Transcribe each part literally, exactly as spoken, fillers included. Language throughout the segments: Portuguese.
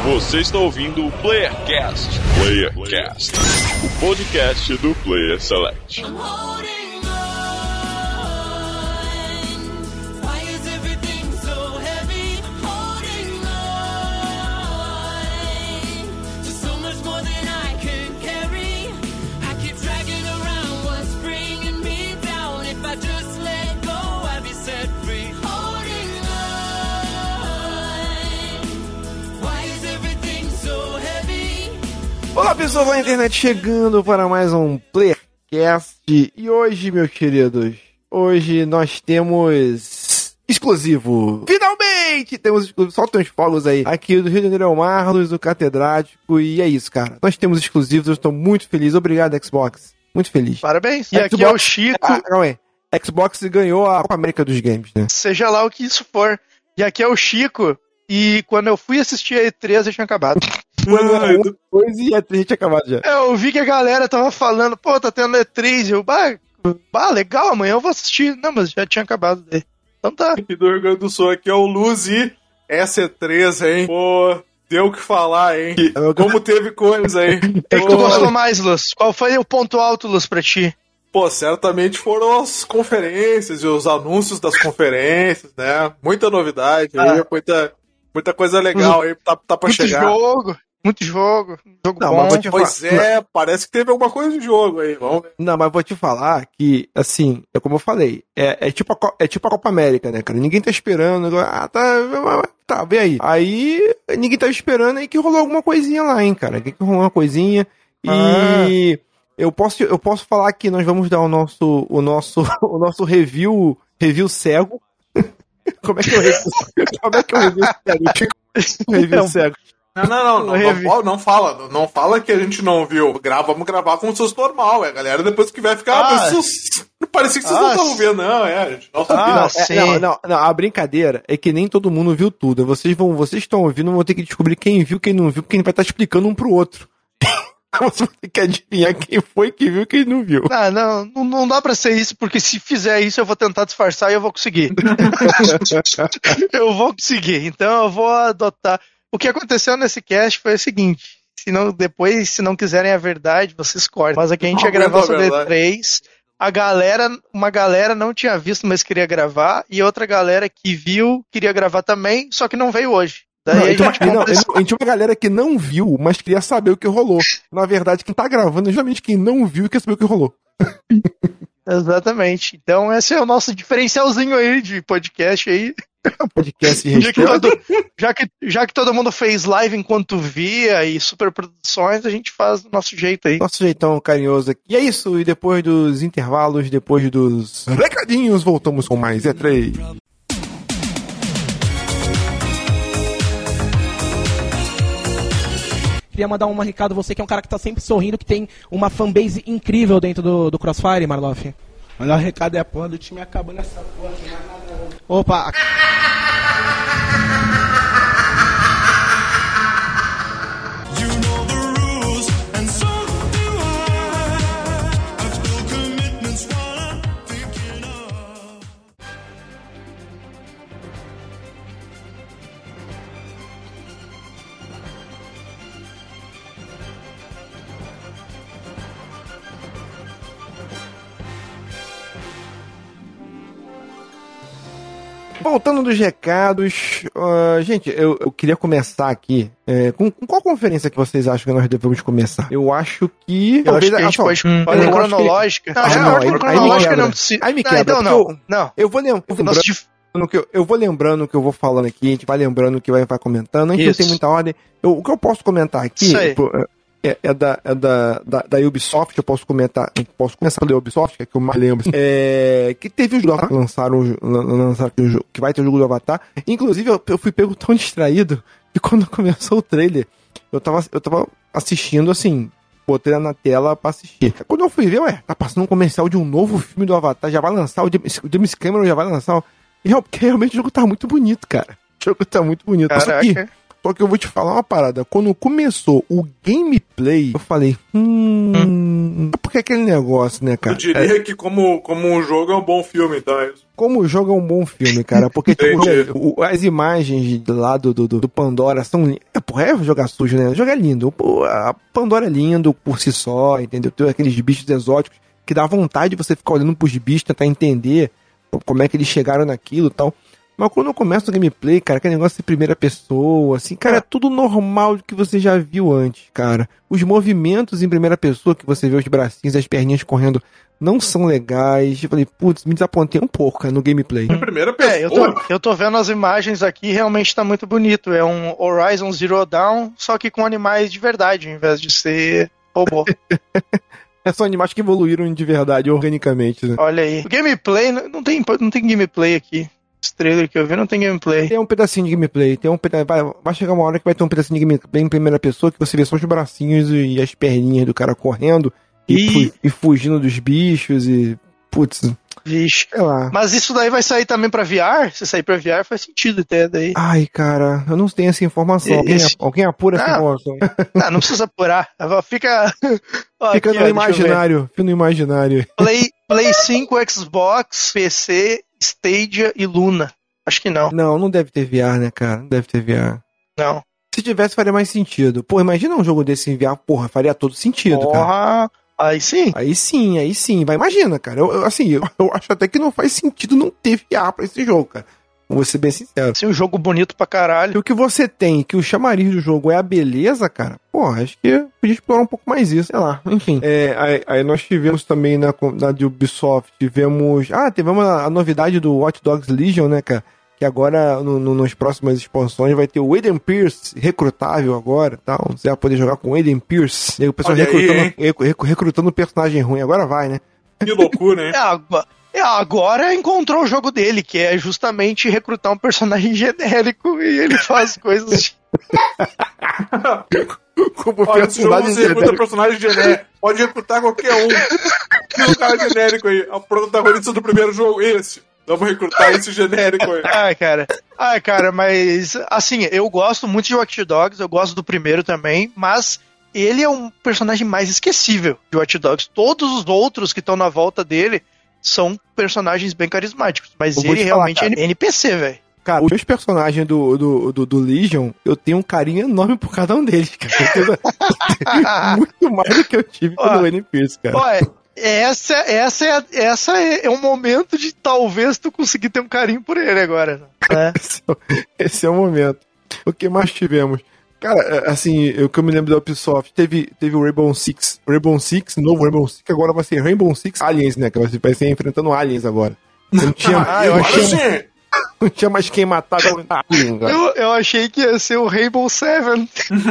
Você está ouvindo o PlayerCast. PlayerCast, o podcast do Player Select. Olá pessoal da internet, chegando para mais um PlayerCast. E hoje, meus queridos, hoje nós temos exclusivo. Finalmente temos exclusivo, soltem os fogos aí. Aqui do Rio de Janeiro é o Marlos, o catedrático, e é isso, cara. Nós temos exclusivos, eu estou muito feliz. Obrigado, Xbox. Muito feliz. Parabéns. E Xbox, aqui é o Chico. Ah, calma aí. Xbox ganhou a Copa América dos Games, né? Seja lá o que isso for. E aqui é o Chico. E quando eu fui assistir a E três, já tinha acabado. Quando depois e a gente tinha acabado já. Eu vi que a galera tava falando, pô, tá tendo E três. Eu, bah, bah, legal, amanhã eu vou assistir. Não, mas já tinha acabado. Então tá. Aqui do Rio Grande do Sul, aqui é o Luzi. Essa E três, hein? Pô, deu o que falar, hein? Como teve coisa, hein? O que tu gostou mais, Luz? Qual foi o ponto alto, Luz, pra ti? Pô, certamente foram as conferências e os anúncios das conferências, né? Muita novidade ah. aí, muita, muita coisa legal aí, tá, tá pra muito chegar. Muito jogo, muito jogo, jogo não, bom. Mas vou te pois falar... é, parece que teve alguma coisa de jogo aí, vamos ver. Não, mas vou te falar que, assim, é como eu falei, é, é, tipo, a, é tipo a Copa América, né, cara? Ninguém tá esperando, ah, tá, tá, vem aí. Aí, ninguém tá esperando aí que rolou alguma coisinha lá, hein, cara? Que rolou uma coisinha e... Ah. Eu posso, eu posso falar que nós vamos dar o nosso, o nosso, o nosso review, review cego. Como é que eu review, como é que eu review cego? Review não, cego. Não, não, não, não, não, não fala, não fala que a gente não viu. Grava, vamos gravar como se fosse normal, é, a galera depois que vai ficar, ah, mas não parecia que vocês ah, não estavam vendo, não, é, a gente não sabia. Ah, não, é, não, não, não, a brincadeira é que nem todo mundo viu tudo. Vocês vão, vocês estão ouvindo, vão ter que descobrir quem viu, quem não viu, porque a gente vai estar explicando um pro outro. Você vai ter que adivinhar quem foi que viu e quem não viu. Ah, não, não, não dá pra ser isso, porque se fizer isso eu vou tentar disfarçar e eu vou conseguir. Eu vou conseguir, então eu vou adotar. O que aconteceu nesse cast foi o seguinte, se não, depois, se não quiserem a verdade, vocês cortam. Mas aqui a gente ia gravar sobre E três, a galera, uma galera não tinha visto, mas queria gravar, e outra galera que viu, queria gravar também, só que não veio hoje. Não, a, gente uma, não, a gente tinha uma galera que não viu, mas queria saber o que rolou. Na verdade, quem tá gravando é justamente quem não viu e quer saber o que rolou. Exatamente. Então, esse é o nosso diferencialzinho aí de podcast aí. Podcast já, que todo, já, que, já que todo mundo fez live enquanto via e superproduções, a gente faz do nosso jeito aí. Nosso jeitão carinhoso aqui. E é isso, e depois dos intervalos, depois dos recadinhos, voltamos com mais E três. Queria mandar um recado, você que é um cara que tá sempre sorrindo, que tem uma fanbase incrível dentro do, do Crossfire, Marloff. O melhor recado é a porra do time acabando essa porra. Opa! Voltando dos recados, uh, gente, eu, eu queria começar aqui, é, com, com qual conferência que vocês acham que nós devemos começar? Eu acho que... Eu talvez, acho que a gente pode... Hum, ordem cronológica? Que... Ah, não, não, aí, cronológica aí não precisa... Aí me quebra, não, não, eu, não. Eu vou lembrando... Que eu, eu vou lembrando o que eu vou falando aqui, a gente vai lembrando o que vai, vai comentando, a gente Isso. não tem muita ordem. Eu, o que eu posso comentar aqui é, é, da, é da, da, da Ubisoft, eu posso comentar, eu posso começar pela Ubisoft, que é que eu mais lembro, é, que teve o jogo, lançaram, lançaram o jogo, que vai ter o jogo do Avatar. Inclusive, eu, eu fui pego tão distraído que quando começou o trailer, eu tava, eu tava assistindo assim, botei na tela pra assistir. Quando eu fui ver, ué, tá passando um comercial de um novo filme do Avatar, já vai lançar, o James, o James Cameron já vai lançar, e realmente o jogo tá muito bonito, cara. O jogo tá muito bonito. Só que, Só que eu vou te falar uma parada. Quando começou o gameplay, eu falei, hum... hum. Porque aquele negócio, né, cara? Eu diria é... que como, como um jogo é um bom filme, então é isso. Como o jogo é um bom filme, cara. Porque, tipo, o, as imagens lá do, do, do Pandora são lindas. É, porra, é jogar sujo, né? O jogo é lindo. Pô, a Pandora é lindo por si só, entendeu? Tem aqueles bichos exóticos que dá vontade de você ficar olhando pros bichos, tentar entender como é que eles chegaram naquilo e tal. Mas quando eu começo o gameplay, cara, aquele negócio de primeira pessoa, assim, cara, é tudo normal do que você já viu antes, cara. Os movimentos em primeira pessoa, que você vê os bracinhos, as perninhas correndo, não são legais. Eu falei, putz, me desapontei um pouco, cara, no gameplay. Em primeira pessoa? É, eu tô, eu tô vendo as imagens aqui, realmente tá muito bonito. É um Horizon Zero Dawn, só que com animais de verdade, ao invés de ser robô. É só animais que evoluíram de verdade, organicamente, né? Olha aí. O gameplay, não tem, não tem gameplay aqui. Esse trailer que eu vi não tem gameplay. Tem um pedacinho de gameplay. Tem um peda... vai, vai chegar uma hora que vai ter um pedacinho de gameplay em primeira pessoa que você vê só os bracinhos e as perninhas do cara correndo e, e... Fu... e fugindo dos bichos e... Putz... Vixe. Sei lá. Mas isso daí vai sair também pra V R? Se sair pra V R faz sentido até daí. Ai, cara, eu não tenho essa informação. Alguém, Esse... alguém apura essa ah, informação. Não, não precisa apurar. Fica... Ó, Fica aqui, no ó, imaginário. Fica no imaginário. Play, Play cinco, Xbox, P C, Stadia e Luna. Acho que não. Não, não deve ter V R, né, cara? Não deve ter V R. Não. Se tivesse, faria mais sentido. Pô, imagina um jogo desse em V R, porra, faria todo sentido, porra, cara. Aí sim. Aí sim, aí sim. Vai, imagina, cara. Eu, eu, assim, eu, eu acho até que não faz sentido não ter V R pra esse jogo, cara. Vou ser bem sincero. Sim, um jogo bonito pra caralho. E o que você tem, que o chamariz do jogo é a beleza, cara, pô, acho que podia explorar um pouco mais isso, sei lá, enfim. É, aí, aí nós tivemos também na, na de Ubisoft, tivemos... Ah, tivemos a, a novidade do Watch Dogs Legion, né, cara? Que agora, no, no, nas próximas expansões, vai ter o Aiden Pierce recrutável agora, tal. Você vai poder jogar com o Aiden Pierce. E o pessoal recrutando, aí, recrutando personagem ruim, agora vai, né? Que loucura, hein? É, agora, é, agora encontrou o jogo dele, que é justamente recrutar um personagem genérico e ele faz coisas de... Como Olha, personagem você recruta personagem genérico, pode recrutar qualquer um. Que um cara genérico aí, o protagonista do primeiro jogo, esse. Vamos recrutar esse genérico aí. Ai, cara. Ai, cara, mas... Assim, eu gosto muito de Watch Dogs, eu gosto do primeiro também, mas ele é um personagem mais esquecível de Watch Dogs. Todos os outros que estão na volta dele são personagens bem carismáticos, mas ele falar, realmente cara. é N P C, velho. Cara, os meus personagens do, do, do, do Legion, eu tenho um carinho enorme por cada um deles, cara. Eu tenho muito mais do que eu tive pelo N P C, cara. Olha, essa, essa, é, essa é, é um momento de talvez tu conseguir ter um carinho por ele agora. Né? esse, esse é o momento. O que mais tivemos? Cara, assim, o que eu me lembro da Ubisoft, teve, teve o Rainbow Six, Rainbow Six, novo Rainbow Six, agora vai ser Rainbow Six Aliens, né? Que vai ser enfrentando aliens agora. Não tinha, ah, eu achei... tinha, não tinha mais quem matar da alien, eu, eu achei que ia ser o Rainbow Seven.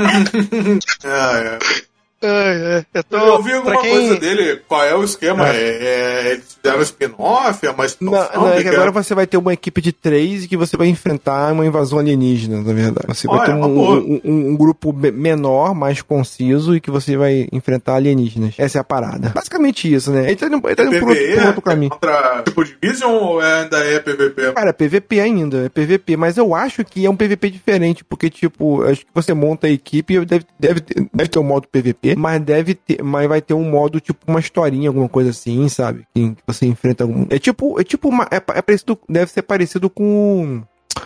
ah, é. É, é. Eu, tô, eu ouvi alguma quem... coisa dele, qual é o esquema? É. É, é, eles fizeram spin-off? É uma expansão? Não, não, é que agora você vai ter uma equipe de três e que você vai enfrentar uma invasão alienígena, na verdade. Você vai oh, ter um, é um, um, um grupo menor, mais conciso e que você vai enfrentar alienígenas. Essa é a parada. Basicamente isso, né? Ele tá indo, ele tá indo por, outro, por outro caminho. É contra tipo Division ou é, ainda é P V P? Cara, é P V P ainda, é P V P, mas eu acho que é um P V P diferente, porque, tipo, acho que você monta a equipe e deve, deve, ter, deve ter um modo P V P, mas deve ter, mas vai ter um modo, tipo, uma historinha, alguma coisa assim, sabe? Que, que você enfrenta algum... É tipo, é tipo uma... É, é parecido, deve ser parecido com...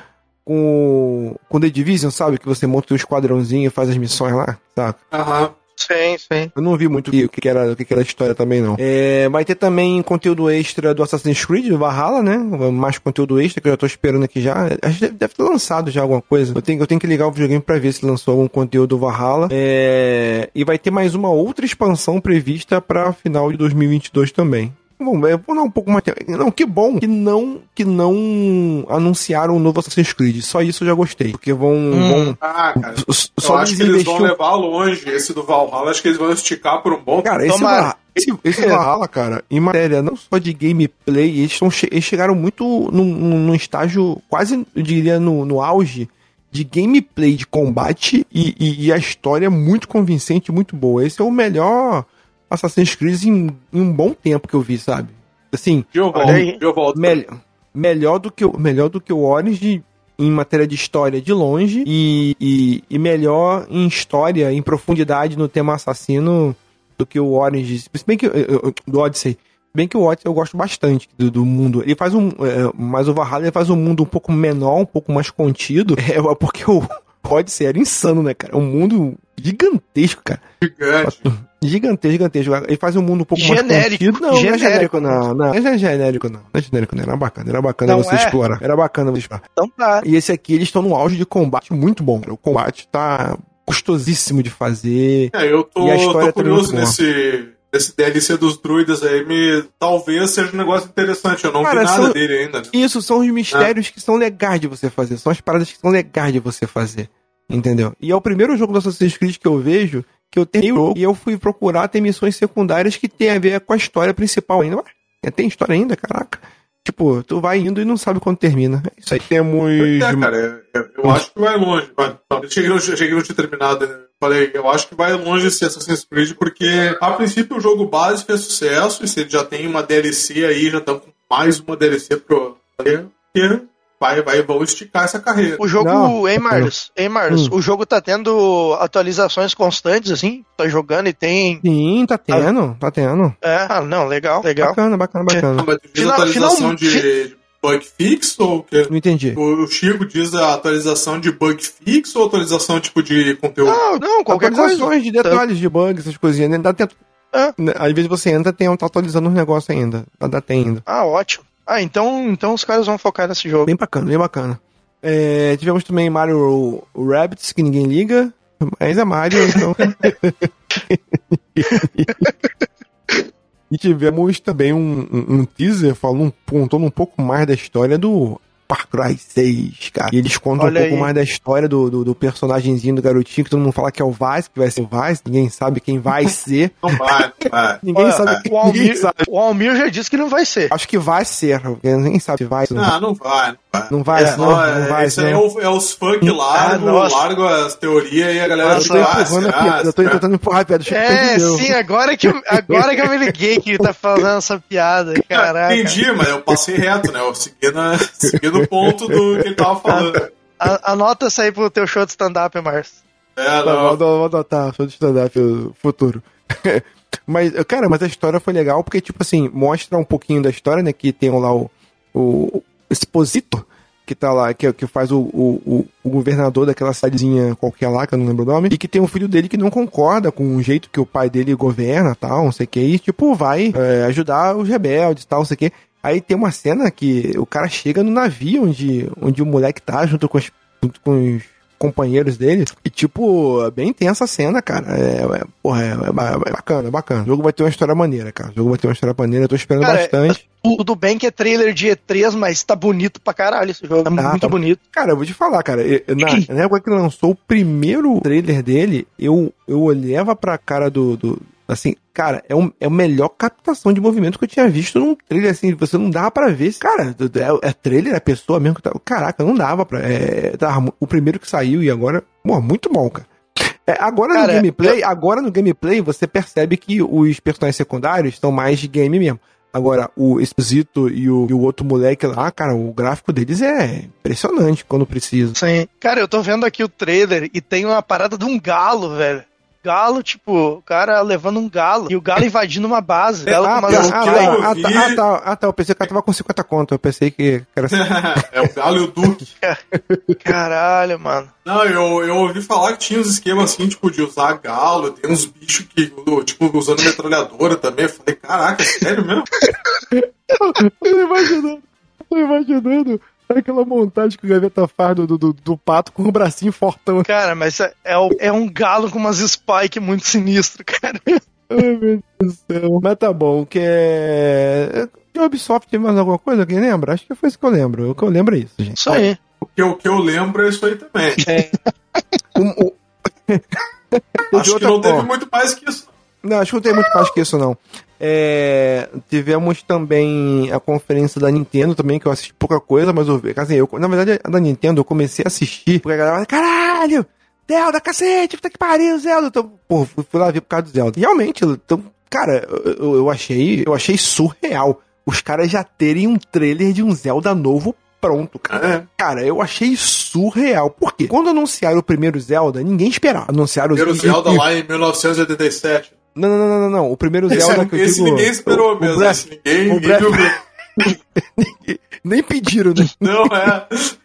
Com... Com The Division, sabe? Que você monta o esquadrãozinho e faz as missões lá, sabe? Aham. Uhum. Sim, sim. Eu não vi muito o que era, o que era a história também, não. É, vai ter também conteúdo extra do Assassin's Creed, do Valhalla, né? Mais conteúdo extra, que eu já tô esperando aqui já. Acho que deve, deve ter lançado já alguma coisa. Eu tenho, eu tenho que ligar o videogame pra ver se lançou algum conteúdo do Valhalla. É, e vai ter mais uma outra expansão prevista pra final de dois mil e vinte e dois também. Bom, eu vou dar um pouco mais... Não, que bom que não, que não anunciaram um novo Assassin's Creed. Só isso eu já gostei. Porque vão... Hum. vão ah, cara. Só eu acho que eles vão levar longe esse do Valhalla. Acho que eles vão esticar por um bom... Cara, esse, Valhalla, esse, esse Valhalla, cara, em matéria não só de gameplay, eles, tão, eles chegaram muito num, num estágio quase, eu diria, no, no auge de gameplay, de combate e, e, e a história é muito convincente, muito boa. Esse é o melhor... Assassin's Creed em, em um bom tempo que eu vi, sabe? Assim, eu volto, eu volto. Me, melhor, do que, melhor do que o Origin em matéria de história de longe e, e, e melhor em história, em profundidade no tema assassino do que o Origins. Se bem que do Odyssey. Bem que o Odyssey eu gosto bastante do, do mundo. Ele faz um. É, mas o Valhalla ele faz um mundo um pouco menor, um pouco mais contido. É, porque o Odyssey era insano, né, cara? É um mundo gigantesco, cara. Gigante. Gigantesco, gigantesco. Ele faz um mundo um pouco genérico. mais contido. Não, genérico. não é genérico, não. Não, não é genérico, não. Não é genérico, não. Era bacana. Era bacana não você é? explorar. Era bacana você explorar. Então tá. E esse aqui, eles estão no auge de combate muito bom. O combate tá custosíssimo de fazer. É, eu tô, e a história tô curioso nesse... Esse D L C dos druidas aí, me, talvez seja um negócio interessante. Eu não Cara, vi nada são, dele ainda. Né? Isso, são os mistérios é. que são legais de você fazer. São as paradas que são legais de você fazer. Entendeu? E é o primeiro jogo do Assassin's Creed que eu vejo que eu tenho jogo e eu fui procurar ter missões secundárias que tem a ver com a história principal ainda. Ué, tem história ainda? Caraca. Tipo, tu vai indo e não sabe quando termina. É isso aí. Temos... É, cara, eu, eu acho que vai longe. Eu cheguei, eu cheguei não tinha terminado, né? Falei, eu acho que vai longe esse Assassin's Creed, porque a princípio o jogo base fez sucesso, e se ele já tem uma D L C aí, já estão com mais uma D L C pro porque vai, vai, vão esticar essa carreira. O jogo, hein, Marlos? Hein, Marlos? Hum. O jogo tá tendo atualizações constantes, assim? Tá jogando e tem... Sim, tá tendo, tá tendo. É, ah, não, legal, legal. Bacana, bacana, bacana. Mas tem atualização final, de... Final... Bug fix ou o quê? Não entendi. O Chico diz a atualização de bug fix ou atualização tipo de conteúdo? Não, não, qualquer atualizações coisa. de detalhes, de bugs, essas coisinhas. Né? Dá tempo. É. Às vezes você entra, tem, tá atualizando os negócios ainda. Dá tempo ainda. Ah, ótimo. Ah, então, então os caras vão focar nesse jogo. Bem bacana, bem bacana. É, tivemos também Mario Rabbids, que ninguém liga. Mas é Mario, então... E tivemos também um, um, um teaser falando, contando um pouco mais da história do Far Cry seis, cara. E eles contam Olha um pouco aí. mais da história do, do, do personagemzinho do garotinho, que todo mundo fala que é o Vice, que vai ser o Vice, ninguém sabe quem vai ser. Não vai, não vai. Ninguém Olha, sabe o Almir, ninguém sabe. O Almir já disse que não vai ser. Acho que vai ser, ninguém sabe se vai ser. Não, não vai, não vai. Não vai, é, não, não, não vai. Isso aí é, o, é os funk largo, ah, largo as teorias e a galera nossa, eu tô empurrando a piada, eu tô tentando empurrar a piada. É, sim, agora que, eu, agora que eu me liguei que ele tá falando essa piada, caraca. Entendi, mas eu passei reto, né? Eu segui, na, segui no ponto do que ele tava falando. A, a, anota isso aí pro teu show de stand-up, Márcio. É, não. Vou adotar, show de stand-up futuro. Mas, cara, mas a história foi legal porque, tipo assim, mostra um pouquinho da história, né? Que tem lá o, o Expositor, que tá lá, que, que faz o, o, o governador daquela cidadezinha qualquer lá, que eu não lembro o nome, e que tem um filho dele que não concorda com o jeito que o pai dele governa, tal, não sei o que, e tipo, vai é, ajudar os rebeldes, tal, não sei o que. Aí tem uma cena que o cara chega no navio onde, onde o moleque tá, junto com, as, junto com os companheiros dele, e tipo, é bem tensa a cena, cara. É, é, porra, é, é bacana, é bacana. O jogo vai ter uma história maneira, cara. O jogo vai ter uma história maneira, eu tô esperando cara, bastante. Tudo bem que é trailer de E três, mas tá bonito pra caralho esse jogo. É ah, muito tá... bonito. Cara, eu vou te falar, cara. Na, na época que lançou o primeiro trailer dele, eu, eu olhava pra cara do... do assim, cara, é, um, é a melhor captação de movimento que eu tinha visto num trailer, assim, você não dava pra ver. Cara, é, é trailer, é pessoa mesmo que tá... Caraca, não dava pra... É, tá, o primeiro que saiu e agora... Pô, muito bom, cara. É, agora cara, no gameplay, eu... agora no gameplay você percebe que os personagens secundários são mais de game mesmo. Agora, o Exposito e o, e o outro moleque lá, cara, o gráfico deles é impressionante quando precisa. Sim. Cara, eu tô vendo aqui o trailer e tem uma parada de um galo, velho. Galo, tipo, o cara levando um galo e o galo invadindo uma base. É, ah, ah, tá, ah, tá, ah, tá, ah, tá, eu pensei que ela tava com cinquenta conto, eu pensei que era assim. É o galo e o Duque. Caralho, mano. Não, eu, eu ouvi falar que tinha uns esquemas assim, tipo, de usar galo, tem uns bichos que, tipo, usando metralhadora também. Eu falei, caraca, sério mesmo? Eu tô imaginando, tô imaginando. Aquela montagem que o Gaveta faz do, do, do pato com o bracinho fortão. Cara, mas é, é um galo com umas spike muito sinistro, cara. Ai, meu Deus do céu. Mas tá bom, que é... A Ubisoft tem mais alguma coisa? Quem lembra? Acho que foi isso que eu lembro. O que eu lembro é isso, gente. Isso aí. O que eu, o que eu lembro é isso aí também. É. o, o... Acho que não teve muito mais que isso. Não, acho que não tem muito mais que isso, não. É, tivemos também a conferência da Nintendo também, que eu assisti pouca coisa, mas eu vi. Assim, eu, na verdade, a da Nintendo eu comecei a assistir, porque a galera fala, caralho, Zelda, cacete, puta que pariu, Zelda. Então, pô, fui, fui lá ver por causa do Zelda. E realmente, então, cara, eu, eu, achei, eu achei surreal os caras já terem um trailer de um Zelda novo pronto, cara. É. Cara, eu achei surreal. Por quê? Quando anunciaram o primeiro Zelda, ninguém esperava. Anunciaram o primeiro o Zelda lá em mil novecentos e oitenta e sete. Não, não, não, não, não. O primeiro Zelda esse, que eu esse digo... ninguém esperou o, mesmo. O Breath, esse ninguém, o ninguém Breath, viu. Nem pediram, né? Não, é.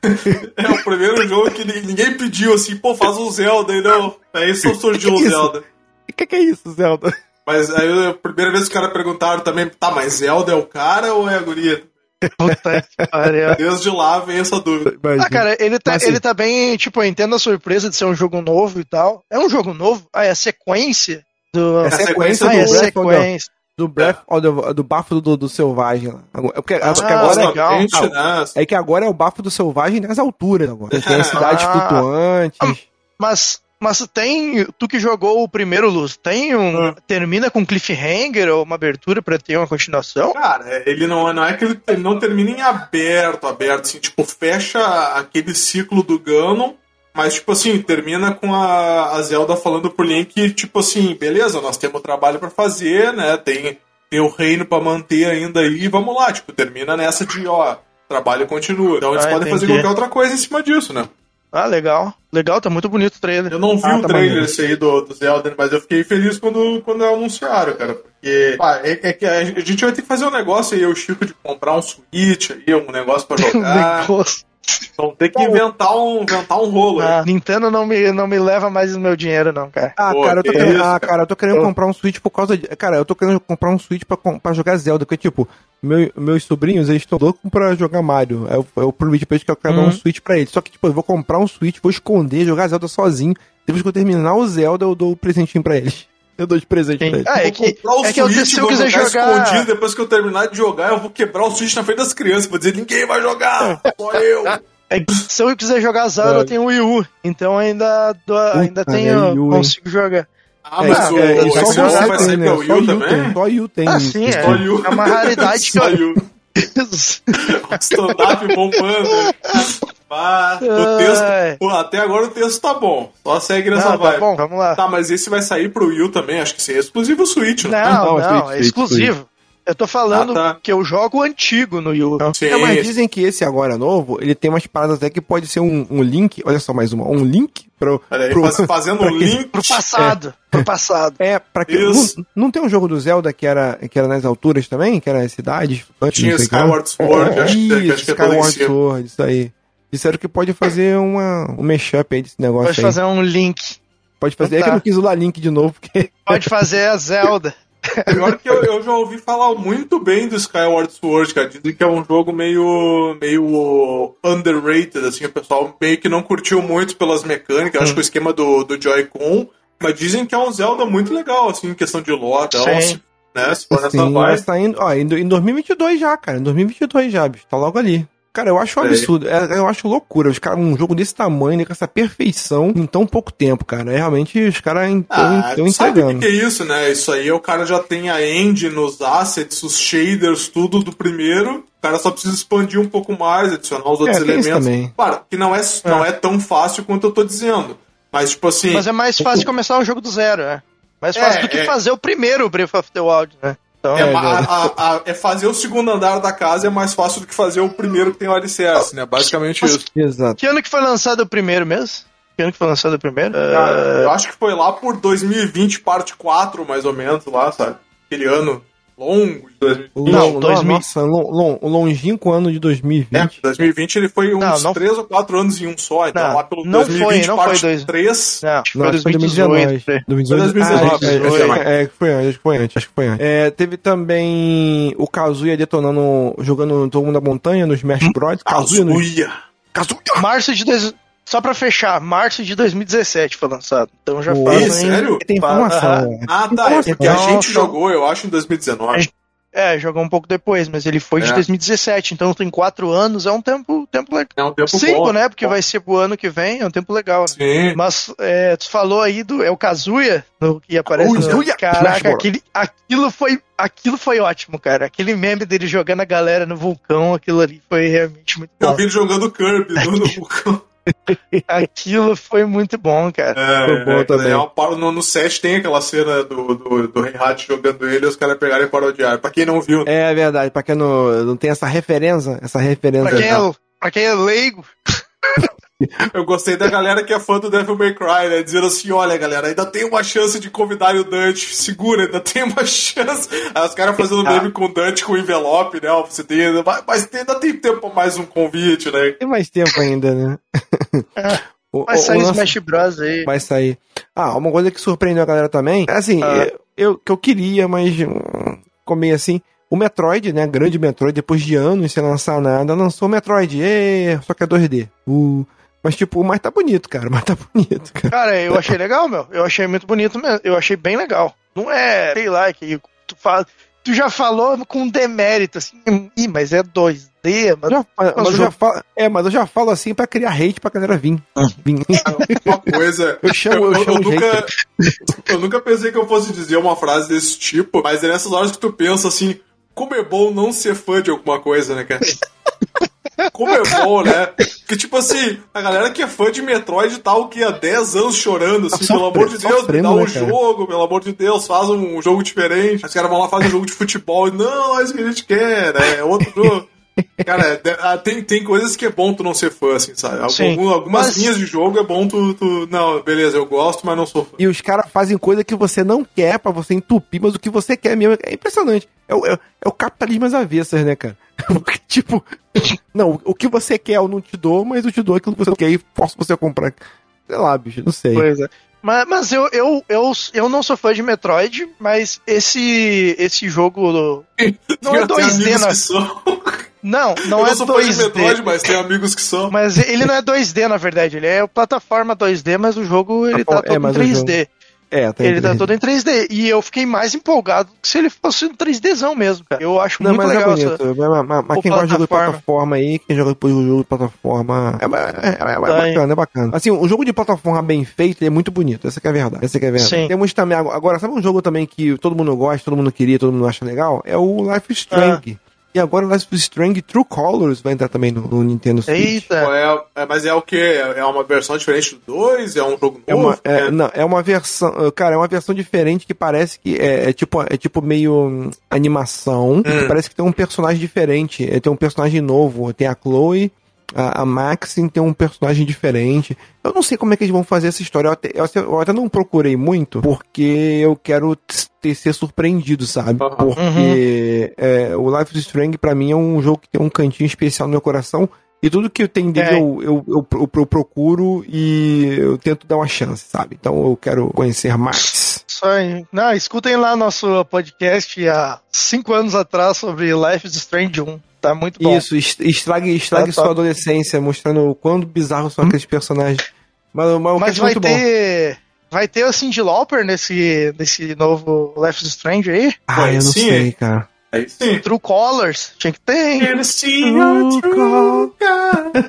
É o primeiro jogo que ninguém pediu assim, pô, faz um Zelda e não. Aí só surgiu o que que é Zelda. O que, que é isso, Zelda? Mas aí a primeira vez que os caras perguntaram também, tá, mas Zelda é o cara ou é a guria? Puta que pariu. Desde lá vem essa dúvida. Ah, cara, ele tá, assim, ele tá bem, tipo, eu entendo a surpresa de ser um jogo novo e tal. É um jogo novo? Ah, é a sequência do... É a sequência ah, do é Breath sequência. do Breath é. do, do bafo do, do selvagem lá. É porque, ah, porque agora legal. é, é que agora é o bafo do selvagem nas alturas agora. Tem as cidades ah, flutuantes. Mas, mas tem, tu que jogou o primeiro, Luz, tem um, hum. termina com cliffhanger ou uma abertura pra ter uma continuação? Cara, ele não, não é que ele, ele não termina em aberto, aberto, assim, tipo, fecha aquele ciclo do Ganon. Mas, tipo assim, termina com a, a Zelda falando pro Link, tipo assim, beleza, nós temos trabalho pra fazer, né, tem, tem o reino pra manter ainda aí, vamos lá, tipo, termina nessa de, ó, trabalho continua. Então eles ah, podem entendi. fazer qualquer outra coisa em cima disso, né. Ah, legal. Legal, tá muito bonito o trailer. Eu não vi ah, o tá trailer esse aí do, do Zelda, mas eu fiquei feliz quando, quando anunciaram, cara, porque pá, é, é que a gente vai ter que fazer um negócio aí, eu, Chico, de comprar um Switch aí, um negócio pra jogar. negócio. Então tem que inventar um, inventar um rolo ah, aí. Nintendo não me, não me leva mais o meu dinheiro, não, cara. Ah, Pô, cara, eu tô querendo, isso, ah, cara, eu tô querendo comprar um Switch por causa de. Cara, eu tô querendo comprar um Switch pra, pra jogar Zelda, porque, tipo, meu, meus sobrinhos, eles estão loucos pra jogar Mario. Eu, eu prometi pra eles que eu quero uhum. dar um Switch pra eles. Só que, tipo, eu vou comprar um Switch, vou esconder, jogar Zelda sozinho. Depois que eu terminar o Zelda, eu dou o um presentinho pra eles. Eu dou de presente Sim. pra ele. Ah, é que, o é que eu, se eu quiser jogar escondido, depois que eu terminar de jogar, eu vou quebrar o Switch na frente das crianças. Vou dizer, ninguém vai jogar, só eu. É que, se eu quiser jogar Zelda, é. eu tenho o Wii U. Então ainda, do, ainda tenho, é, U, consigo jogar. Ah, mas é, o, é, o só Xbox você vai ser pro Wii U também? Só o Wii U tem. Ah, sim, é. É uma raridade que eu... Stand-up bombando. Ah, o texto, pô, até agora o texto tá bom. Só segue nessa não, vibe. Tá bom, vamos lá. Tá, mas esse vai sair pro Wii U também. Acho que esse é exclusivo o Switch, não? Não, não, não é exclusivo. Eu tô falando ah, tá. que eu jogo antigo no Wii U. Sim, é, mas dizem que esse agora novo, ele tem umas paradas até que pode ser um, um link, olha só mais uma, um link pro... Olha aí, pro fazendo um link pro passado. É. Pro passado. É, pra que... Não, não tem um jogo do Zelda que era, que era nas alturas também? Que era as cidades? Tinha Skyward Sword, é, acho, isso, que, acho que é Skyward Sword, isso aí. Disseram que pode fazer uma, um mashup aí desse negócio Pode aí. fazer um link. Pode fazer, então, tá. É que eu não quis usar link de novo, porque... Pode fazer a Zelda. Pior que eu, eu já ouvi falar muito bem do Skyward Sword, cara. Dizem que é um jogo meio, meio underrated, assim, o pessoal meio que não curtiu muito pelas mecânicas, hum. acho que o esquema do, do Joy-Con, mas dizem que é um Zelda muito legal, assim, em questão de lore, então, se, né, se for nessa vibe. Tá indo, ó, em dois mil e vinte e dois já, cara, em dois mil e vinte e dois já, bicho, tá logo ali. Cara, eu acho um absurdo, é, eu acho loucura, os caras, um jogo desse tamanho, né, com essa perfeição, em tão pouco tempo, cara, é realmente os caras estão ah, entregando. Sabe o que é isso, né, isso aí, o cara já tem a engine, os assets, os shaders, tudo do primeiro, o cara só precisa expandir um pouco mais, adicionar os outros é, elementos. Claro, que não é, é. não é tão fácil quanto eu tô dizendo, mas tipo assim... Mas é mais fácil de começar um jogo do zero, né, mais fácil é, do que é... fazer o primeiro Breath of the Wild, né. Então, é, é, a, a, a, é fazer o segundo andar da casa é mais fácil do que fazer o primeiro que tem o alicerce, né? Basicamente Mas, isso. Exato. Que ano que foi lançado o primeiro mesmo? Que ano que foi lançado o primeiro? Cara, uh... eu acho que foi lá por dois mil e vinte, parte quatro, mais ou menos, lá, sabe? Aquele ano longo de dois mil e vinte. Não, dois mil... Nossa, long, longínquo ano de dois mil e vinte. É, dois mil e vinte ele foi uns não, não... três ou quatro anos em um só, então não, lá pelo não dois mil e vinte, foi, não parte foi dois... três. Não, não, foi dois mil e dezoito. dois mil e dezenove. Ah, é, é, é, foi antes, acho que foi antes, acho que foi antes. É, teve também o Kazuya detonando, jogando todo mundo na montanha, no Smash Bros. Kazuya! Kazuya! Kazuya! Março de... Dez... Só pra fechar, março de dois mil e dezessete foi lançado. Então já Oi, faz... Sério? Tem informação. Ah, tá, é porque a gente jogou, eu acho, em dois mil e dezenove. É, jogou um pouco depois, mas ele foi de é. dois mil e dezessete, então tem quatro anos, é um tempo, tempo legal. É um tempo Cinco, bom, né? Porque bom. vai ser pro ano que vem, é um tempo legal. Né? Sim. Mas é, tu falou aí do. É o Kazuya, no, que aparece oh, no. Caraca, aquele, aquilo, foi, aquilo foi ótimo, cara. Aquele meme dele jogando a galera no vulcão, aquilo ali foi realmente muito bom. Eu vi ele jogando Kirby no, no vulcão. Aquilo foi muito bom, cara. É, foi bom é, também. É uma, no, no set tem aquela cena do, do, do Reinhardt jogando ele e os caras pegarem e parodiar. Pra quem não viu. É verdade, pra quem não, não tem essa referência, essa referência. Pra quem, é, pra quem é leigo. Eu gostei da galera que é fã do Devil May Cry, né? Dizendo assim, olha, galera, ainda tem uma chance de convidar o Dante. Segura, ainda tem uma chance. Aí os caras fazendo meme com o Dante com envelope, né? Você tem, mas tem, ainda tem tempo pra mais um convite, né? Tem mais tempo ainda, né? É, vai sair o Smash Bros aí. Vai sair. Ah, uma coisa que surpreendeu a galera também, assim, ah. eu, eu, que eu queria, mas hum, comi assim... O Metroid, né, grande Metroid, depois de anos sem lançar nada, lançou o Metroid, Ê, só que é dois D. Uh, mas tipo, mas tá bonito, cara, mas tá bonito, cara. Cara, eu achei legal, meu, eu achei muito bonito mesmo, eu achei bem legal. Não é, sei lá, que tu fala, tu já falou com demérito, assim, ih, mas é dois D, mas... Já, mas, mas eu já falo, é, mas eu já falo assim pra criar hate pra galera vir. vir. Uma coisa... Eu chamo, eu, eu, chamo eu, nunca, eu nunca pensei que eu fosse dizer uma frase desse tipo, mas é nessas horas que tu pensa assim... Como é bom não ser fã de alguma coisa, né, cara? Como é bom, né? Porque, tipo assim, a galera que é fã de Metroid tá o que há dez anos chorando, assim, pelo amor de Deus, me dá um jogo, pelo amor de Deus, faz um jogo diferente. Os caras vão lá fazer um jogo de futebol e não, é isso que a gente quer, né? É outro jogo. Cara, tem, tem coisas que é bom tu não ser fã, assim, sabe? Algum, algumas mas... linhas de jogo é bom tu, tu... Não, beleza, eu gosto, mas não sou fã. E os caras fazem coisa que você não quer pra você entupir, mas o que você quer mesmo é impressionante. É o, é, é o capitalismo às avessas, né, cara? Porque, tipo, não, o que você quer eu não te dou, mas eu te dou aquilo que você quer e posso você comprar. Sei lá, bicho, não sei. Pois é. Mas, mas eu, eu, eu, eu não sou fã de Metroid, mas esse, esse jogo não é dois D, na... Não, não eu é não sou dois D. Fã de Metroid, mas tem amigos que são. Mas ele não é dois D, na verdade. Ele é plataforma dois D, mas o jogo ele tá, tá todo é, em três D. Jogo... É, tá ele tá todo em três D. E eu fiquei mais empolgado que se ele fosse um três Dzão mesmo, cara. Eu acho não, muito mas legal. É bonito. Essa... Mas, mas quem gosta de jogo de plataforma aí, quem joga depois do jogo de plataforma. É, é, é, é bacana, é bacana. Assim, um jogo de plataforma bem feito é muito bonito. Essa que é a verdade. Essa que é a verdade. Sim. Temos também. Agora, sabe um jogo também que todo mundo gosta, todo mundo queria, todo mundo acha legal? É o Life is Strange. Ah. E agora o Life is Strange True Colors vai entrar também no, no Nintendo Switch. Eita! É, é, mas é o quê? É uma versão diferente do dois? É um jogo novo? É uma, é, é... Não, é uma versão... Cara, é uma versão diferente que parece que é, é, tipo, é tipo meio hum, animação. Hum. Que parece que tem um personagem diferente. É, tem um personagem novo. Tem a Chloe, a, a Maxine tem um personagem diferente. Eu não sei como é que eles vão fazer essa história. Eu até, eu até, eu até não procurei muito, porque eu quero ter, ser surpreendido, sabe? Uhum. Porque é, o Life is Strange, pra mim, é um jogo que tem um cantinho especial no meu coração. E tudo que eu tenho dele, é. eu, eu, eu, eu, eu procuro e eu tento dar uma chance, sabe? Então eu quero conhecer mais. Só aí. Não, escutem lá nosso podcast há cinco anos atrás sobre Life is Strange um. Tá muito bom. Isso, estrague, estrague tá sua top. adolescência, mostrando o quão bizarros são hum. aqueles personagens. Mas, mas, mas vai ter. Bom. Vai ter o Cyndi Lauper nesse, nesse novo Life is Strange aí? Ah, Pô, eu não sim, sei, cara. Aí sim. True Colors, tinha que ter. True Colors.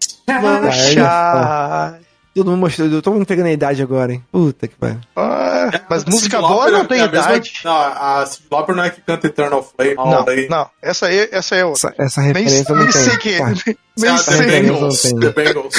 Todo mundo mostrou, todo mundo pegando a idade agora, hein? Puta que pariu. Ah, mas a música boa não tem é idade. Mesma, não, a Cyndi Lauper não é que canta Eternal Flame. Não, não, não. Essa aí, essa é outra. Essa, essa referência nem, não tem. Sei que, tá. Nem sei que. Bengals, The Bengals.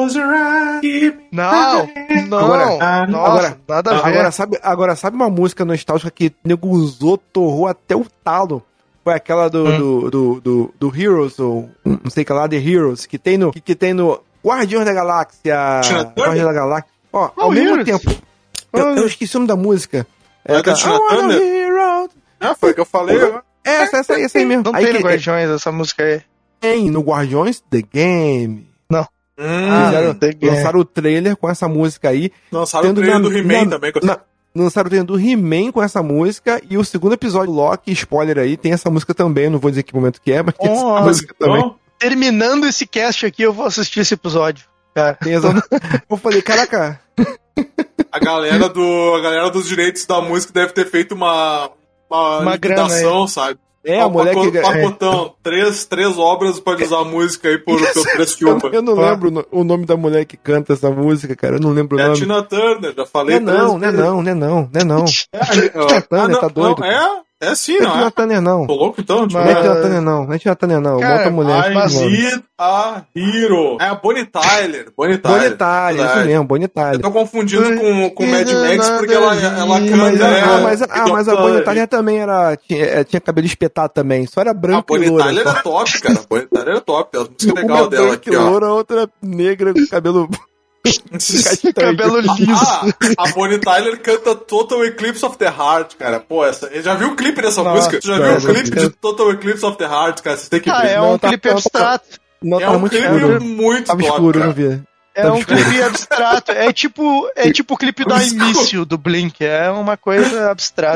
Não, não. Agora, nossa, agora, nada a ver. Agora sabe, agora, sabe uma música nostálgica que nego usou, torrou até o talo? Foi aquela do, hum. do, do, do, do Heroes, ou não sei o que lá, The Heroes, que tem no... Que, que tem no Guardiões da Galáxia. Guardiões da Galáxia. Ó, oh, ao mesmo Heroes. tempo. Eu, eu esqueci o nome da música. É, é da Tina Turner? Ah, foi o que eu falei. Essa, essa aí, essa aí mesmo. Não aí tem que, no Guardiões essa música aí. Tem no Guardiões The Game. Não. Hum, Fizeram, The Game. Lançaram o trailer com essa música aí. Lançaram o trailer na, do He-Man também. Com na, lançaram o trailer do He-Man com essa música. E o segundo episódio, Loki, spoiler aí, tem essa música também. Eu não vou dizer que momento que é, mas tem oh, essa música oh. também. Terminando esse cast aqui, eu vou assistir esse episódio. Cara, eu falei, caraca. A galera, do, a galera dos direitos da música deve ter feito uma, uma, uma liquidação, sabe? É, a mulher que... Pacotão, é. três, três obras pode usar a música aí por pelo preço de uma. Eu não ah. lembro o nome da mulher que canta essa música, cara. Eu não lembro o é nome. É a Tina Turner, já falei. Não, não, não é não, não é não, não é não. É, Tina Turner, tá doido. Não, é? É sim, não é? Não é Tina Turner, não. Tô louco então? Não é Tina Turner, não. Não é Tina Turner, não. Cara, Bota a mulher. I need a hero. É a Bonnie Tyler. Bonnie Tyler. Bonnie Tyler, isso mesmo, Bonnie Tyler. Eu tô confundindo com, com Mad Max porque ela, ela canta... Mas, é, ah, mas, ah, mas a Bonnie Tyler também era... Tinha, tinha cabelo espetado também. Só era branco e loura. A Bonnie Tyler era top, cara. A Bonnie Tyler era top. A música legal dela aqui, ó. Loura, outra negra com cabelo... cabelo liso. Ah, a Bonnie Tyler canta Total Eclipse of the Heart, cara. Pô, essa, já viu o clipe dessa Nossa, música? Já viu o clipe de Total Eclipse of the Heart, cara? Você tem que ver. Ah, é não, um tá, clipe tá, abstrato. Não, é tá um muito clipe escuro. muito Tava top, escuro, cara. não vi. É Tava um escuro. clipe abstrato. É tipo, é tipo o clipe do início do Blink. É uma coisa abstrata.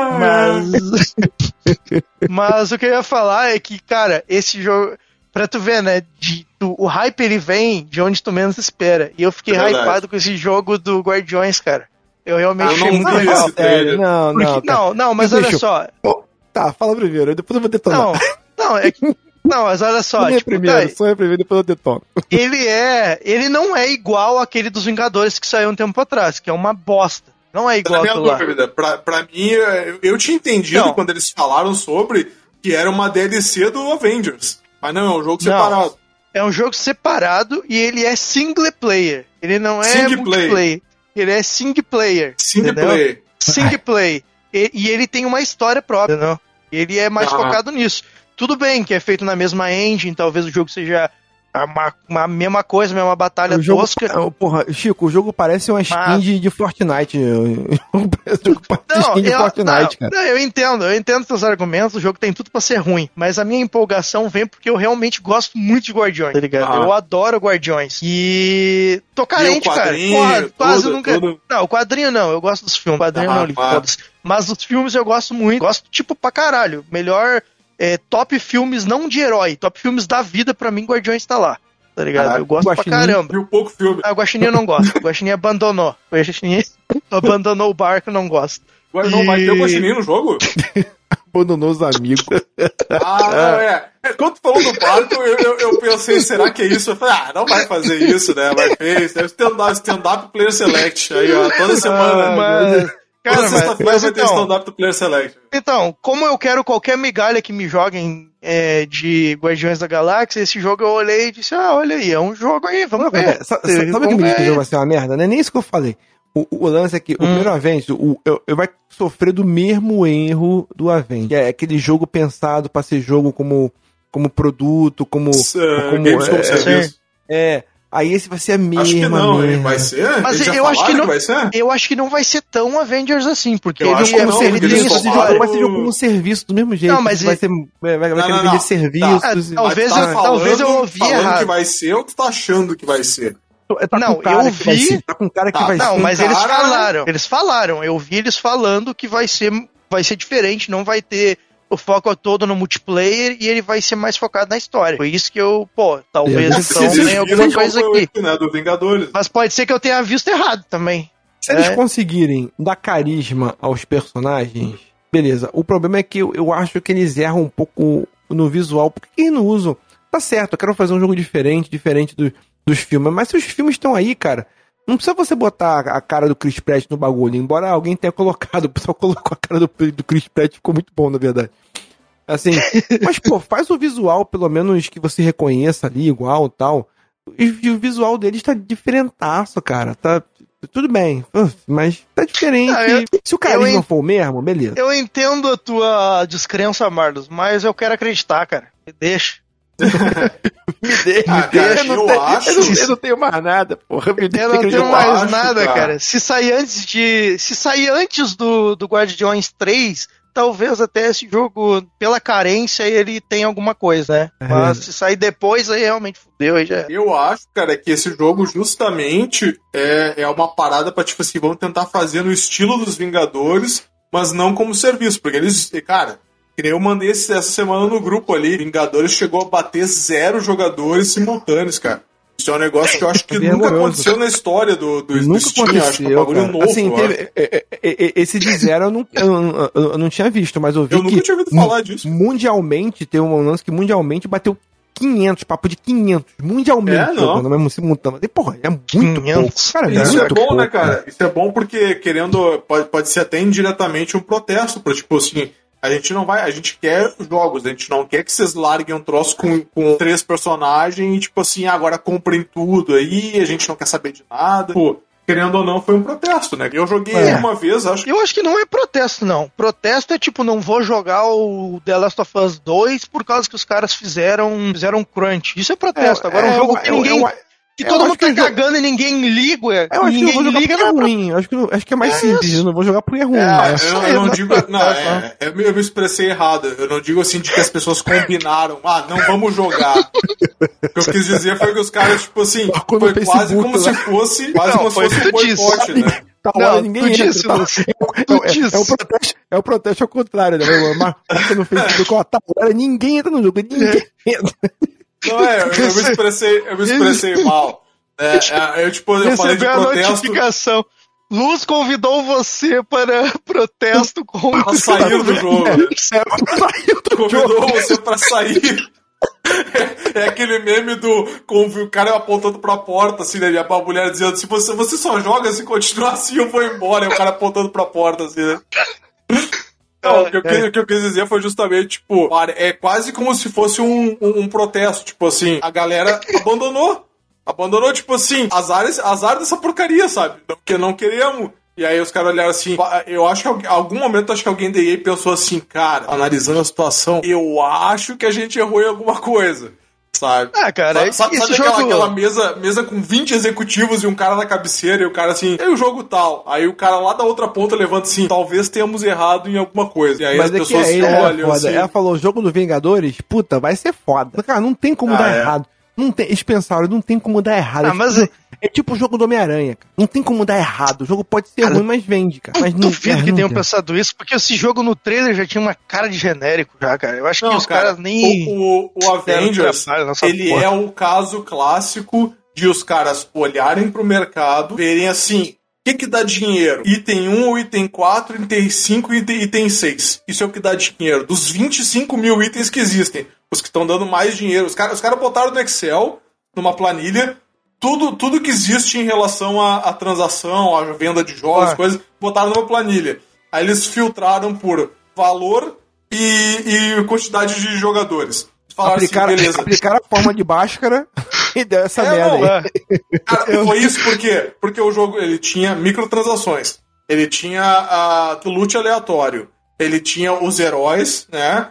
Mas... Mas o que eu ia falar é que, cara, esse jogo... Pra tu ver, né? De, tu, o hype ele vem de onde tu menos espera. E eu fiquei é hypado com esse jogo do Guardiões, cara. Eu realmente achei muito legal. É, não, Porque, não, não, não, mas Deixa olha eu... só. Oh, tá, fala primeiro, depois eu vou detonar. Não, não, é que. Não, mas olha só. Sonha Tipo, primeiro, tá, sonha primeiro, depois eu detono. Ele é. Ele não é igual àquele dos Vingadores que saiu um tempo atrás, que é uma bosta. Não é igual a lá. Dúvida, pra, pra mim, eu, eu tinha entendido não. quando eles falaram sobre que era uma D L C do Avengers. Mas não, é um jogo separado. Não. É um jogo separado e ele é single player. Ele não é single multiplayer. Play. Ele é single player. Single player. Single play. E, e ele tem uma história própria, entendeu? Ele é mais ah. focado nisso. Tudo bem que é feito na mesma engine, talvez o jogo seja uma, uma mesma coisa, mesma batalha o jogo, tosca. Porra, Chico, o jogo parece uma skin Mas... de, de Fortnite. O jogo parece não, skin de eu, Fortnite, não, cara. Não, eu entendo, eu entendo seus argumentos, o jogo tem tudo pra ser ruim, mas a minha empolgação vem porque eu realmente gosto muito de Guardiões, tá ligado? Ah. Eu adoro Guardiões. E tô carente, e cara. Porra, quase tudo, nunca... Tudo. Não, o quadrinho não, eu gosto dos filmes. O quadrinho ah, não, li todos. Mas os filmes eu gosto muito, gosto tipo pra caralho. Melhor é, top filmes não de herói, top filmes da vida, pra mim Guardiões tá lá. Tá ligado? Caraca, eu gosto pra caramba. Viu pouco filme. Ah, o Guaxinim eu não gosto. O Guaxinim abandonou. O Guaxinim abandonou o barco, eu não gosto. Agora não e... vai ter o Guaxinim no jogo? Abandonou os amigos. Ah, não, é. Quando tu falou do barco, eu, eu, eu pensei, será que é isso? Eu falei, ah, não vai fazer isso, né? Vai fazer stand-up, stand-up Player Select. Aí, ó, toda semana. Ah, mas... Cara, toda sexta-feira vai ter stand-up do Player Select. Então, como eu quero qualquer migalha que me joguem é, de Guardiões da Galáxia, esse jogo eu olhei e disse, ah, olha aí, é um jogo aí, vamos ver. É, sabe o que me diz que o jogo vai ser uma merda? Não é nem isso que eu falei. O, o lance é que hum. o primeiro Avengers, o, eu, eu vai sofrer do mesmo erro do Avengers. Que é aquele jogo pensado pra ser jogo como, como produto, como... Uh, como games como serviço. É... Aí esse vai ser a mesma. Acho que não, mesma. Vai ser? Mas eu acho que não. Que vai ser? Eu acho que não vai ser tão Avengers assim, porque eu ele, acho que não, ele tem esse jogo, vai ser jogo como um serviço do mesmo jeito. Não, mas vai ser vai, vai não, querer não, vender serviços. Tá. E... Talvez, tá eu, falando, talvez eu ouvi errado. que vai ser ou tu tá achando que vai ser? Tá não, com cara eu vi. Que vai ser, tá com cara que tá, vai não, ser. Não, mas cara... eles falaram. Eles falaram. Eu vi eles falando que vai ser, vai ser diferente, não vai ter o foco todo no multiplayer e ele vai ser mais focado na história. Foi isso que eu, pô, talvez então tenha alguma coisa aqui. Né, do Vingadores. Mas pode ser que eu tenha visto errado também. Se é. eles conseguirem dar carisma aos personagens, beleza. O problema é que eu, eu acho que eles erram um pouco no visual. Por que eles não usam? Tá certo, eu quero fazer um jogo diferente, diferente do, dos filmes. Mas se os filmes estão aí, cara, não precisa você botar a cara do Chris Pratt no bagulho. Embora alguém tenha colocado, o pessoal colocou a cara do, do Chris Pratt, ficou muito bom, na verdade. Assim, mas, pô, faz o visual, pelo menos, que você reconheça ali, igual e tal. E o visual deles tá diferentaço, cara. Tá tudo bem, mas tá diferente. Ah, eu, Se o carinho não for o mesmo, beleza. Eu entendo a tua descrença, Marlos, mas eu quero acreditar, cara. Me deixa. me deixa, ah, cara, eu, não eu, tenho, acho... eu, não, eu não tenho mais nada, porra. Me eu não tenho mais acho, nada, cara. cara. Se sair antes de. Se sair antes do, do Guardiões três, talvez até esse jogo, pela carência, ele tenha alguma coisa, né? É. Mas se sair depois, aí realmente fudeu, aí já. Eu acho, cara, que esse jogo justamente é, é uma parada pra, tipo assim, vão tentar fazer no estilo dos Vingadores, mas não como serviço, porque eles, cara. Que nem eu mandei essa semana no grupo ali. Vingadores chegou a bater zero jogadores simultâneos, cara. Isso é um negócio que eu acho que é nunca aconteceu na história do, do, nunca do Steam. Aconteceu, acho que é um bagulho cara. novo. Assim, teve, é, é, esse de zero eu não, eu, eu, eu não tinha visto, mas eu vi eu que... Eu nunca tinha ouvido falar disso. Mundialmente, tem um lance que mundialmente bateu quinhentos, papo de quinhentos. Mundialmente. É, não. Não mesmo simultâneo. E, porra, é muito pouco. Cara, é Isso muito é bom, pouco, né, cara? Isso é bom porque, querendo... Pode, pode ser até indiretamente um protesto pra, tipo assim... A gente não vai, a gente quer jogos, a gente não quer que vocês larguem um troço com, com três personagens e, tipo assim, agora comprem tudo aí, a gente não quer saber de nada. Pô, querendo ou não, foi um protesto, né? Eu joguei é. uma vez, acho que... Eu acho que não é protesto, não. Protesto é tipo, não vou jogar o The Last of Us dois por causa que os caras fizeram, fizeram crunch. Isso é protesto. É, Agora é, um jogo é, que ninguém... É, que todo mundo tá cagando e ninguém liga. Eu acho ninguém que eu vou liga é ruim. Eu acho que, acho que é mais é simples. Isso. Eu não vou jogar porque é ruim. É, né? eu, eu não digo. Não, é, eu me expressei errado. Eu não digo assim de que as pessoas combinaram. Ah, não vamos jogar. O que eu quis dizer foi que os caras, tipo assim, foi quase Facebook, como lá. se fosse. Quase não, como se fosse um boicote, né? Tá, não, olha, ninguém entra, disse, tá. é, é, é, o protesto, é o protesto ao contrário, né? Mas no Facebook, ó, tá, olha, ninguém entra no jogo. Ninguém entra. Não, é, eu, eu me expressei, eu me expressei mal. É, é, eu, tipo, eu falei de protesto. A notificação. Luz convidou você para protesto contra... Pra sair do jogo. É, é, convidou jogo. você pra sair. É, é aquele meme do com o cara apontando pra porta, assim, né? E a mulher dizendo, se você, você só joga, se continuar assim, eu vou embora. E o cara apontando pra porta, assim, né? Não, o que, eu quis, o que eu quis dizer foi justamente, tipo, é quase como se fosse um, um, um protesto, tipo assim, a galera abandonou, abandonou, tipo assim, azar, azar dessa porcaria, sabe, porque não queremos. E aí os caras olharam assim, eu acho que em algum momento, acho que alguém da E A pensou assim, cara, analisando a situação, eu acho que a gente errou em alguma coisa. Sabe? Ah, cara, sabe, esse sabe jogo... aquela, aquela mesa, mesa com vinte executivos e um cara na cabeceira e o cara assim, e o jogo tal? Aí o cara lá da outra ponta levanta assim, talvez tenhamos errado em alguma coisa. E aí Mas as é pessoas que é, olham é assim... Ela falou, jogo do Vingadores, puta, vai ser foda. Cara, não tem como ah, dar é. errado. Não tem, eles pensaram, não tem como dar errado. Ah, é, mas tipo, é tipo o jogo do Homem-Aranha, cara. Não tem como dar errado. O jogo pode ser cara, ruim, mas vende, cara. Mas não duvido é, que tenham pensado isso, porque esse jogo no trailer já tinha uma cara de genérico já, cara. Eu acho não, que os cara, caras nem... O, o, o Avengers, ele porra. é um caso clássico de os caras olharem pro mercado, verem assim... O que que dá dinheiro? Item um, item quatro, item cinco e item, item seis. Isso é o que dá dinheiro. Dos vinte e cinco mil itens que existem, os que estão dando mais dinheiro. Os caras os cara botaram no Excel, numa planilha, tudo, tudo que existe em relação à, à transação, à venda de jogos, ah. coisas, botaram numa planilha. Aí eles filtraram por valor e, e quantidade de jogadores. Aplicaram, assim, aplicaram a forma de Bhaskara e deu essa é, merda não, aí. É. Cara, foi isso por quê? Porque o jogo ele tinha microtransações, ele tinha a loot aleatório, ele tinha os heróis, né?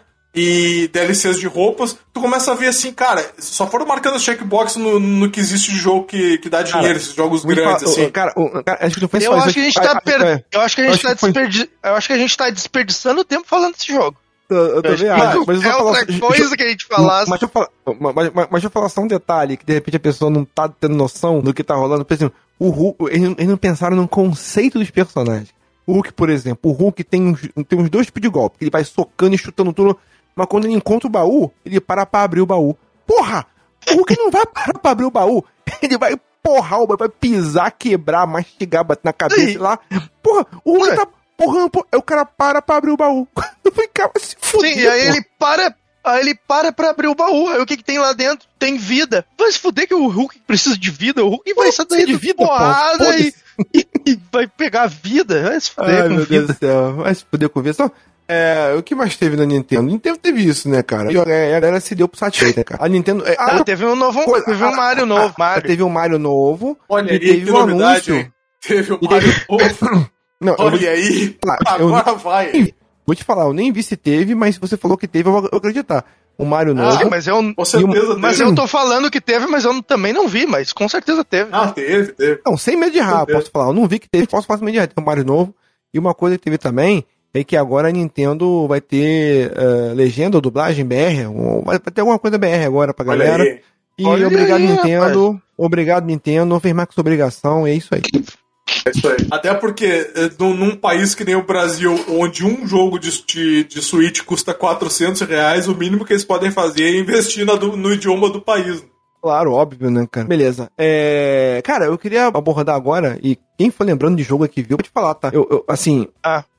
E D L Cs de roupas. Tu começa a ver assim, cara, só foram marcando os checkbox no, no que existe de jogo que, que dá dinheiro, cara, esses jogos grandes, fala, assim. Cara, o, cara, acho que tu fez eu, acho que a gente tá per... é. eu acho que a gente tá desperdi... eu acho que a gente tá desperdiçando tempo falando desse jogo. Eu, eu também acho, mas é outra falar, coisa deixa, que a gente falasse. Mas deixa, eu falar, mas, mas, mas deixa eu falar só um detalhe, que de repente a pessoa não tá tendo noção do que tá rolando. Por exemplo, o Hulk, eles, eles não pensaram no conceito dos personagens. O Hulk, por exemplo, o Hulk tem uns, tem uns dois tipos de golpe, ele vai socando e chutando tudo, mas quando ele encontra o baú, ele para pra abrir o baú. Porra! O Hulk não vai parar pra abrir o baú, ele vai porrar o baú, vai pisar, quebrar, mastigar, bater na cabeça Sim. lá. Porra, o Hulk Ué. tá... Porra, porra, aí o cara para pra abrir o baú. Eu ficava se fuder. Sim, e aí ele para, aí ele para pra abrir o baú. Aí o que que tem lá dentro? Tem vida. Vai se fuder que o Hulk precisa de vida. O Hulk vai sair de vida, porrada e, e, e vai pegar vida. Vai se fuder Ai, com meu vida. Deus do céu. Vai se fuder com vida. Só, é, o que mais teve na Nintendo? Nintendo teve isso, né, cara? E a galera se deu pro satisfeito, né, cara? A Nintendo... É, ah, teve um novo... Coisa, teve um Mario novo. Mario. Teve um Mario novo. Olha, e teve um novidade, anúncio. Teve um Mario novo. Não, Olha vou, aí, ah, agora eu, vai. Vou te falar, eu nem vi se teve, mas se você falou que teve, eu vou acreditar. O Mario novo. Ah, mas eu, com certeza mas teve. eu tô falando que teve, mas eu também não vi, mas com certeza teve. Ah, teve, teve. Não, sem medo de errar, posso falar. Eu não vi que teve, posso falar sem medo de errar. Tem o Mario novo. E uma coisa que teve também é que agora a Nintendo vai ter uh, legenda ou dublagem B R. Um, vai ter alguma coisa B R agora pra galera. Olha aí. E Olha obrigado, aí, Nintendo. rapaz. Obrigado, Nintendo. Fez mais que sua obrigação. É isso aí. É isso aí. Até porque num, num país que nem o Brasil, onde um jogo de, de, de Switch custa quatrocentos reais, o mínimo que eles podem fazer é investir na, do, no idioma do país. Claro, óbvio, né, cara? Beleza. É... Cara, eu queria abordar agora, e quem for lembrando de jogo aqui, viu, eu vou te falar, tá? Eu, eu assim, ah.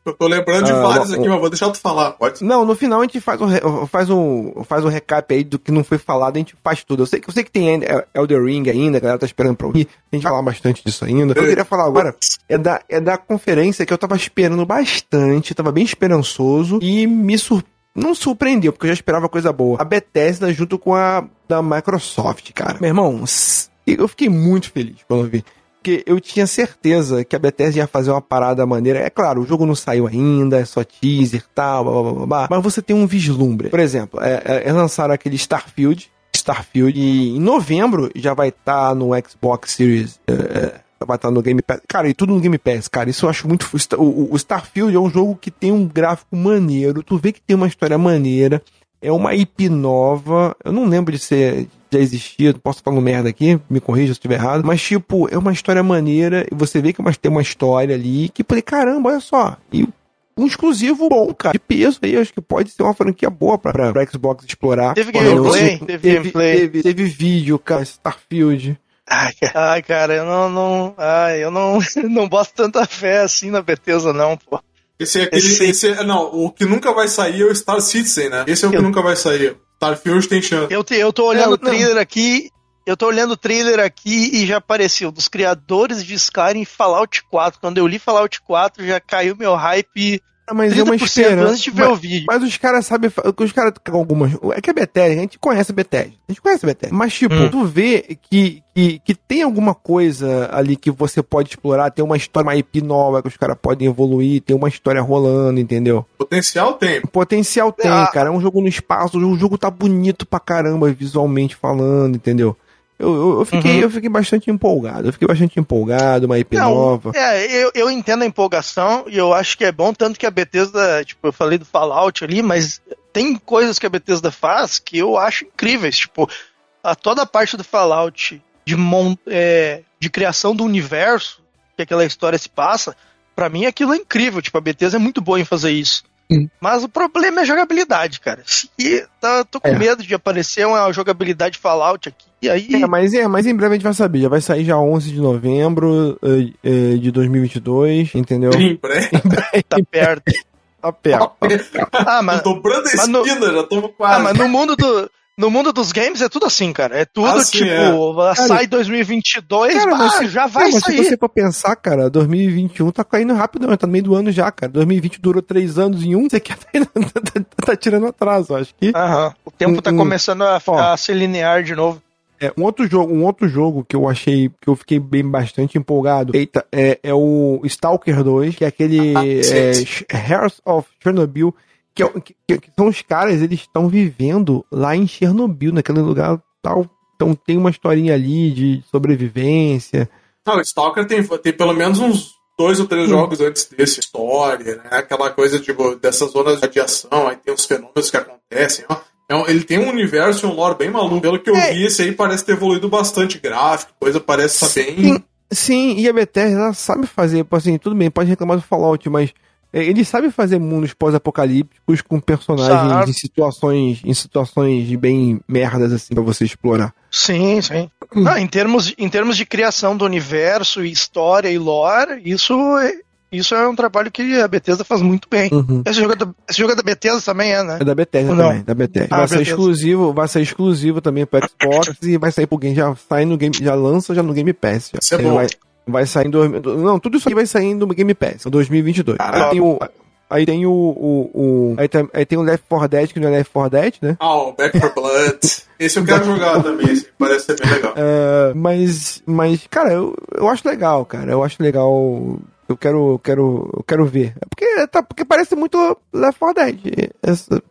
Eu tô lembrando de uh, vários aqui, mas vou deixar tu falar, pode. Não, no final a gente faz um, faz um, faz um recap aí do que não foi falado, a gente faz tudo. Eu sei, eu sei que tem Elden Ring ainda, a galera tá esperando pra ouvir, a gente vai falar bastante disso ainda. O que eu queria falar agora é da, é da conferência que eu tava esperando bastante, tava bem esperançoso e me surpreendeu. Não surpreendeu, porque eu já esperava coisa boa. A Bethesda junto com a da Microsoft, cara. Meu irmão, eu fiquei muito feliz quando eu vi. Porque eu tinha certeza que a Bethesda ia fazer uma parada maneira. É claro, o jogo não saiu ainda, é só teaser e tal, blá, blá, blá, blá, mas você tem um vislumbre. Por exemplo, é, é, é lançaram aquele Starfield, Starfield, e em novembro já vai estar tá no Xbox Series, é, vai estar tá no Game Pass. Cara, e tudo no Game Pass, cara, isso eu acho muito... O, o Starfield é um jogo que tem um gráfico maneiro, tu vê que tem uma história maneira, é uma I P nova, eu não lembro de ser... já existia, posso falar merda aqui, me corrija se estiver errado, mas tipo, é uma história maneira, e você vê que tem uma história ali, que falei, caramba, olha só, e um exclusivo bom, cara, de peso aí, acho que pode ser uma franquia boa pra, pra, pra Xbox explorar. Teve gameplay, teve, teve gameplay. Teve, teve vídeo, cara, Starfield. Ai, ai, cara, eu não, não, ai, eu não, não boto tanta fé assim na Bethesda não, pô. Esse é aquele, esse... esse, não, o que nunca vai sair é o Star Citizen, né? Esse é o que eu... nunca vai sair. Starfield tem chance. Eu, te, eu tô olhando é, o trailer não. aqui, eu tô olhando o trailer aqui e já apareceu dos criadores de Skyrim e Fallout quatro. Quando eu li Fallout quatro, já caiu meu hype. Mas é uma esperança antes de ver mas, o vídeo. Mas os caras sabem, os caras algumas, é que a Bethesda, a gente conhece a Bethesda, a gente conhece a Bethesda, mas tipo, hum. tu vê que, que, que tem alguma coisa ali que você pode explorar, tem uma história, uma I P nova que os caras podem evoluir, tem uma história rolando, entendeu? Potencial tem. Potencial tem, ah. cara, é um jogo no espaço, o jogo tá bonito pra caramba, visualmente falando, entendeu? Eu, eu, eu, fiquei, uhum. eu fiquei bastante empolgado, eu fiquei bastante empolgado, uma I P Não, nova. É, eu, eu entendo a empolgação e eu acho que é bom, tanto que a Bethesda, tipo, eu falei do Fallout ali, mas tem coisas que a Bethesda faz que eu acho incríveis, tipo, a, toda a parte do Fallout de, mon, é, de criação do universo, que aquela história se passa, pra mim aquilo é incrível, tipo, a Bethesda é muito boa em fazer isso. Hum. Mas o problema é a jogabilidade, cara. E tá, tô com é. medo de aparecer uma jogabilidade Fallout aqui. E aí... É, mas, é, mas em breve a gente vai saber. Já vai sair já onze de novembro uh, uh, de dois mil e vinte e dois, entendeu? Em breve. Tá perto. Tá perto. Tá perto. Ah, mas, dobrando a esquina, no, já tô quase. Ah, mas no mundo do... No mundo dos games é tudo assim, cara. É tudo assim, tipo, é. sai dois mil e vinte e dois, cara, mas ah, já vai cara, sair. Mas se você for pensar, cara, dois mil e vinte e um tá caindo rápido, tá no meio do ano já, cara. dois mil e vinte durou três anos em um, você quer tá, tá, tá tirando atraso, acho que. Aham. O tempo um, tá começando a, a ser linear de novo. É, um outro jogo, um outro jogo que eu achei, que eu fiquei bem bastante empolgado, eita, é, é o Stalker dois, que é aquele ah, é, Hearts of Chernobyl. Que, que, que são os caras, eles estão vivendo lá em Chernobyl, naquele lugar tal. Então tem uma historinha ali de sobrevivência. Não, o Stalker tem, tem pelo menos uns dois ou três hum. jogos antes desse, história, né? Aquela coisa tipo, dessas zonas de radiação, aí tem os fenômenos que acontecem, ó. Então, ele tem um universo e um lore bem maluco. Pelo que eu é. vi, esse aí parece ter evoluído bastante gráfico, coisa parece estar bem... Sim, sim, e a Bethesda ela sabe fazer, assim, tudo bem, pode reclamar do Fallout, mas ele sabe fazer mundos pós-apocalípticos com personagens sabe. em situações em situações bem merdas, assim, pra você explorar. Sim, sim. Hum. Não, em, termos, em termos de criação do universo, história e lore, isso é, isso é um trabalho que a Bethesda faz muito bem. Uhum. Esse, jogo é da, esse jogo é da Bethesda também, é, né? É da Bethesda Ou também, não? da Bethesda. Ah, vai Bethesda. ser exclusivo, vai ser exclusivo também pro Xbox e vai sair pro game, já sai no game, já lança já no Game Pass. Já. Isso é bom. Vai, vai sair em dois, não, tudo isso aí vai sair no Game Pass, em dois mil e vinte e dois. Aí tem o Aí tem o. o, o aí, tem, aí tem o Left four Dead, que não é Left four Dead, né? Ah, o Back four Blood. Esse eu quero jogar também, esse parece ser bem legal. Uh, mas, mas, cara, eu, eu acho legal, cara. Eu acho legal. Eu quero, quero, eu quero ver. É porque, tá, porque parece muito Left four Dead. Essa...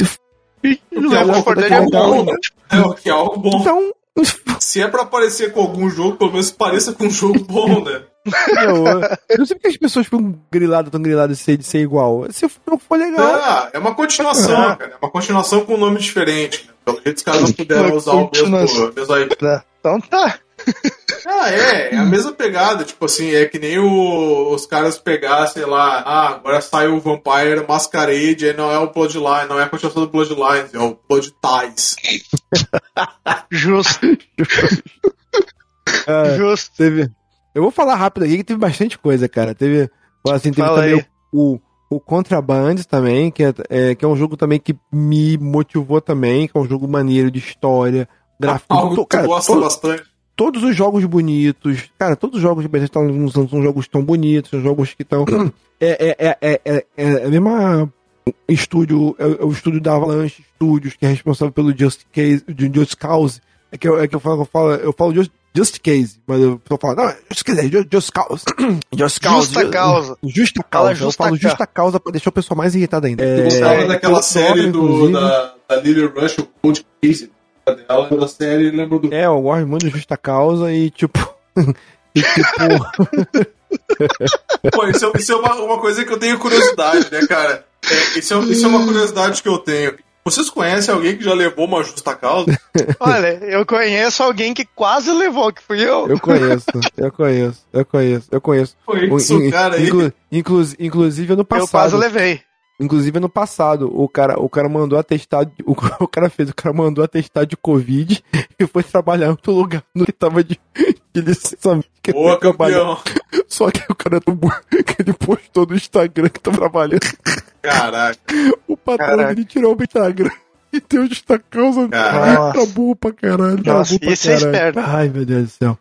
Left four Dead é bom, né? É, que é algo bom. Então. Se é pra aparecer com algum jogo, pelo menos pareça com um jogo bom, né? Eu, eu não sei porque as pessoas ficam griladas, tão griladas de ser, de ser igual. Se não for legal. Ah, é uma continuação, ah. cara. É uma continuação com um nome diferente. Né? Pelo jeito, os caras não puderam usar o mesmo, mesmo aí. Então tá. Ah, é, é a mesma pegada, tipo assim, é que nem o, os caras pegassem lá, ah, agora sai o Vampire Masquerade, aí não é o Bloodline, não é a continuação do Bloodlines, é o Blood Ties. Justo. É, Justo. Teve, eu vou falar rápido aqui que teve bastante coisa, cara. Teve, assim, teve Fala também aí. o, o Contraband também, que é, é, que é um jogo também que me motivou também, que é um jogo maneiro de história, gráfico. Algo que cara, gosta todo, bastante. Todos os jogos bonitos, cara, todos os jogos de Bethesda não são, são jogos tão bonitos, são jogos que estão... É, é, é, é, é a mesma estúdio, é, é o estúdio da Avalanche Studios, que é responsável pelo Just Case, Just Cause, é que eu, é que eu falo, eu falo, eu falo Just, Just Case, mas eu só falo, não, Just Case, Just, just Cause. Just Cause. Justa Causa. Justa Causa. Justa eu falo ca... Justa Causa pra deixar o pessoal mais irritado ainda. Eu gostava é, daquela série do, da, da Lily Rush, o Cold Case dela, da série, lembro do... É, eu gosto muito de Justa Causa e tipo... e tipo... Pô, isso é, isso é uma, uma coisa que eu tenho curiosidade, né, cara? É, isso, é, isso é uma curiosidade que eu tenho. Vocês conhecem alguém que já levou uma justa causa? Olha, eu conheço alguém que quase levou, que fui eu. Eu conheço, eu conheço, eu conheço, eu conheço. Foi isso, o, cara aí. Inclu, inclu, inclusive ano passado. Eu quase levei. Inclusive ano passado, o cara, o cara mandou atestado, o, o cara fez, o cara mandou atestado de Covid e foi trabalhar em outro lugar no que tava de, de licença. Boa, campeão. Só que o cara que ele postou no Instagram que tá trabalhando. Caraca. O patrão dele tirou o Instagram e deu justa causa. Acabou pra caralho. Nossa, pra esse caralho. É esperto. Ai, meu Deus do céu.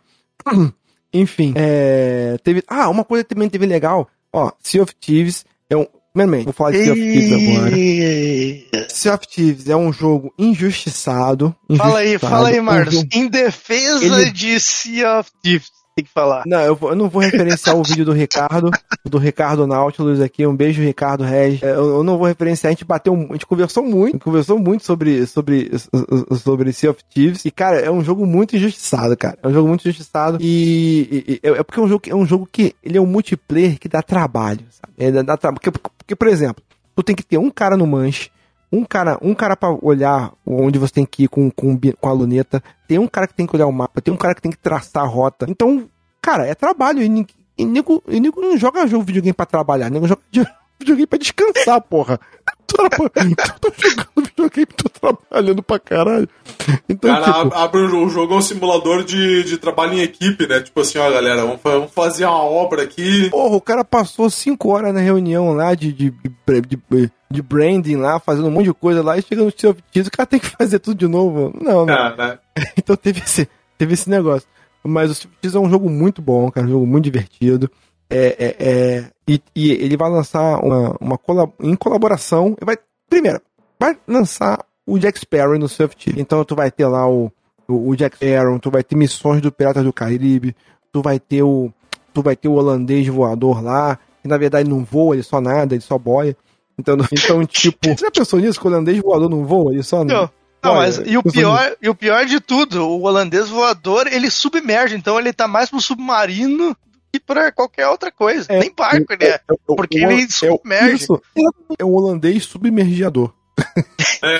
Enfim, é, teve. Ah, uma coisa que também teve legal. Ó, Sea of Thieves é um. Primeiramente, vou falar de Sea of Thieves agora. Sea of Thieves é um jogo injustiçado. injustiçado fala aí, fala aí, Marlos. Um jogo... Em defesa Ele... de Sea of Thieves, tem que falar. Não, eu, vou, eu não vou referenciar o vídeo do Ricardo, do Ricardo Nautilus aqui. Um beijo, Ricardo Regis. Eu, eu não vou referenciar, a gente bateu, a gente conversou muito, conversou muito sobre, sobre, sobre Sea of Thieves. E, cara, é um jogo muito injustiçado, cara. É um jogo muito injustiçado. E, e, e é porque é um jogo, é um jogo que ele é um multiplayer que dá trabalho, sabe? É, dá trabalho. Porque, porque, por exemplo, tu tem que ter um cara no manche, um cara, um cara pra olhar onde você tem que ir com, com, com a luneta, tem um cara que tem que olhar o mapa, tem um cara que tem que traçar a rota. Então, cara, é trabalho. E, e, nego, e nego não joga jogo videogame pra trabalhar, nego joga videogame pra descansar, porra. Tô, tô jogando videogame, tô trabalhando pra caralho. Então, cara, tipo... abre o jogo é um simulador de, de trabalho em equipe, né? Tipo assim, ó, galera, vamos, vamos fazer uma obra aqui. Porra, o cara passou cinco horas na reunião lá de, de, de, de, de branding lá, fazendo um monte de coisa lá, e chega no Sea of Thieves, o cara tem que fazer tudo de novo. Não, não. Cara. Então teve esse, teve esse negócio. Mas o Sea of Thieves é um jogo muito bom, cara, um jogo muito divertido. É, é, é, e, e ele vai lançar uma, uma colab- em colaboração. Vai, primeiro, vai lançar o Jack Sparrow no Sea of Thieves. Então tu vai ter lá o, o, o Jack Sparrow, tu vai ter missões do Piratas do Caribe, tu vai ter o, tu vai ter o holandês voador lá, que na verdade não voa, ele só nada, ele só boia. Então, então tipo, você já pensou nisso? Que o holandês voador não voa, ele só não. Não, mas e o, pior, e o pior de tudo, o holandês voador, ele submerge, então ele tá mais pro submarino e pra qualquer outra coisa. É, Nem barco ele é, é, é porque é, ele submerge. Isso, é o holandês submergiador. É,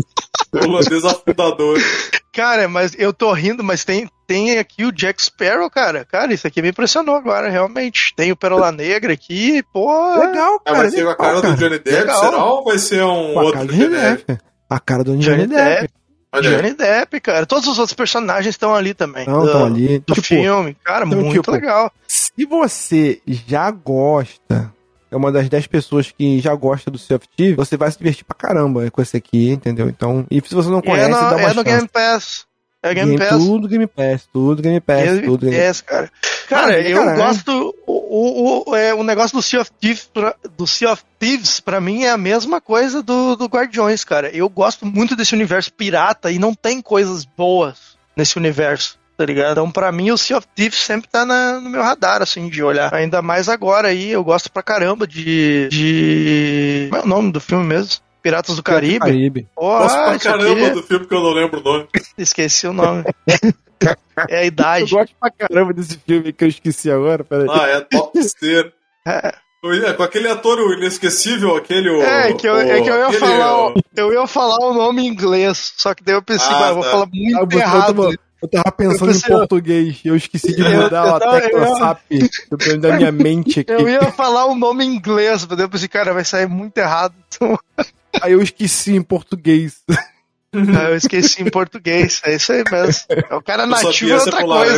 o holandês afundador. Cara, mas eu tô rindo, mas tem, tem aqui o Jack Sparrow, cara. Cara, isso aqui me impressionou agora, realmente. Tem o Pérola Negra aqui, pô. Legal, cara. É, vai ser com a cara do Johnny Depp, legal. Será? Ou vai ser um com outro Johnny Depp? A cara do Johnny, Johnny Depp. Depp. Johnny Depp, cara. Todos os outros personagens estão ali também. Não, estão ali. Do tipo, filme. Cara, então, muito tipo, legal. Se você já gosta, é uma das dez pessoas que já gosta do Sea of Thieves, você vai se divertir pra caramba com esse aqui, entendeu? Então, e se você não conhece, é no, dá uma é chance. no Game Pass. É Game, Game Pass. Tudo Game Pass, tudo Game Pass, Game tudo Game Pass, cara. Cara, ah, eu caralho. gosto. O, o, o, é, o negócio do Sea of Thieves, pra, do Sea of Thieves, pra mim, é a mesma coisa do, do Guardiões, cara. Eu gosto muito desse universo pirata e não tem coisas boas nesse universo, tá ligado? Então, pra mim, o Sea of Thieves sempre tá na, no meu radar, assim, de olhar. Ainda mais agora aí, eu gosto pra caramba de. de... Como é o nome do filme mesmo? Piratas do Caribe. Caribe. Oh, gosto pra caramba aqui... do filme que eu não lembro o nome. Esqueci o nome. É a idade. Eu gosto pra caramba desse filme que eu esqueci agora. Peraí. Ah, é top steiro. É. É, com aquele ator o inesquecível, aquele. O, é, que eu, o, é que eu ia aquele, falar. o... Eu ia falar o nome em inglês. Só que daí eu pensei, ah, eu vou tá. falar muito ah, errado. Eu, eu tava pensando eu pensei, em português. Eu esqueci de mudar a tecla S A P da minha mente aqui. Eu ia falar o nome em inglês, mas eu pensei, cara, vai sair muito errado. Então... Aí eu esqueci em português. Eu esqueci em português, é isso aí mesmo. O cara nativo é outra coisa.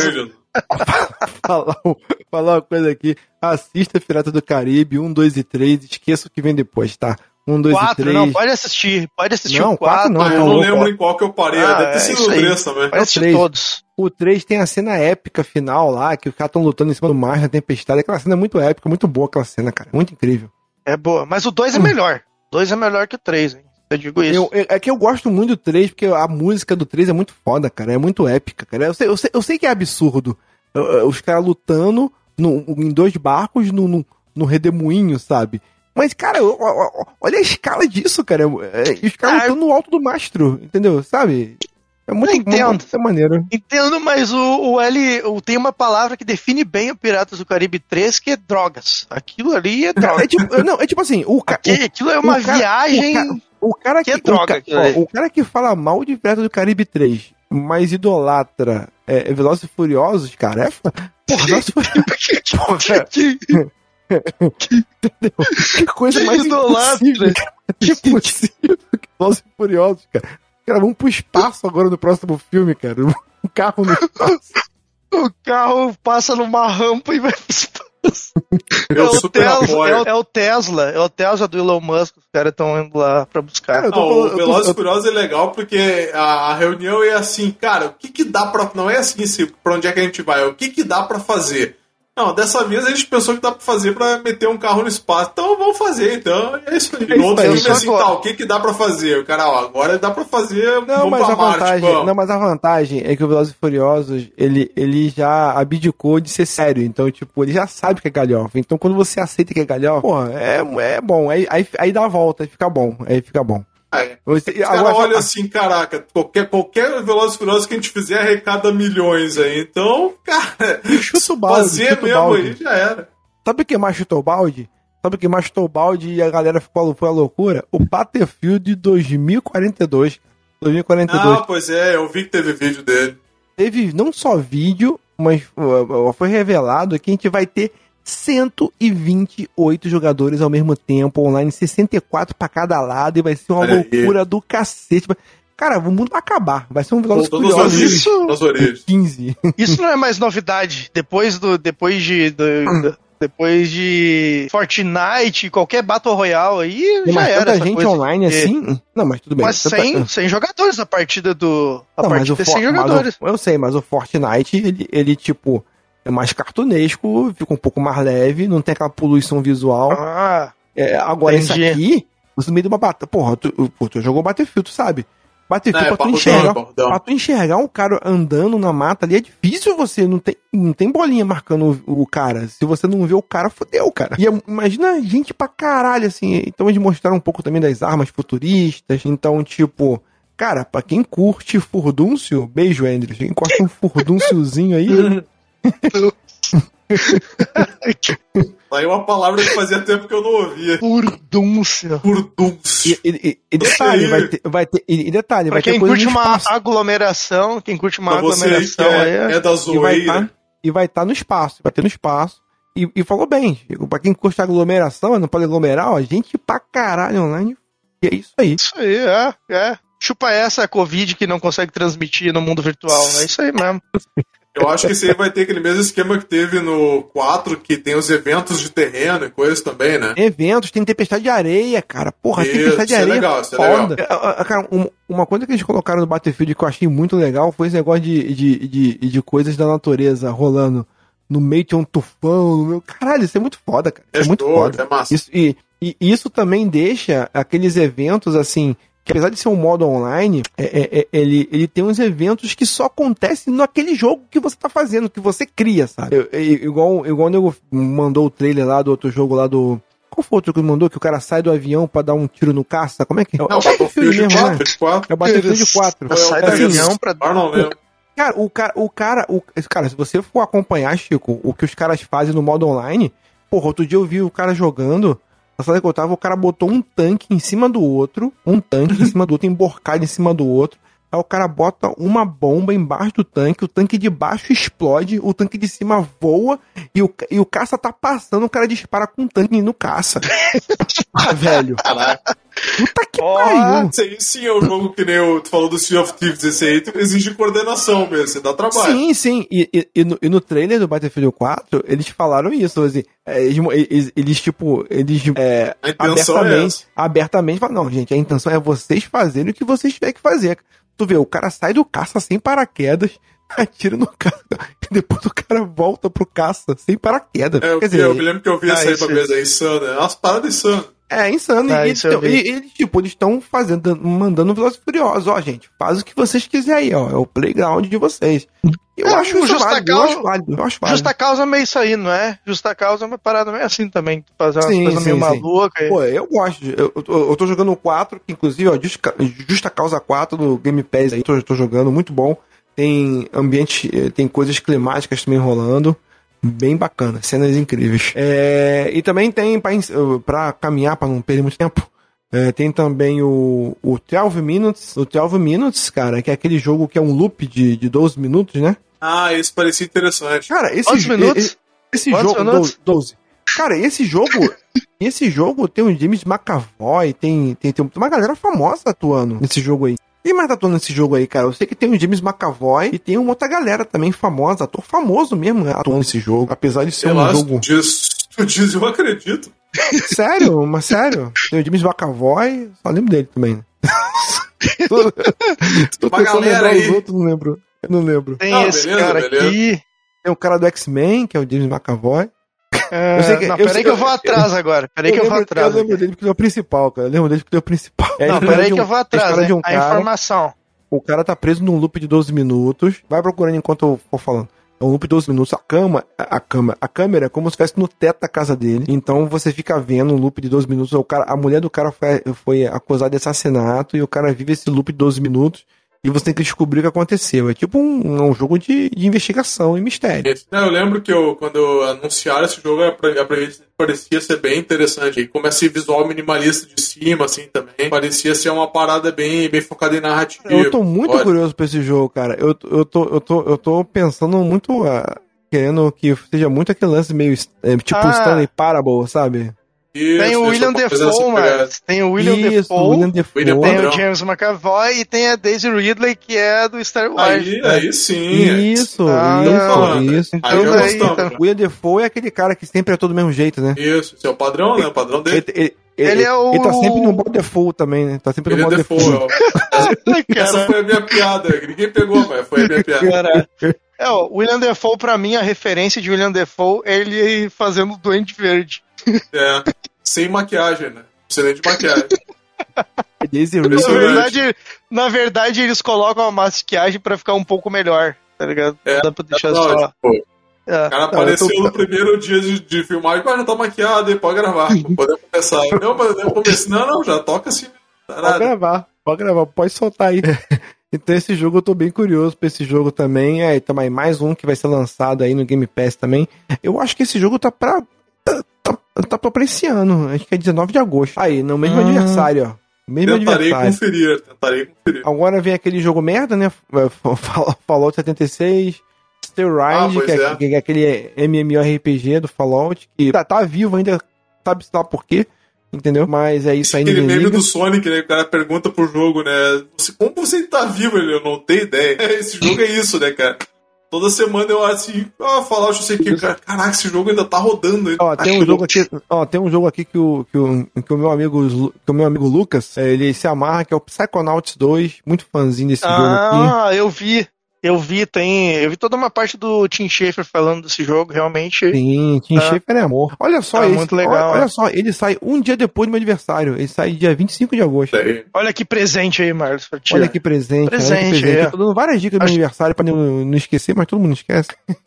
falar, falar uma coisa aqui. Assista Pirata do Caribe, um, dois e três. Esqueça o que vem depois, tá? um, dois e três. Não, pode assistir. Pode assistir não, o quatro. Não, ah, eu não lembro em qual que eu parei. Ah, deve ter sido o três também. Pode assistir todos. O três tem a cena épica final lá, que os caras estão lutando em cima do mar na tempestade. Aquela cena é muito épica, muito boa aquela cena, cara. Muito incrível. É boa, mas o dois é hum. melhor. O dois é melhor que o três, hein? Eu digo isso. Eu, eu, é que eu gosto muito do três, porque a música do três é muito foda, cara. É muito épica, cara. Eu sei, eu sei, eu sei que é absurdo. Os caras lutando no, em dois barcos no, no, no redemoinho, sabe? Mas, cara, olha a escala disso, cara. É, os caras ah, lutando no alto do mastro, entendeu? Sabe? É muito, entendo. muito, muito maneiro. Entendo, mas o, o L o, tem uma palavra que define bem o Piratas do Caribe três, que é drogas. Aquilo ali é droga. É tipo, não, é tipo assim, o, ca, Aqui, o aquilo é uma cara, viagem. O, ca, o cara que, que é droga. O, ca, ó, o cara que fala mal de Piratas do Caribe três, mas idolatra é, Velozes e Furiosos, cara, é. Porra, Velozes e Furiosos. Entendeu? Que coisa que mais impossível, cara. Que impossível que Velozes e Furiosos, cara. Cara, vamos pro espaço agora no próximo filme, cara. Um carro no espaço. O carro passa numa rampa e vai pro espaço. Eu é, o Tesla, é, o, é o Tesla, é o Tesla do Elon Musk. Os caras estão indo lá pra buscar. Cara, não, falando, o Velozes e Furiosos é legal porque a, a reunião é assim, cara, o que que dá pra... Não é assim, se, pra onde é que a gente vai, é o que que dá pra fazer. Não, dessa vez a gente pensou que dá pra fazer pra meter um carro no espaço. Então vamos fazer, então. É isso aí. No outro filme assim, tá, o que que dá pra fazer? O cara, ó, agora dá pra fazer. Não, mas a Marte, vantagem, vamos. não, mas a vantagem é que o Velozes e Furiosos, ele, ele já abdicou de ser sério. Então, tipo, ele já sabe que é galhofa. Então, quando você aceita que é galhofa, pô, é, é bom. Aí, aí, aí dá a volta, aí fica bom. Aí fica bom. É. Os caras olham assim, caraca, qualquer, qualquer Velozes e Furiosos que a gente fizer arrecada milhões aí. Então, cara, chuta o balde, fazer chuta mesmo balde. aí já era. Sabe o que mais chutou o balde? Sabe o que mais chutou o balde e a galera ficou, foi a loucura? O Battlefield dois mil e quarenta e dois. dois mil e quarenta e dois. Ah, pois é, eu vi que teve vídeo dele. Teve não só vídeo, mas uh, foi revelado que a gente vai ter cento e vinte e oito jogadores ao mesmo tempo, online, sessenta e quatro pra cada lado, e vai ser uma Olha loucura aí. do cacete. Cara, o mundo vai acabar. Vai ser um Velozes e Voltando Furiosos isso- nas origens. quinze. Isso não é mais novidade. Depois do. Depois de. do- do- depois de Fortnite, qualquer Battle Royale aí, Tem já mais era. tanta essa gente coisa online de- assim? Não, mas tudo bem. Mas Tanta- cem, cem jogadores a partida do. A Não, mas partida o é cem For- mas jogadores. o- eu sei, mas o Fortnite, ele, ele, tipo, é mais cartunesco, fica um pouco mais leve, não tem aquela poluição visual. Ah, É, agora, entendi. esse aqui, você no meio de uma batalha. Porra, tu, pô, tu jogou Battlefield, tu sabe? Battlefield, É, pra, tu parrudão, enxergar, parrudão. pra tu enxergar um cara andando na mata ali, é difícil você, não tem, não tem bolinha marcando o, o cara. Se você não vê o cara, fodeu, cara. E é- imagina gente pra caralho, assim. Então eles mostraram um pouco também das armas futuristas. Então, tipo, cara, pra quem curte furdúncio, beijo, Andrew. Quem curte um furdúnciozinho aí, Tá aí uma palavra que fazia tempo que eu não ouvia. Furdúncio. Furdúncio. e, e- e detalhe, vai ter, vai ter, e detalhe, Pra vai ter quem coisa curte no uma espaço. aglomeração, quem curte uma Pra você aí que aglomeração aí. é, é da E vai zoeira. estar e vai tá no espaço, vai ter no espaço. E, e falou bem, Chico, pra quem curte aglomeração, não pode aglomerar, ó, gente pra caralho online. E é isso aí. Isso aí, é, é. Chupa essa Covid que não consegue transmitir no mundo virtual. É isso aí mesmo. Eu acho que esse aí vai ter aquele mesmo esquema que teve no quatro, que tem os eventos de terreno e coisas também, né? Eventos, tem tempestade de areia, cara. Porra, Isso, tempestade de isso é areia. legal, isso é foda. Ah, ah, Cara, um- uma coisa que eles colocaram no Battlefield que eu achei muito legal foi esse negócio de, de, de, de coisas da natureza rolando no meio de um tufão. no meio- Caralho, isso é muito foda, cara. Isso é, É muito show, foda. isso é massa. Isso, e, e isso também deixa aqueles eventos assim. Que apesar de ser um modo online, é, é, é, ele, ele tem uns eventos que só acontecem naquele jogo que você tá fazendo, que você cria, sabe? Eu- eu- igual, igual o nego mandou o trailer lá do outro jogo lá do. Qual foi o outro que mandou? Que o cara sai do avião pra dar um tiro no caça? Como é que é? Não, É o Battlefield mesmo, né? quatro, quatro. É o Battlefield quatro. Sai do É assim, avião pra. Ah, não lembro. Cara, o cara, o cara, o, cara, se você for acompanhar, Chico, o que os caras fazem no modo online, porra, outro dia eu vi o cara jogando, na sala que eu tava, o cara botou um tanque em cima do outro, um tanque em cima do outro, emborcado em cima do outro, aí o cara bota uma bomba embaixo do tanque, o tanque de baixo explode, o tanque de cima voa, e o, e o caça tá passando, o cara dispara com um tanque no caça. Ah, velho. Caraca. Puta que Oh, pariu. Esse aí sim é um jogo que nem o, tu falou do Sea of Thieves, esse aí exige coordenação mesmo, você dá trabalho. Sim, sim. E, e, e, no, e no trailer do Battlefield quatro, eles falaram isso, assim, é, eles, eles, eles, tipo, eles é, A intenção abertamente, é abertamente falam, não, gente, a intenção é vocês fazerem o que vocês tiverem que fazer. Tu vê, o cara sai do caça sem paraquedas, atira no cara, e depois o cara volta pro caça sem paraquedas. É, eu, Quer vi, dizer, eu me lembro que eu vi ah, essa aí isso uma vez, é insano, é umas paradas insanas. é insano. Ah, e, isso eu eles, vi. e eles, tipo, eles estão fazendo, mandando Velozes e Furiosos, ó, gente, faz o que vocês quiserem aí, ó, é o playground de vocês. Eu É, acho o isso Justa válido, eu Causa- acho válido, eu acho válido. Justa causa é meio isso aí, não é? Justa causa é uma parada meio assim também. Tu fazer umas Sim, coisas sim, meio sim. malucas. Pô, eu gosto. de- Eu, eu, tô- eu tô jogando o quatro, que inclusive, ó, Justa, Justa Causa quatro do Game Pass aí, tô, tô jogando, muito bom. Tem ambiente, eh, tem coisas climáticas também rolando. Bem bacana, cenas incríveis. É, e também tem, pra, ens- eh, pra caminhar, pra não perder muito tempo, eh, tem também o, o doze Minutes. O doze Minutes, cara, que é aquele jogo que é um loop de, de doze minutos, né? Ah, isso parecia interessante. Cara, esse, Quantos jo- minutos? esse, esse Quantos jogo, minutos? doze. Cara, esse jogo, esse jogo tem o James McAvoy, tem, tem, tem uma galera famosa atuando nesse jogo aí. Quem mais tá atuando nesse jogo aí, cara? Eu sei que tem o James McAvoy e tem uma outra galera também famosa, ator famoso mesmo, né, atuando nesse jogo. Apesar de ser Sei um lá, se jogo... tu diz, tu diz, eu acredito. Sério? Mas sério? Tem o James McAvoy, só lembro dele também, né? tô, tô Uma tentando galera lembrar aí. os outros, não lembro. Eu não lembro. Tem Ah, esse beleza, cara beleza. aqui. Tem o cara do X-Men, que é o James McAvoy. É, Eu sei que- não, eu peraí sei- que eu vou atrás agora. Peraí que eu vou lembro, atrás. Eu lembro dele porque ele é o principal, cara. Eu lembro dele porque ele é o principal. É a Não, história peraí de que um- eu vou a atrás. história Né? de um A cara, informação. o cara tá preso num loop de doze minutos. Vai procurando enquanto eu for falando. É um loop de doze minutos. A cama, a, a cama, a câmera é como se estivesse no teto da casa dele. Então você fica vendo um loop de doze minutos. O cara, a mulher do cara foi, foi acusada de assassinato e o cara vive esse loop de doze minutos. E você tem que descobrir o que aconteceu. É tipo um, um jogo de, de investigação e mistério. Esse- Não, eu lembro que eu, quando anunciaram esse jogo, apre- apre- parecia ser bem interessante. E como esse visual minimalista de cima, assim, também, parecia ser uma parada bem, bem focada em narrativa. Eu tô muito Olha, curioso pra esse jogo, cara. Eu, eu, tô, eu, tô, eu tô pensando muito, ah, querendo que seja muito aquele lance meio é, tipo Ah. Stanley Parable, sabe? isso, Tem o isso, William uma coisa Defoe, assim, pegada. mas tem o William Isso, Defoe, William Defoe. William tem padrão. o James McAvoy e tem a Daisy Ridley, que é do Star Wars. Aí, aí sim. Isso, Ah, isso, falando. isso. Então Aí já daí, gostamos. então. já. William Defoe é aquele cara que sempre é todo do mesmo jeito, né? Isso, esse é o padrão, né? O padrão dele. Ele, ele, Ele é o- ele tá sempre no bom default também, né? Tá sempre no William bom Defoe. default. ó. Essa Cara, foi a minha piada. que Ninguém pegou, mas foi a minha piada. cara. É, o William Defoe, pra mim, a referência de William Defoe é ele fazendo o Duende Verde. É, sem maquiagem, né? Excelente maquiagem. Daisy Na Ridley. Impressionante. verdade, na verdade, eles colocam a maquiagem pra ficar um pouco melhor, tá ligado? É, Não dá pra deixar Não, só... tipo, É. o cara eu apareceu tô- no primeiro dia de, de filmagem, mas já tá maquiado, hein? Pode gravar, pode começar. Não, mas eu comecei, não, não, já toca assim. Pode Tarado. gravar, pode gravar, pode soltar aí. Então esse jogo eu tô bem curioso pra esse jogo também. É, também mais um que vai ser lançado aí no Game Pass também. Eu acho que esse jogo tá pra. Tá, tá, tá pra esse ano. Acho que é dezenove de agosto. Aí, no mesmo Ah. aniversário, ó. Mesmo Tentarei aniversário. conferir, tentarei conferir. Agora vem aquele jogo merda, né? Fall- Fallout setenta e seis. Still Ah, Ride, pois que, é, é. que é aquele MMORPG do Fallout. Que tá, tá vivo ainda, sabe-se lá por quê. Entendeu? Mas é isso aí, Aquele ninguém meme liga. do Sonic, né? O cara pergunta pro jogo, né? Você, como você tá vivo? Ele, eu não tenho ideia. Esse jogo é isso, né, cara? Toda semana eu assim, ah, Fallout, eu sei que, cara, caraca, esse jogo ainda tá rodando. Ainda. Ó, tem um jogo aqui, ó, tem um jogo aqui que o, que o, que o meu amigo, Lu- que o meu amigo Lucas, é, ele se amarra, que é o Psychonauts dois, muito fãzinho desse jogo aqui. Ah, eu vi. Eu vi, tem. Eu vi toda uma parte do Tim Schafer falando desse jogo, realmente. Sim, Tim Ah. Schafer é amor. Olha só Ah, esse, muito legal, olha, olha é. só, ele sai um dia depois do meu aniversário, ele sai dia vinte e cinco de agosto. Daí, Olha que presente aí, Marcos. pra ti. Olha que presente, olha que Presente, presente. é. Eu tô dando várias dicas do meu Acho- aniversário pra não, não esquecer, mas todo mundo esquece.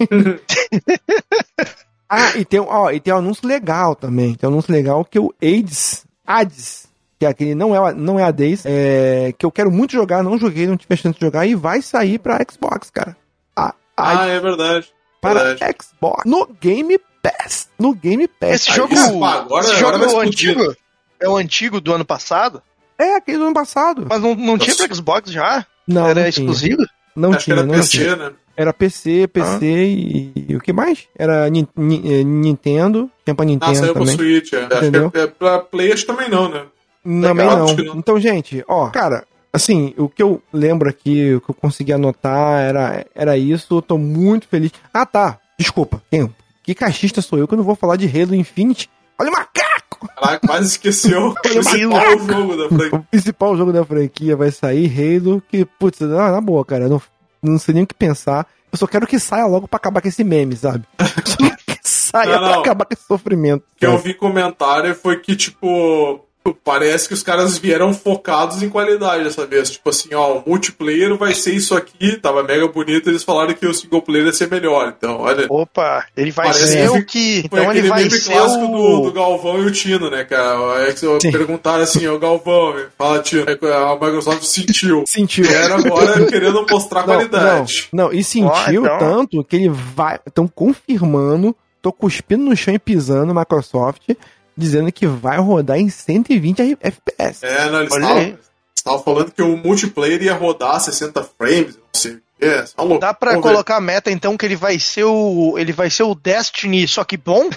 Ah, e tem, ó, e tem um anúncio legal também. Tem um anúncio legal que é o AIDS, Hades, que é aquele, não é, a- não é a Days, é, que eu quero muito jogar, não joguei, não tive a chance de jogar, e vai sair pra Xbox, cara. A, a- ah, é verdade. para verdade. Xbox, no Game Pass. No Game Pass. Esse Aí, jogo, isso, pá, agora- esse agora jogo é vai o explodir. antigo? É o antigo do ano passado? É aquele do ano passado. Mas não, não tinha Nossa. pra Xbox já? Não, Era não tinha. exclusivo? Não Acho que tinha, era não P C, tinha. né? Era P C, P C e, e o que mais? Era Ni- Ni- eh, Nintendo, tinha pra Ah, Nintendo saiu pro também. Switch, é. Acho Entendeu? que é, é pra Play, acho que também não, né? Também não. não. Então, gente, ó, cara, assim, o que eu lembro aqui, o que eu consegui anotar era, era isso, eu tô muito feliz. Ah, tá, desculpa, quem, que caixista sou eu que eu não vou falar de Halo Infinite? Olha o macaco! Caraca, quase esqueceu o principal jogo da franquia. O principal jogo da franquia vai sair, Halo, que, putz, na, na boa, cara, eu não, não sei nem o que pensar. Eu só quero que saia logo pra acabar com esse meme, sabe? Só que saia não, não. pra acabar com esse sofrimento. O que eu vi comentário foi que, tipo... Parece que os caras vieram focados em qualidade dessa vez. Tipo assim, ó, o multiplayer vai ser isso aqui, tava mega bonito, eles falaram que o single player ia ser melhor. Então, olha. Opa, ele vai ser o que. Então ele vai ser clássico o do, do Galvão e o Tino, né, cara? É que perguntaram assim, ó, Galvão, fala, Tino, a Microsoft sentiu. Sentiu. Era agora querendo mostrar não, qualidade. Não, não, e sentiu oh, então... tanto que ele vai. Estão confirmando, tô cuspindo no chão e pisando, Microsoft. Dizendo que vai rodar em cento e vinte F P S. É, não, eles estavam falando que o multiplayer ia rodar sessenta frames, não sei. É, alô, dá pra colocar a meta, então, que ele vai ser o. Ele vai ser o Destiny, só que bom?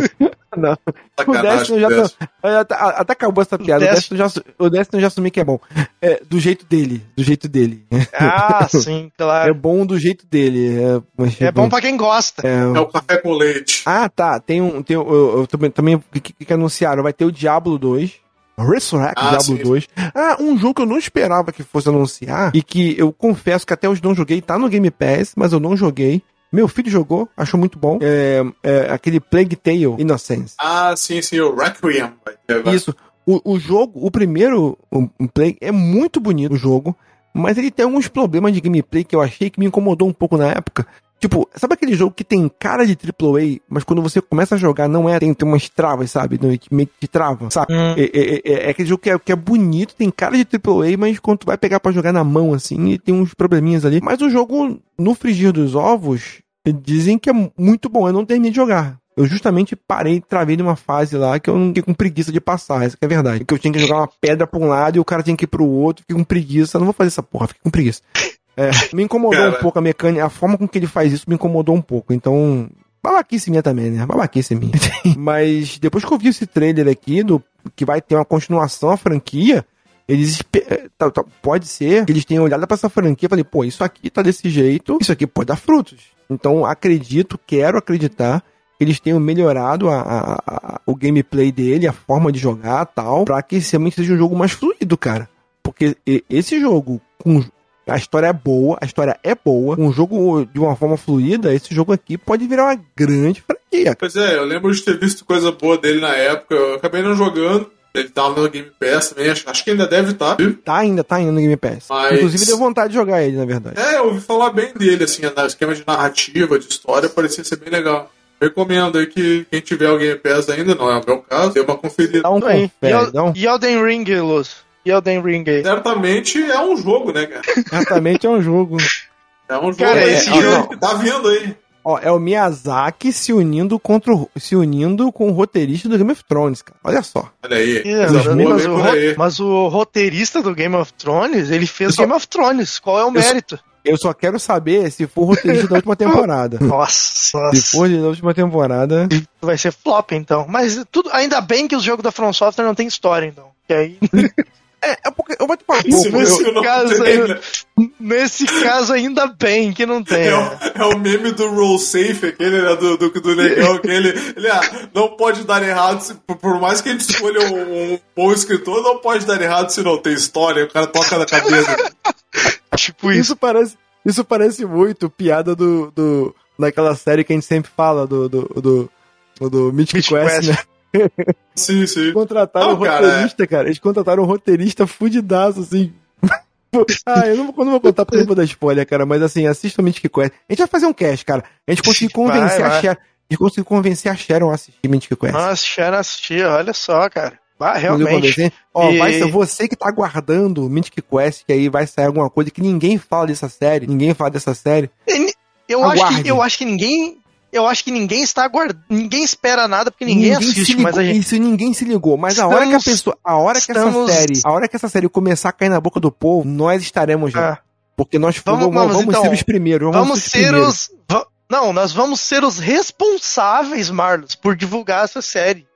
Não. O Destiny já. Destiny. Até, até acabou essa piada. O Destiny, já, o Destiny já assumi que é bom. É, do jeito dele. Do jeito dele. Ah, sim, claro. É bom do jeito dele. É, mas, é bom pra quem gosta. É, é o café com leite. Ah, tá. Tem um. Tem, eu, eu, também, também que, que, que anunciaram. Vai ter o Diablo dois. Resurrect, ah, Diablo sim, dois. Sim. Ah, um jogo que eu não esperava que fosse anunciar e que eu confesso que até hoje não joguei, tá no Game Pass, mas eu não joguei. Meu filho jogou, achou muito bom. É, é aquele Plague Tale Innocence. Ah, sim, sim, o Requiem. Isso. O, o jogo, o primeiro o, o Plague, é muito bonito o jogo, mas ele tem alguns problemas de gameplay que eu achei que me incomodou um pouco na época. Tipo, sabe aquele jogo que tem cara de triplo A, mas quando você começa a jogar não é, tem, tem umas travas, sabe? Que meio que te travam, sabe? Hum. É, é, é, é aquele jogo que é, que é bonito, tem cara de triplo A, mas quando tu vai pegar pra jogar na mão, assim, e tem uns probleminhas ali. Mas o jogo, no frigir dos ovos, dizem que é muito bom. Eu não terminei de jogar. Eu justamente parei, travei numa fase lá que eu não fiquei com preguiça de passar, essa que é a verdade. Que eu tinha que jogar uma pedra pra um lado e o cara tinha que ir pro outro, fiquei com preguiça. Eu não vou fazer essa porra, fiquei com preguiça. É, me incomodou Cara. um pouco a mecânica, a forma com que ele faz isso me incomodou um pouco, então, babaquice minha também, né, babaquice minha. Mas depois que eu vi esse trailer aqui, do, que vai ter uma continuação à franquia, eles, tá, tá, pode ser que eles tenham olhado pra essa franquia e falei, pô, isso aqui tá desse jeito, isso aqui pode dar frutos. Então, acredito, quero acreditar que eles tenham melhorado a, a, a, o gameplay dele, a forma de jogar e tal, pra que realmente seja um jogo mais fluido, cara. Porque esse jogo, com a história é boa, a história é boa. Um jogo de uma forma fluida, esse jogo aqui pode virar uma grande franquia. Pois é, eu lembro de ter visto coisa boa dele na época. Eu acabei não jogando. Ele tava no Game Pass também. Acho, acho que ainda deve estar. Tá, tá ainda, tá ainda no Game Pass. Mas... Inclusive deu vontade de jogar ele, na verdade. É, eu ouvi falar bem dele, assim, no esquema de narrativa, de história, parecia ser bem legal. Recomendo aí que quem tiver o Game Pass ainda, não é o meu caso, dê uma conferida. Dá um confere, dá um... E Elden Ring, Luz? Elden Ring. Certamente é um jogo, né, cara? Certamente é um jogo. É um jogo. Cara, aí, esse é, jogo ó, tá vindo aí. Ó, é o Miyazaki se unindo contra o, se unindo com o roteirista do Game of Thrones, cara. Olha só. Olha aí. É, mas, mas, o, aí. mas o roteirista do Game of Thrones, ele fez só... Game of Thrones. Qual é o mérito? Eu só quero saber se for o roteirista da última temporada. Nossa. Se for da última temporada... Vai ser flop, então. Mas tudo, ainda bem que os jogos da From Software não tem história, então. Que aí... É, é porque eu vou te falar. Isso, nesse, caso, ainda, nesse caso, ainda bem que não tem. É o, é o meme do Roll Safe, aquele, né, do, do, do legal, que ele, ele ah, não pode dar errado, se, por mais que a gente escolha um, um bom escritor, não pode dar errado se não tem história, o cara toca na cabeça. Tipo isso. Isso parece, isso parece muito piada do, do, daquela série que a gente sempre fala, do, do, do, do, do Mythic, Mythic Quest, Quest, né? Sim, sim. Contrataram um roteirista, cara, é. cara. Eles contrataram um roteirista fudidaço, assim. Ah, eu não, eu não vou contar porque eu não vou dar spoiler, cara. Mas assim, assista o Mythic Quest. A gente vai fazer um cast, cara. A gente conseguiu convencer vai, vai. a Sharon. A gente conseguiu convencer a Sharon a assistir Mythic Quest. Nossa, Sharon assistir, olha só, cara. Ah, realmente. Ó, e... vai ser você que tá aguardando o Mythic Quest, que aí vai sair alguma coisa que ninguém fala dessa série. Ninguém fala dessa série. Eu acho, que, eu acho que ninguém. Eu acho que ninguém está aguardando, ninguém espera nada porque ninguém, ninguém assiste, ligou, mas a gente... Isso, ninguém se ligou, mas estamos, a hora que a pessoa, a hora que estamos... essa série, a hora que essa série começar a cair na boca do povo, nós estaremos já. Ah. Porque nós vamos, vamos, vamos então, ser os primeiros, vamos, vamos ser, os, os Não, nós vamos ser os responsáveis, Marlos, por divulgar essa série.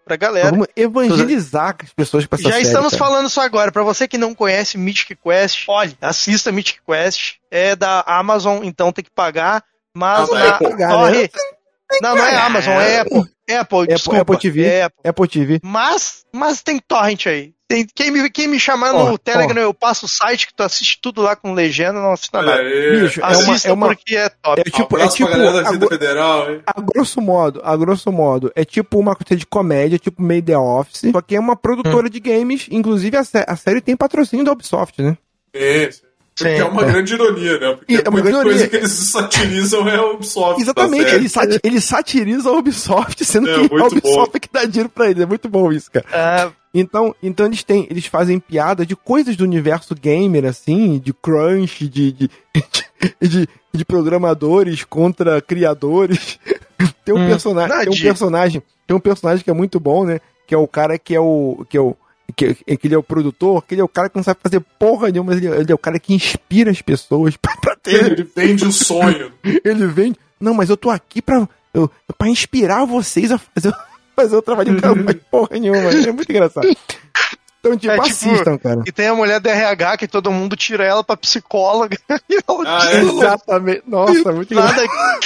pra galera. Vamos evangelizar as pessoas pra essa Já série, estamos cara. falando isso agora. Pra você que não conhece Mythic Quest, olha, assista Mythic Quest. É da Amazon, então tem que pagar. Mas Ah, na... Apple. corre... Não, não é Amazon, é Apple. Apple, desculpa. Apple T V. É Apple. Apple T V. Mas, mas tem torrent aí. Tem, quem, me, quem me chamar no Ó, Telegram, ó. eu passo o site que tu assiste tudo lá com legenda, não assista Olha nada. aí. Bicho, é uma, Assista é uma, porque é top. é tipo, é Abraço tipo, pra galera da a, Receita gro- Federal, hein? a grosso modo, a grosso modo, é tipo uma coisa de comédia, tipo meio The Office, só que é uma produtora Hum. de games, inclusive a, sé- a série tem patrocínio da Ubisoft, né? Sim, sim. Porque Sim. é uma grande ironia, né? Porque E é uma muita grande coisa ironia. que eles satirizam é a Ubisoft. Exatamente, tá ele, sati- ele satiriza a Ubisoft, sendo É, que a muito Ubisoft bom. é que dá dinheiro pra ele, é muito bom isso, cara. Ah, Então, então eles têm, eles fazem piada de coisas do universo gamer, assim, de crunch, de, de, de, de, de programadores contra criadores. Tem um, Hum, personagem, tem um Nadia. personagem, tem um personagem que é muito bom, né? Que é o cara que é o, que é o, que, que ele é o produtor, que ele é o cara que não sabe fazer porra nenhuma, mas ele, ele é o cara que inspira as pessoas pra, pra ter. Ele vende o sonho. Ele vem, não, mas eu tô aqui pra, eu, pra inspirar vocês a fazer, fazer o trabalho que não faz porra nenhuma. É muito engraçado. Então, tipo, É, tipo, assistam, cara. e tem a mulher do R H que todo mundo tira ela pra psicóloga. E ela Ah, diz, é? Exatamente. Nossa, muito engraçado. nada.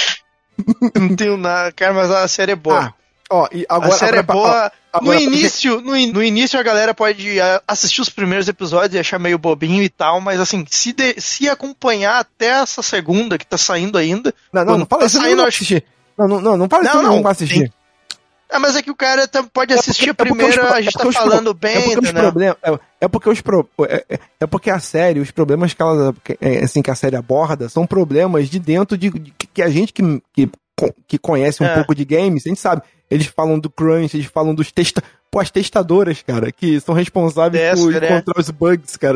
Não tenho nada. Cara, mas a série é boa. Ah, ó, e agora, a série agora, é boa. agora- no, início, no, in- no início a galera pode ah, assistir os primeiros episódios e achar meio bobinho e tal, mas assim, se, de- se acompanhar até essa segunda que tá saindo ainda. Não, não, não quando fala tá isso, não, saindo, não vai acho- assistir. Não, não, não, não fala isso, Não, não, não, não vai assistir. Ah, mas é que o cara tá- pode assistir É porque- a primeira, é porque os- a gente é tá porque os pro- falando É bem, porque os entendeu? problemas. É, é porque os pro, é, é- é porque a série, os problemas que ela, que, é, assim, que a série aborda são problemas de dentro de, de- que a gente que, que, que conhece um É. pouco de games, a gente sabe. Eles falam do crunch, eles falam dos testa, pô, as testadoras, cara, que são responsáveis por Tester, é. encontrar os bugs, cara.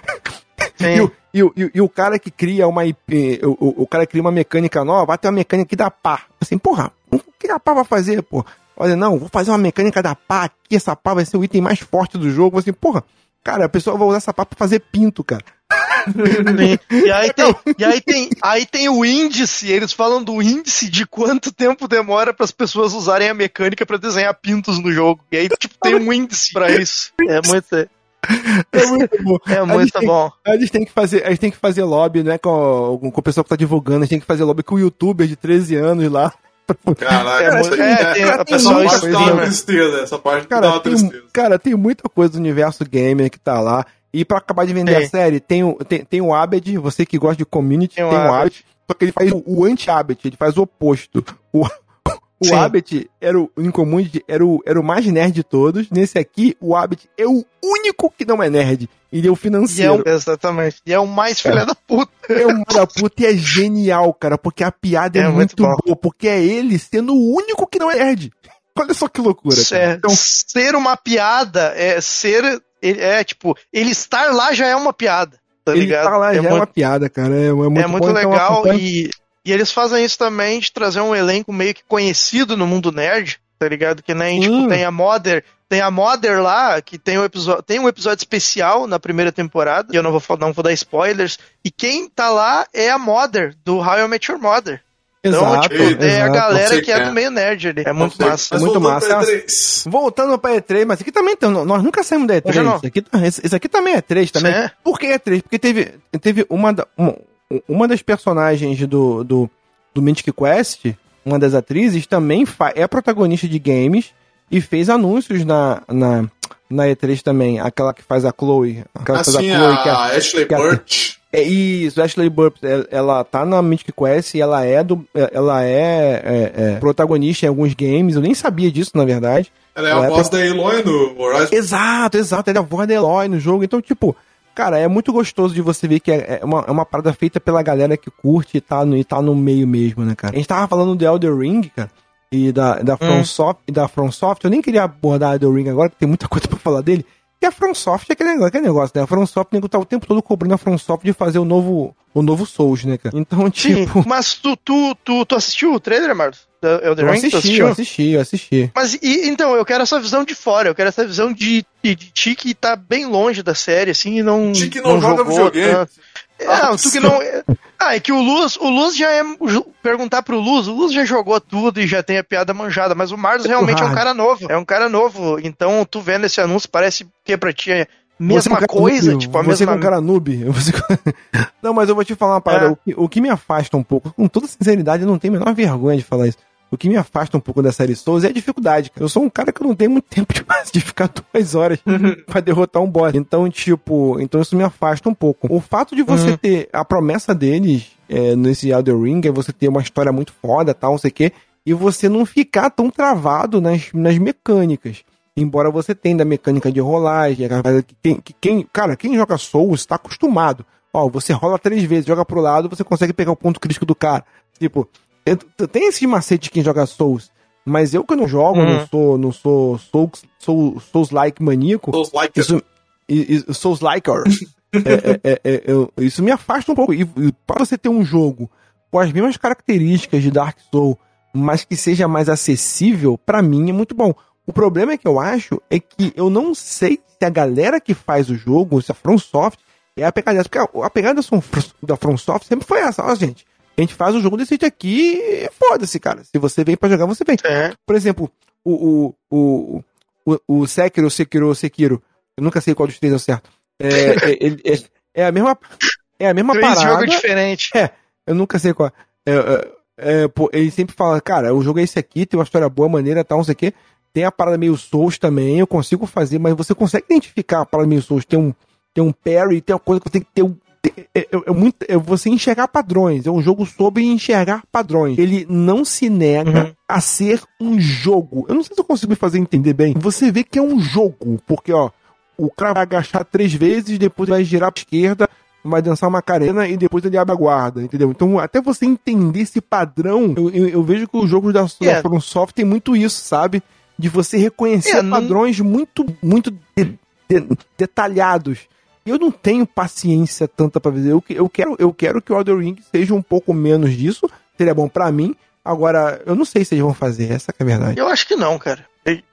Sim. E o, e, o, e o- e o cara que cria uma I P, o, o, o cara cria uma mecânica nova, vai ter uma mecânica que dá pá. Assim, porra, o que a pá vai fazer, pô? Olha, não, vou fazer uma mecânica da pá aqui, essa pá vai ser o item mais forte do jogo. Assim, porra, cara, a pessoa vai usar essa pá pra fazer pinto, cara. Sim. E aí tem, e aí tem, aí tem o índice, eles falam do índice de quanto tempo demora para as pessoas usarem a mecânica para desenhar pintos no jogo. E aí, tipo, tem um índice para isso. É muito, É muito bom. é A gente muito tem- bom. A gente tem que fazer, a gente tem que fazer lobby, né, com, com o pessoal que tá divulgando, a gente tem que fazer lobby com o youtuber de treze anos lá. Caraca, É, isso aí é, tem a essa pessoa parte streamer. dá uma tristeza. Essa parte dá Cara, uma tem, tristeza. cara, tem muita coisa do universo gamer que tá lá. E pra acabar de vender Tem. a série, tem o, tem, tem o Abed, você que gosta de community, Tem tem, o o Abed. Abed, só que ele faz o, o anti-Abed, ele faz o oposto. O, o Sim. Abed era o, em community, era o, era o mais nerd de todos. Nesse aqui, o Abed é o único que não é nerd. Ele é o E é financeiro. um, exatamente. E é o mais filha da puta. É um da puta e é genial, cara, porque a piada é, É muito, muito bom. boa, porque é ele sendo o único que não é nerd. Olha só que loucura, cara. É, Então, ser uma piada é ser. ele- É tipo, ele estar lá já é uma piada. Tá ele ligado? tá lá, é já muito, é uma piada, cara. É, é muito, é muito bom, então legal acompanha- e, e eles fazem isso também de trazer um elenco meio que conhecido no mundo nerd, tá ligado? Que nem, Sim. tipo, tem a Mother, tem a Mother lá, que tem um episódio, tem um episódio especial na primeira temporada, e eu não vou, fa- não vou dar spoilers, e quem tá lá é a Mother, do How I Met Your Mother. Então, Exato, tipo, é a exato. galera sei que é que é. do meio nerd ali. É muito Mas massa. muito voltando massa. pra E três. Voltando pra E três, mas aqui também tem, nós nunca saímos da E três. Hoje não. Isso aqui, esse, esse aqui também é E três também. É. Por que E três? Porque teve, teve uma, da- uma, uma das personagens do, do, do Mythic Quest, uma das atrizes, também fa- é protagonista de games e fez anúncios na, na, na E três também. Aquela que faz a Chloe. Aquela que faz Assim, a Chloe, que é- a Ashley que é- Burch. É isso, Ashley Burp, ela, ela tá na Mythic Quest e ela é do, ela é, é, é protagonista em alguns games. Eu nem sabia disso, na verdade. Ela é ela a é voz pra- da Aloy no Horizon. Exato, exato. Ela é a voz da Eloy no jogo. Então, tipo, cara, é muito gostoso de você ver que é é uma, é uma parada feita pela galera que curte e tá, no, e tá no meio mesmo, né, cara? A gente tava falando do Elder Ring, cara, e da, da, From, Soft, e da From Soft. Eu nem queria abordar Elder Ring agora, porque tem muita coisa pra falar dele. E a From Soft é aquele negócio, aquele negócio, né? A From Soft, o nego tá o tempo todo cobrando a From Soft de fazer o novo, o novo Souls, né, cara? Então, Sim, tipo... mas tu, tu, tu, tu assistiu o trailer, Marcos? Da Elden Eu Ring? Tu assisti, assistiu? eu assisti, eu assisti. Mas e, então, eu quero essa visão de fora, eu quero essa visão de, de, de ti que tá bem longe da série, assim, e não. Ti que não joga jogou videogame. tanto. Não, tu que não... Ah, é que o Luz, o Luz já é... Perguntar pro Luz, o Luz já jogou tudo e já tem a piada manjada, mas o Marlos realmente é um cara novo. É um cara novo, então tu vendo esse anúncio parece que pra ti é mesma é um coisa, noob, tipo a você mesma... Você é um cara noob. Você... Não, mas eu vou te falar uma parada, é. o, que, o que me afasta um pouco, com toda sinceridade, eu não tenho a menor vergonha de falar isso. O que me afasta um pouco da série Souls é a dificuldade, cara. Eu sou um cara que não tem muito tempo demais de ficar duas horas pra derrotar um boss. Então, tipo, então isso me afasta um pouco. O fato de você uhum. ter a promessa deles é, nesse Elden Ring é você ter uma história muito foda, tal, não sei o quê, e você não ficar tão travado nas, nas mecânicas. Embora você tenha a mecânica de rolagem, que quem, que quem, cara, quem joga Souls tá acostumado. Ó, você rola três vezes, joga pro lado, você consegue pegar o ponto crítico do cara. Tipo... Tem esse macete de quem joga Souls, mas eu que não jogo, uhum. não sou, não sou Souls, Souls, Souls-like maníaco. Souls-like. Isso, isso, Souls-liker. é, é, é, é, isso me afasta um pouco. E, e para você ter um jogo com as mesmas características de Dark Souls, mas que seja mais acessível, pra mim é muito bom. O problema é que eu acho é que eu não sei se a galera que faz o jogo, se a FromSoft, é a pegada dessa. Porque a, a pegada da FromSoft sempre foi essa, ó, gente. A gente faz um jogo desse jeito aqui e foda-se, cara. Se você vem pra jogar, você vem. É. Por exemplo, o, o, o, o, o Sekiro, Sekiro, Sekiro, eu nunca sei qual dos três é o certo. É, é, é, é, é a mesma, é a mesma Três parada. jogo diferente. É, eu nunca sei qual. É, é, é, pô, ele sempre fala, cara, o jogo é esse aqui, tem uma história boa, maneira, tal, não sei o quê. Tem a parada meio Souls também, eu consigo fazer, mas você consegue identificar a parada meio Souls. Tem um, tem um parry, tem uma coisa que você tem que ter um. É, é, é, muito, é você enxergar padrões. É um jogo sobre enxergar padrões. Ele não se nega uhum. a ser um jogo. Eu não sei se eu consigo me fazer entender bem. Você vê que é um jogo, porque ó, o cara vai agachar três vezes, depois vai girar pra esquerda, vai dançar uma carena e depois ele abre a guarda, entendeu? Então até você entender esse padrão, eu, eu, eu vejo que os jogos da, yeah. da FromSoft tem muito isso, sabe? De você reconhecer yeah, padrões não... muito, muito de, de, detalhados. Eu não tenho paciência tanta pra ver. Eu, eu, quero, eu quero que o Elden Ring seja um pouco menos disso. Seria bom pra mim. Agora, eu não sei se eles vão fazer. Essa que é a verdade. Eu acho que não, cara.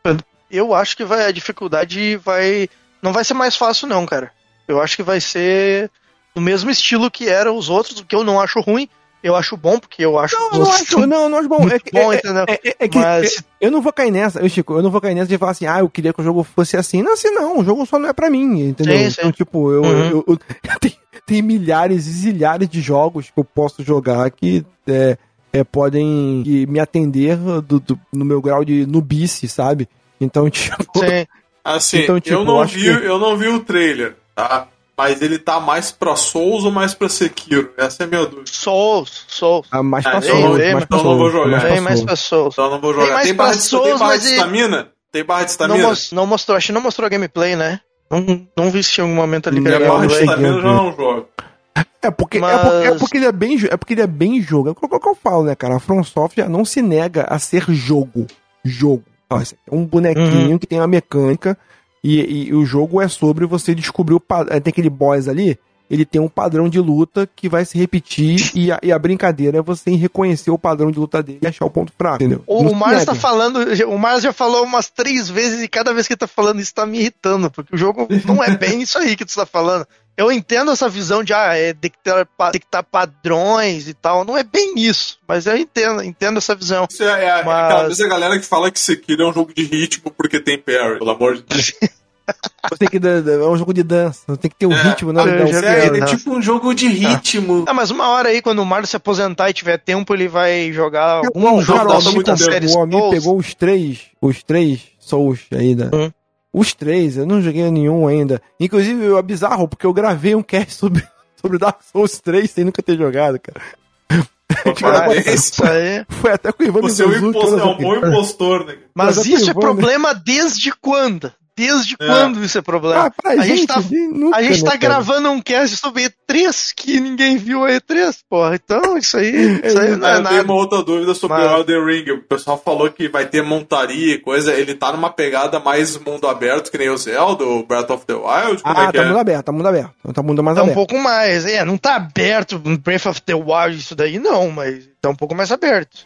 Eu acho que vai, a dificuldade vai... Não vai ser mais fácil, não, cara. Eu acho que vai ser do mesmo estilo que eram os outros, que eu não acho ruim. Eu acho bom, porque eu acho... Não, não acho, não, não acho bom. É, bom, é, entendeu? É, é, é que Mas... eu não vou cair nessa, eu, Chico, eu não vou cair nessa de falar assim, ah, eu queria que o jogo fosse assim. Não, assim não, o jogo só não é pra mim, entendeu? Sim, sim. Então, tipo, eu, uhum. eu, eu, eu tem, tem milhares e zilhares de jogos que eu posso jogar que é, é, podem que me atender do, do, no meu grau de nubice, sabe? Então, tipo... Sim. Assim, então, tipo, eu, não vi, que... eu não vi o trailer, tá? Mas ele tá mais pra Souls ou mais pra Sekiro? Essa é a minha dúvida. Souls, Souls. Ah, mais pra ah, Souls. Então, mais então pra não Souls, vou jogar. Tem mais pra Souls. Então não vou jogar. Tem, tem barra, de, Souls, tem barra de mas estamina? Tem barra de estamina? Não, não mostrou, acho que não mostrou a gameplay, né? Não, não vi se em algum momento ali que ele barra de estamina eu já não jogo. É porque, mas... é, porque, é, porque ele é, bem, é porque ele é bem jogo. É o que eu falo, né, cara? A FromSoft não se nega a ser jogo. Jogo. Nossa, é um bonequinho uhum. que tem uma mecânica e, e, e o jogo é sobre você descobrir o padrão. Tem aquele boss ali, ele tem um padrão de luta que vai se repetir e a, e a brincadeira é você reconhecer o padrão de luta dele e achar o ponto fraco, entendeu? O, o Mars tá falando, o Mars já falou umas três vezes e cada vez que ele tá falando isso tá me irritando, porque o jogo não é bem isso aí que tu tá falando. Eu entendo essa visão de ah, é detectar padrões e tal, não é bem isso, mas eu entendo, entendo essa visão. Isso é, é mas... aquela vez a galera que fala que Sekiro é um jogo de ritmo porque tem parry, pelo amor de Deus. Você tem que, é um jogo de dança, tem que ter um é, ritmo, não, é, não, é, é tipo um jogo de ritmo. Ah, mas uma hora aí, quando o Mario se aposentar e tiver tempo, ele vai jogar algum um jogo cara, da sua série. O Ami pegou os três, os três Souls aí, né? Hum. Os três, eu não joguei nenhum ainda. Inclusive, é bizarro, porque eu gravei um cast sobre, sobre Dark Souls três sem nunca ter jogado, cara. Cara, isso aí. Foi até com o Ivan Você é um bom impostor, né? Mas, mas isso é Ivan, problema né? Desde quando? Desde é. quando isso é problema? Ah, pra a gente, gente tá, nunca, a gente tá né, gravando um cast sobre E três que ninguém viu a E três, porra. Então, isso aí, isso aí não é, é nada. Eu tenho uma outra dúvida sobre Mas... o Elden Ring. O pessoal falou que vai ter montaria e coisa. Ele tá numa pegada mais mundo aberto, que nem o Zelda, o Breath of the Wild? Como ah, é que tá é? mundo aberto, tá mundo aberto. Tá mundo mais tá aberto. um pouco mais. É, não tá aberto Breath of the Wild isso daí, não, mas tá um pouco mais aberto.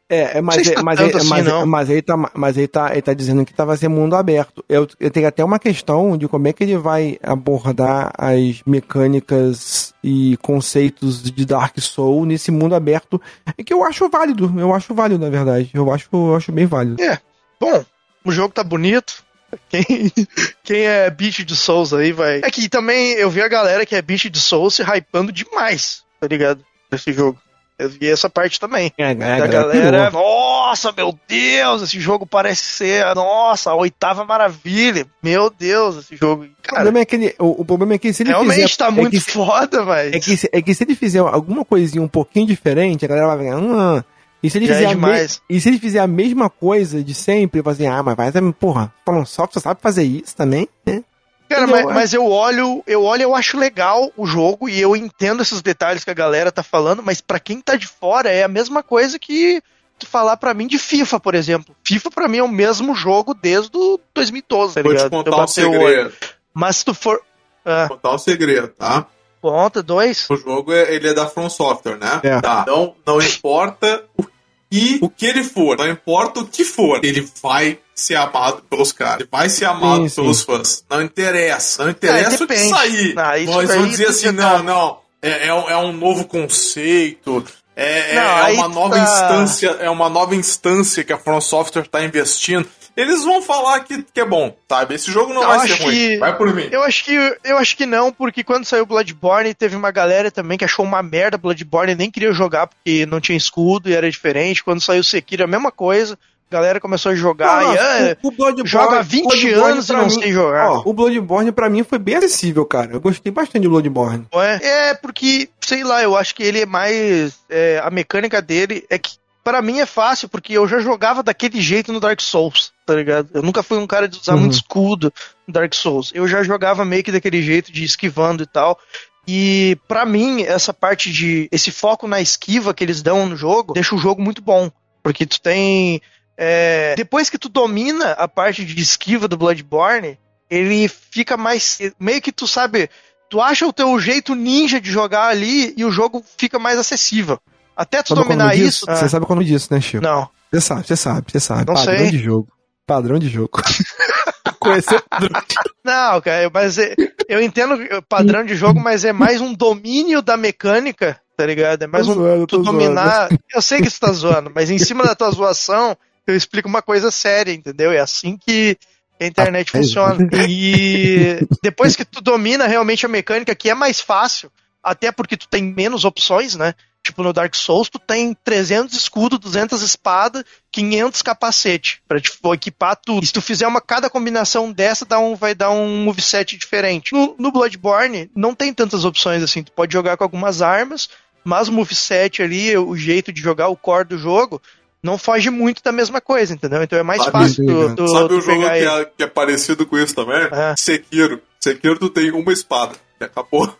É, mas, se é, tá mas, tanto é, assim, mas, não. mas, ele tá, mas ele tá, ele tá dizendo que tá, vai ser mundo aberto. Eu, eu tenho até uma questão de como é que ele vai abordar as mecânicas e conceitos de Dark Souls nesse mundo aberto, que eu acho válido. Eu acho válido, na verdade. Eu acho, eu acho bem válido. É, bom, o jogo tá bonito. Quem, quem é bicho de Souls aí vai... É que também eu vi a galera que é bicho de Souls se hypando demais, tá ligado? Nesse jogo. Eu vi essa parte também. É, é, a galera, nossa, meu Deus, esse jogo parece ser, nossa, a oitava maravilha. Meu Deus, esse jogo. Cara, o, problema é que ele, o, o problema é que se ele realmente fizer, tá muito é que, foda, mas... É que, é que se ele fizer alguma coisinha um pouquinho diferente, a galera vai ficar... Hum, e, se ele fizer é a me, e se ele fizer a mesma coisa de sempre, vai assim, ah, mas vai, porra, From Software sabe fazer isso também, né? Cara, mas, mas eu olho, eu olho, eu acho legal o jogo e eu entendo esses detalhes que a galera tá falando, mas pra quem tá de fora é a mesma coisa que tu falar pra mim de FIFA, por exemplo. FIFA pra mim é o mesmo jogo desde o dois mil e doze, tá Vou ligado? te contar um segredo. Mas se tu for... Ah. Vou contar um segredo, tá? Conta, dois. O jogo, é, ele é da From Software, né? É. Tá. Então, não importa o que, o que ele for, não importa o que for, ele vai ser amado pelos caras. Ele vai ser amado sim, pelos sim. fãs. Não interessa. Não interessa é, o que sair. Ah, Nós vamos dizer assim, não, não. É, é, um, é um novo conceito. É, não, é uma nova tá... instância. É uma nova instância que a From Software está investindo. Eles vão falar que, que é bom, sabe? Esse jogo não, não vai ser ruim. Que... Vai por mim. Eu acho, que, eu acho que não, porque quando saiu Bloodborne, teve uma galera também que achou uma merda Bloodborne e nem queria jogar porque não tinha escudo e era diferente. Quando saiu Sekiro, a mesma coisa. A galera começou a jogar não, e ah, o, o Bloodborne, joga há vinte anos e não mim, sei jogar. Ó, o Bloodborne pra mim foi bem acessível, cara. Eu gostei bastante de Bloodborne. É, é porque, sei lá, eu acho que ele é mais... É, a mecânica dele é que pra mim é fácil, porque eu já jogava daquele jeito no Dark Souls, tá ligado? Eu nunca fui um cara de usar uhum. muito escudo no Dark Souls. Eu já jogava meio que daquele jeito, de esquivando e tal. E pra mim, essa parte de... Esse foco na esquiva que eles dão no jogo, deixa o jogo muito bom. Porque tu tem... É, depois que tu domina a parte de esquiva do Bloodborne, ele fica mais... Meio que tu sabe... Tu acha o teu jeito ninja de jogar ali e o jogo fica mais acessível. Até tu sabe dominar isso... Você ah. sabe quando disso, né, Chico? Não. Você sabe, você sabe, você sabe. Não Padrão sei. de jogo. Padrão de jogo. Conhecer padrão de jogo. Não, cara, mas é, eu entendo padrão de jogo, mas é mais um domínio da mecânica, tá ligado? É mais tô um... Zoando, tu dominar... Zoando. Eu sei que você tá zoando, mas em cima da tua zoação, eu explico uma coisa séria, entendeu? É assim que a internet ah, funciona. É e depois que tu domina realmente a mecânica, que é mais fácil, até porque tu tem menos opções, né? Tipo, no Dark Souls, tu tem trezentos escudos, duzentas espadas, quinhentos capacete, pra tipo, equipar tudo. E se tu fizer uma, cada combinação dessa, dá um, vai dar um moveset diferente. No, no Bloodborne, não tem tantas opções assim. Tu pode jogar com algumas armas, mas o moveset ali, o jeito de jogar, o core do jogo, não foge muito da mesma coisa, entendeu? Então é mais sabe, fácil tu, tu, Sabe tu o jogo que pegar é, que é parecido com isso também? É. Sekiro. Sekiro tu tem uma espada. E acabou.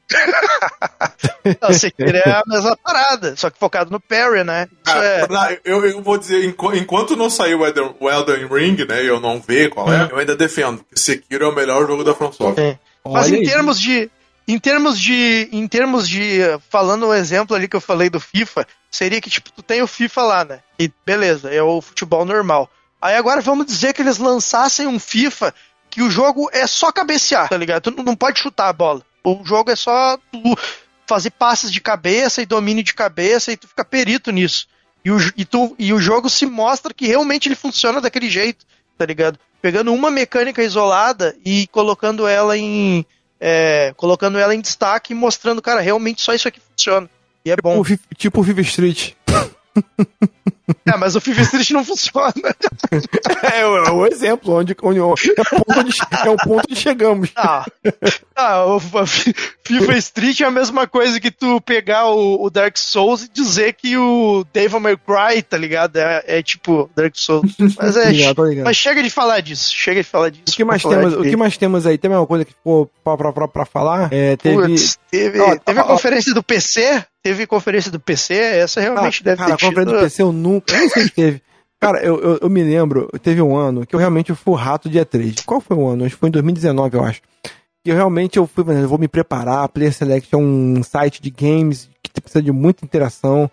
Não, Sekiro é a mesma parada, só que focado no parry, né? Isso ah, é... eu, eu vou dizer, enquanto não saiu o Elden Ring, né, eu não ver qual é, hum. eu ainda defendo que Sekiro é o melhor jogo da From Software. Mas em termos de em termos de em termos de falando o exemplo ali que eu falei do FIFA, seria que tipo tu tem o FIFA lá, né? E beleza, é o futebol normal. Aí agora vamos dizer que eles lançassem um FIFA que o jogo é só cabecear, tá ligado? Tu não pode chutar a bola. O jogo é só tu fazer passes de cabeça e domínio de cabeça e tu fica perito nisso. E o, e, tu, e o jogo se mostra que realmente ele funciona daquele jeito, tá ligado? Pegando uma mecânica isolada e colocando ela em é, colocando ela em destaque e mostrando, cara, realmente só isso aqui funciona. E é bom. Tipo, tipo o Viva Street. É, mas o FIFA Street não funciona. É, é o exemplo, onde, onde, onde é, o ponto de, é o ponto de chegamos. Ah, ah, o FIFA Street é a mesma coisa que tu pegar o, o Dark Souls e dizer que o Devil May Cry, tá ligado? É, é tipo Dark Souls. Mas, é, ligado, mas chega de falar disso. Chega de falar disso. O que mais, temos, o que mais temos aí? Tem uma coisa que ficou pra, pra, pra, pra falar? É, teve Puts, teve, ó, teve ó, a conferência ó, do P C? Teve conferência do P C? Essa realmente ah, deve cara, ter tido. A conferência do P C eu nunca... Eu não sei se teve. Cara, eu, eu, eu me lembro, teve um ano que eu realmente fui o rato dia três. Qual foi o ano? Acho que foi em dois mil e dezenove, eu acho. Que eu realmente eu fui, eu vou me preparar. A Player Select é um site de games que precisa de muita interação.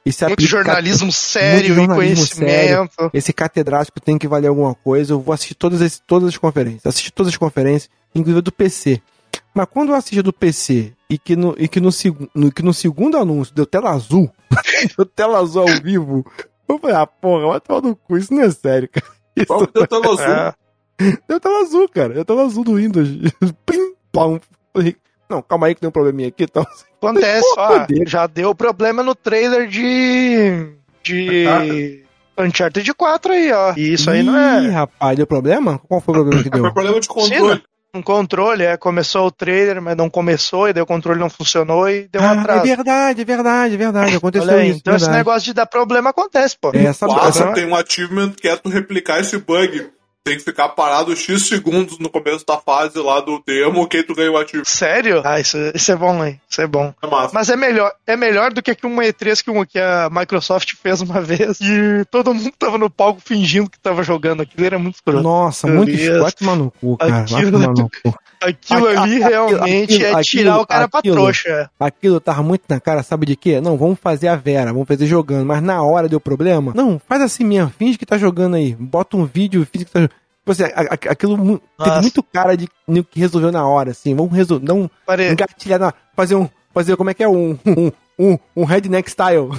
Esse muito jornalismo sério muito jornalismo e conhecimento. Sério. Esse catedrático tem que valer alguma coisa. Eu vou assistir todas as, todas as conferências. Assistir todas as conferências, inclusive do P C. Mas quando eu assisti do P C e que no, e que no, no, que no segundo anúncio deu tela azul, deu tela azul ao vivo, eu falei, ah, porra, vai tomar no cu, isso não é sério, cara. Isso Qual que deu tela azul? É. Deu tela azul, cara. Deu tela azul do Windows. Plim, pam. Não, calma aí que tem um probleminha aqui. Então... Acontece, ó, já deu problema no trailer de... de... Uncharted quatro aí, ó. E isso aí Ih, não é... rapaz, deu problema? Qual foi o problema que deu? Foi problema de controle. Sim, um controle, é, começou o trailer, mas não começou, e daí o controle não funcionou e deu um ah, atraso. É verdade, é verdade, é verdade. Aconteceu Olha aí, isso. então verdade. esse negócio de dar problema acontece, pô. É, sabe, quatro sabe, tem um achievement que é tu replicar esse bug. Tem que ficar parado X segundos no começo da fase lá do demo, que aí tu ganha o achievement. Sério? Ah, isso, isso é bom, hein? Isso é bom. É massa. Mas é melhor, é melhor do que uma E três que, uma, que a Microsoft fez uma vez e todo mundo tava no palco fingindo que tava jogando aquilo, era muito escroto. Nossa, muito escroto. Vai tomar no cu, cara. Vai Aquilo- tomar no cu. Aquilo Aqui- ali aquilo- realmente aquilo- é tirar aquilo- o cara pra aquilo- trouxa. Aquilo tava muito na cara, sabe de quê? Não, vamos fazer a Vera, vamos fazer jogando, mas na hora deu problema? Não, faz assim mesmo, finge que tá jogando aí, bota um vídeo, finge que tá jogando. Tipo assim, a- a- aquilo mu- teve Nossa. muito cara de de que resolveu na hora, assim, vamos resolver, não Pare... engatilhar, na, fazer um, fazer como é que é, um, um, um, um redneck style.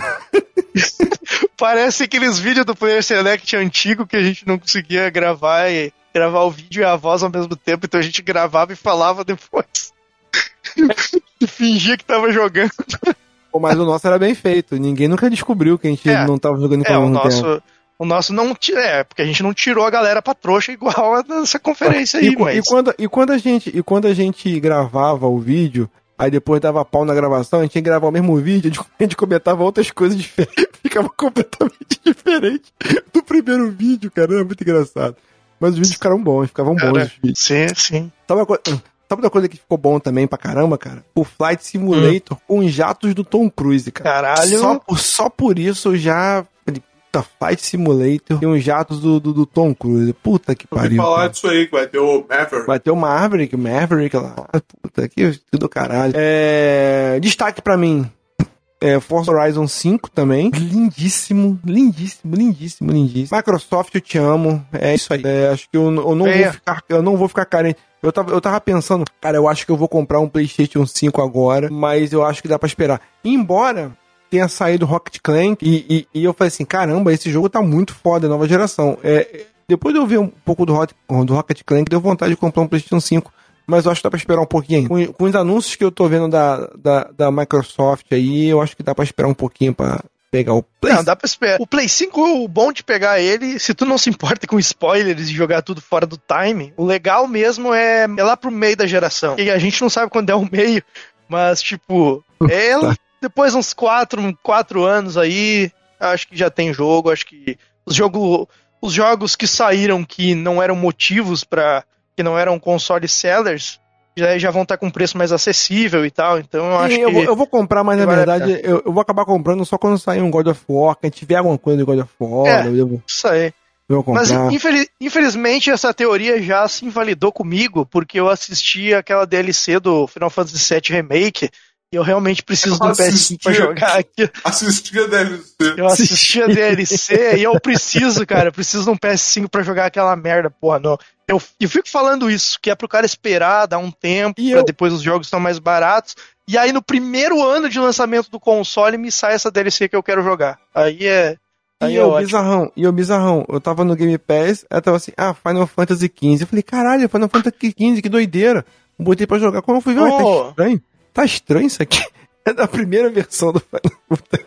Parece aqueles vídeos do Player Select antigo que a gente não conseguia gravar e gravar o vídeo e a voz ao mesmo tempo, então a gente gravava e falava depois. E fingia que tava jogando. Pô, mas o nosso era bem feito, ninguém nunca descobriu que a gente É. não tava jogando É, ao o mesmo tempo. nosso, o nosso não ti- é, porque a gente não tirou a galera pra trouxa igual a dessa conferência aí, E, qu- mas... e quando, e, quando a gente, e quando a gente gravava o vídeo, aí depois dava pau na gravação, a gente ia gravar o mesmo vídeo, a gente comentava outras coisas diferentes, ficava completamente diferente do primeiro vídeo, cara, era muito engraçado. Mas os vídeos ficaram bons, ficavam bons Cara, os vídeos. sim, sim. Sabe uma, co- sabe outra coisa que ficou bom também pra caramba, cara? O Flight Simulator com os jatos do Tom Cruise, cara. Caralho. Só por, só por isso eu já... falei, puta, Flight Simulator e os jatos do, do, do Tom Cruise. Puta que Eu ouvi pariu. falar cara. disso aí, que vai ter o Maverick. Vai ter o Maverick, o Maverick lá. Puta, que tudo caralho. É, destaque pra mim. É, Forza Horizon cinco também. Lindíssimo, lindíssimo, lindíssimo, lindíssimo. Microsoft, eu te amo. É isso aí. É, acho que eu, eu não Venha. vou ficar, eu não vou ficar carente. Eu tava, eu tava pensando, cara, eu acho que eu vou comprar um PlayStation cinco agora, mas eu acho que dá pra esperar. Embora tenha saído Rocket Clank e, e, e eu falei assim, caramba, esse jogo tá muito foda, nova geração. É, depois de eu ver um pouco do, Hot, do Rocket Clank, deu vontade de comprar um PlayStation cinco. Mas eu acho que dá pra esperar um pouquinho. Com, com os anúncios que eu tô vendo da, da, da Microsoft aí, eu acho que dá pra esperar um pouquinho pra pegar o Play. Não, dá pra esperar. O Play cinco, o bom de pegar ele, se tu não se importa com spoilers e jogar tudo fora do time, o legal mesmo é, é lá pro meio da geração. E a gente não sabe quando é o meio, mas tipo, é Tá. depois uns quatro, quatro anos aí, acho que já tem jogo, acho que os, jogo, os jogos que saíram que não eram motivos pra... que não eram console sellers, já, já vão estar com preço mais acessível e tal, então eu acho Sim, eu, que... vou, eu vou comprar, mas na vale a verdade eu, eu vou acabar comprando só quando sair um God of War, que tiver alguma coisa de God of War, É. eu devo, Isso aí. eu vou Mas comprar. infeliz- infelizmente essa teoria já se invalidou comigo, porque eu assisti aquela D L C do Final Fantasy sete Remake e eu realmente preciso do P S cinco pra Assistir. jogar aqui. Assistia D L C. Eu assisti a D L C e eu preciso, cara, eu preciso de um P S cinco pra jogar aquela merda, porra, não. Eu, eu fico falando isso, que é pro cara esperar, dar um tempo, E pra eu- depois os jogos estão mais baratos, e aí no primeiro ano de lançamento do console me sai essa D L C que eu quero jogar. Aí é... Aí E é o ótimo. bizarrão, e o bizarrão, eu tava no Game Pass, eu tava assim, ah, Final Fantasy quinze. Eu falei, caralho, Final Fantasy quinze, que doideira. Eu botei pra jogar. Quando eu fui ver, ué, Oh. tá estranho. Tá estranho isso aqui. É da primeira versão do Final Fantasy.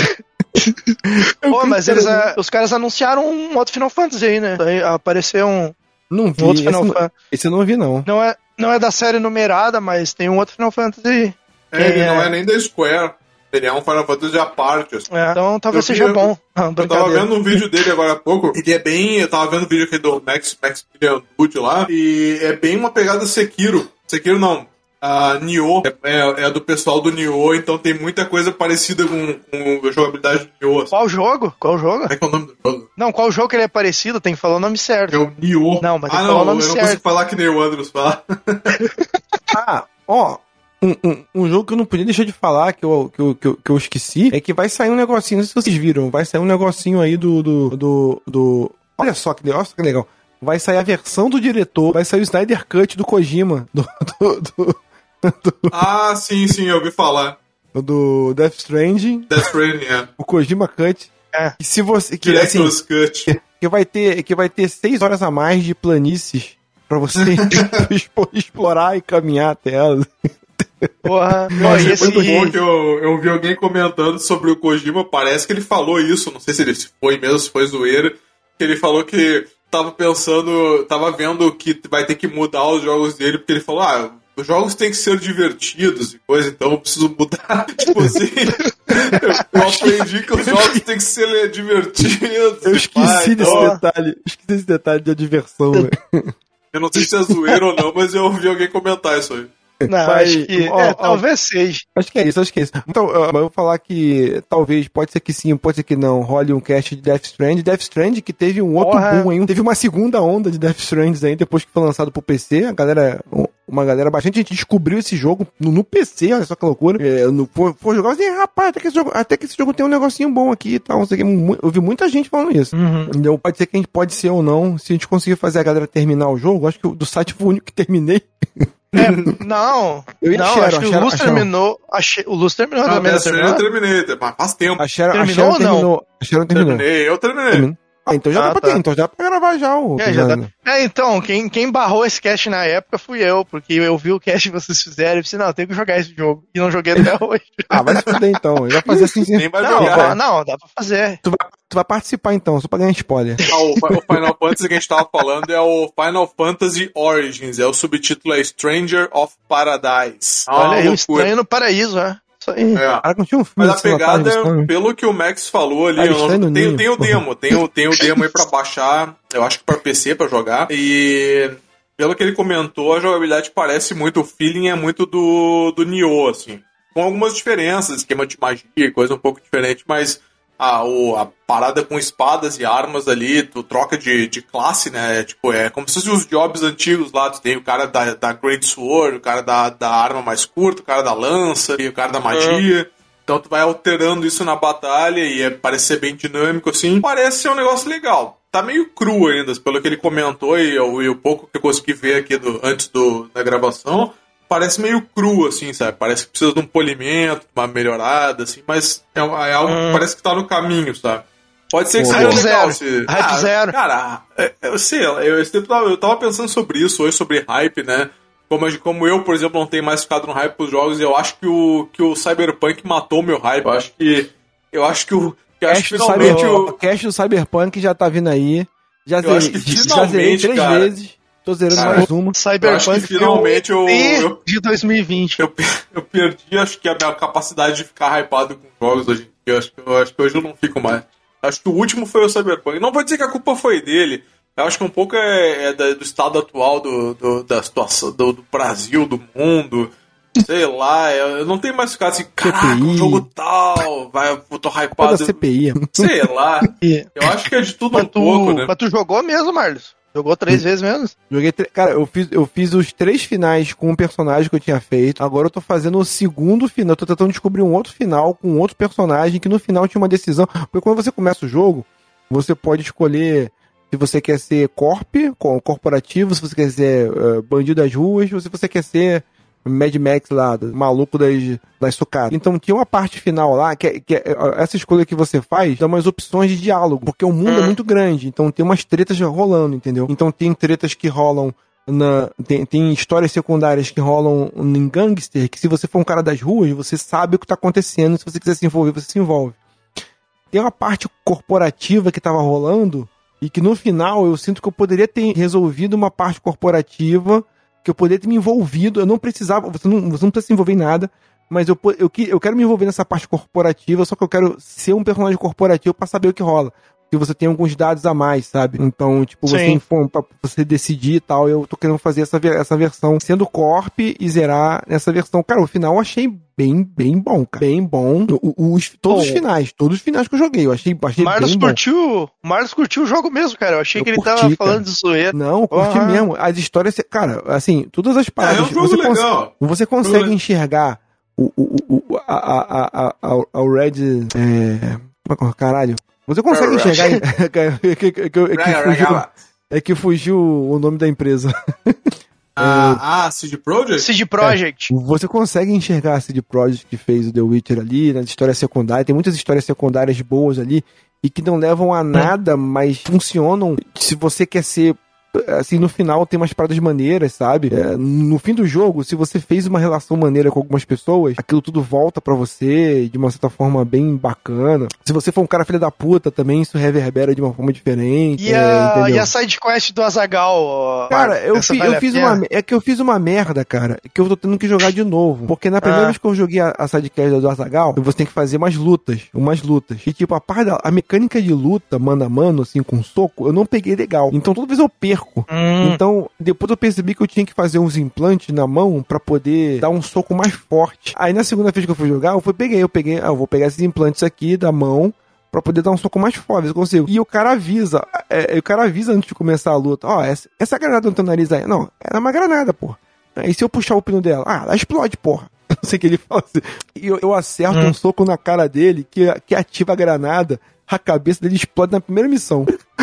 Eu Pô, mas quero- eles, ah, os caras anunciaram um outro Final Fantasy aí, né? Aí apareceu um, Não vi, um outro esse, Final não, Fantasy. esse eu não vi, não. Não é, não é da série numerada, mas tem um outro Final Fantasy. É, ele É. não é nem da Square. Ele é um Final Fantasy à parte. assim. É, então talvez Eu seja vi- bom. Ah, Eu tava brincadeira. vendo um vídeo dele agora há pouco. Ele é bem. Eu tava vendo o vídeo aqui do Max, Maximilian Dude lá. E é bem uma pegada Sekiro. Sekiro não. A Nioh é, é, é do pessoal do Nioh, então tem muita coisa parecida com, com a jogabilidade do Nioh. assim. Qual jogo? Qual jogo? Como é que é o nome do jogo? Não, qual jogo que ele é parecido? Tem que falar o nome É certo. o Nioh. Não, mas tem ah, que falar não, o nome eu não certo. consigo falar que nem o Andros fala. Ah, ó, Um, um, um jogo que eu não podia deixar de falar, que eu, que, eu, que, eu, que eu esqueci, é que vai sair um negocinho, não sei se vocês viram, vai sair um negocinho aí do... do, do, do olha só que, olha só que legal. Vai sair a versão do diretor, vai sair o Snyder Cut do Kojima. Do, do, do, do, ah, sim, sim, eu ouvi falar. Do Death Stranding. Death Stranding, é. O Kojima Cut. É. E se você... Que, Director's assim, Cut. Que vai, ter, que vai ter seis horas a mais de planícies pra você explorar e caminhar até elas. Porra, Nossa, esse... foi muito bom que eu, eu vi alguém comentando sobre o Kojima, parece que ele falou isso, não sei se ele se foi mesmo, se foi zoeira, que ele falou que tava pensando, tava vendo que vai ter que mudar os jogos dele, porque ele falou, ah, os jogos têm que ser divertidos e coisa, então eu preciso mudar. Tipo assim, eu, eu aprendi que os jogos têm que ser divertidos. Eu esqueci pai, desse então... detalhe, eu esqueci desse detalhe da diversão, velho. Eu não sei se é zoeira ou não, mas eu ouvi alguém comentar isso aí. Não, Vai, acho que. ó, é, ó, talvez seja. Acho que é isso, acho que é isso. Então, eu vou falar que talvez, pode ser que sim, pode ser que não, role um cast de Death Stranding. Death Stranding que teve um outro Porra. boom aí, teve uma segunda onda de Death Stranding aí, depois que foi lançado pro P C. A galera, uma galera, bastante gente descobriu esse jogo no, no P C, olha só que loucura. É, no, foi, foi jogar assim, rapaz, até que, esse jogo, até que esse jogo tem um negocinho bom aqui e tal. Não sei o que. Eu vi muita gente falando isso. Uhum. Então, pode ser que a gente pode ser ou não, se a gente conseguir fazer a galera terminar o jogo. Acho que o do site foi o único que terminei. É, não, eu ia não, Sharon, acho que Sharon, o Luz terminou. Achei, o Luz terminou ah, também. Eu terminei, mas faz tempo. A Sharon, terminou a Sharon ou não? terminou. A Sharon terminou. Terminei, eu terminei. Terminou. Ah, então já ah, dá pra tá. ter, então já dá pra gravar já o. É, já dá. É, então, quem, quem barrou esse cast na época fui eu, porque eu vi o cast que vocês fizeram e disse, não, eu tenho que jogar esse jogo. E não joguei até hoje. Ah, vai se fuder então. Eu já fazia assim sim. Nem vai Não, jogar. dá, não, dá pra fazer. Tu vai, tu vai participar então, só pra ganhar spoiler. Ah, o, o Final Fantasy que a gente tava falando é o Final Fantasy Origins, é o subtítulo é Stranger of Paradise. Ah, Olha aí, o loucura. Estranho no Paraíso, né? Isso aí. É. Cara, não tinha um filme Mas a assim, uma pegada, tarde, pelo que o Max falou ali, Ah, eu Estranho não, no tem, Ninho, tem o porra. demo, tem o, tem o demo aí pra baixar, eu acho que pra P C, pra jogar, e pelo que ele comentou, a jogabilidade parece muito, o feeling é muito do, do Nioh, assim, com algumas diferenças, esquema de magia, coisa um pouco diferente, mas a, o, a parada com espadas e armas ali, tu troca de, de classe, né, tipo, é como se fossem os jobs antigos lá, tu tem o cara da, da Great Sword, o cara da, da arma mais curta, o cara da lança, e o cara da magia... Então tu vai alterando isso na batalha e é, parece ser bem dinâmico, assim. Parece ser um negócio legal. Tá meio cru ainda, pelo que ele comentou e, eu, e o pouco que eu consegui ver aqui do, antes do, da gravação. Parece meio cru, assim, sabe? Parece que precisa de um polimento, uma melhorada, assim. Mas é, é algo que parece que tá no caminho, sabe? Pode ser que seja Hype legal. zero. Se... Hype ah, zero. Cara, eu sei, eu, eu, eu tava pensando sobre isso hoje, sobre hype, né? Como, como eu, por exemplo, não tenho mais ficado no hype pros jogos, eu acho que o, que o Cyberpunk matou o meu hype. Eu acho que. Eu acho que o. Que acho que finalmente Cyber, o. o cast do Cyberpunk já tá vindo aí. Já Eu zerei, acho que já zerei três cara, vezes. Tô zerando cara, mais uma. Cyberpunk eu acho que finalmente eu, eu, de dois mil e vinte. eu, eu perdi, acho que a minha capacidade de ficar hypado com jogos hoje em dia. Eu acho, que, eu acho que hoje eu não fico mais. Acho que o último foi o Cyberpunk. Não vou dizer que a culpa foi dele. Eu acho que um pouco é, é da, do estado atual do, do, da situação do, do Brasil, do mundo. Sei lá, eu não tenho mais ficado assim, caraca, um jogo tal, vai, eu tô hypado. C P I. Sei lá. Eu acho que é de tudo um tu, pouco, né? Mas tu jogou mesmo, Marlos? Jogou três vezes mesmo? Joguei tre... Cara, eu fiz, eu fiz os três finais com um personagem que eu tinha feito. Agora eu tô fazendo o segundo final. Eu tô tentando descobrir um outro final com outro personagem que no final tinha uma decisão. Porque quando você começa o jogo, você pode escolher se você quer ser corp, corporativo, se você quer ser uh, bandido das ruas, ou se você quer ser Mad Max lá, maluco das, das sucatas. Então tinha uma parte final lá, que, que essa escolha que você faz dá umas opções de diálogo, porque o mundo hum. é muito grande, então tem umas tretas rolando, entendeu? Então tem tretas que rolam na... Tem, tem histórias secundárias que rolam em Gangster, que se você for um cara das ruas, você sabe o que tá acontecendo, se você quiser se envolver, você se envolve. Tem uma parte corporativa que tava rolando, e que no final eu sinto que eu poderia ter resolvido uma parte corporativa, que eu poderia ter me envolvido, eu não precisava, você não, você não precisa se envolver em nada, mas eu, eu, eu quero me envolver nessa parte corporativa, só que eu quero ser um personagem corporativo pra saber o que rola. que você tem alguns dados a mais, sabe? Então, tipo, você informa pra você decidir e tal. Eu tô querendo fazer essa, essa versão sendo Corp e zerar nessa versão. Cara, o final eu achei bem, bem bom, cara. Bem bom. O, os, todos oh. os finais, todos os finais que eu joguei, eu achei, achei Marlos bem curtiu, bom. Marlos curtiu o jogo mesmo, cara. Eu achei eu que ele curti, tava falando cara. de zoeira. Não, eu curti uhum. mesmo. As histórias, cara, assim, todas as paradas. É, é um jogo você, legal. cons você consegue enxergar o, o, o, a, a, a, a, a Red. É. Caralho. Você consegue enxergar. é, que, que, que, que fugiu, é que fugiu o nome da empresa. Ah, é, ah, C D Projekt? C D Projekt. É, você consegue enxergar a C D Projekt que fez o The Witcher ali, nas histórias secundárias. Tem muitas histórias secundárias boas ali e que não levam a nada, mas funcionam se você quer ser. Assim, no final tem umas paradas maneiras, sabe? É, no fim do jogo, se você fez uma relação maneira com algumas pessoas, aquilo tudo volta pra você de uma certa forma bem bacana. Se você for um cara filha da puta também, isso reverbera de uma forma diferente. E a, é, e a sidequest do Azaghal? Cara, eu, fi, vale eu fiz uma... É que eu fiz uma merda, cara, que eu tô tendo que jogar de novo. Porque na primeira ah. vez que eu joguei a, a sidequest do Azaghal, você tem que fazer umas lutas. Umas lutas. E tipo, a parte da... A mecânica de luta, mano a mano, assim, com soco, eu não peguei legal. Então toda vez eu perco. Hum. Então, depois eu percebi que eu tinha que fazer uns implantes na mão pra poder dar um soco mais forte. Aí na segunda vez que eu fui jogar, eu fui, peguei, eu peguei, ah, eu vou pegar esses implantes aqui da mão pra poder dar um soco mais forte, eu consigo. E o cara avisa, é, o cara avisa antes de começar a luta, ó, oh, essa, essa granada no teu nariz aí, não, era uma granada, porra. Aí se eu puxar o pino dela, ah, ela explode, porra. Não sei o que ele fala assim. E eu, eu acerto hum. um soco na cara dele que, que ativa a granada, a cabeça dele explode na primeira missão.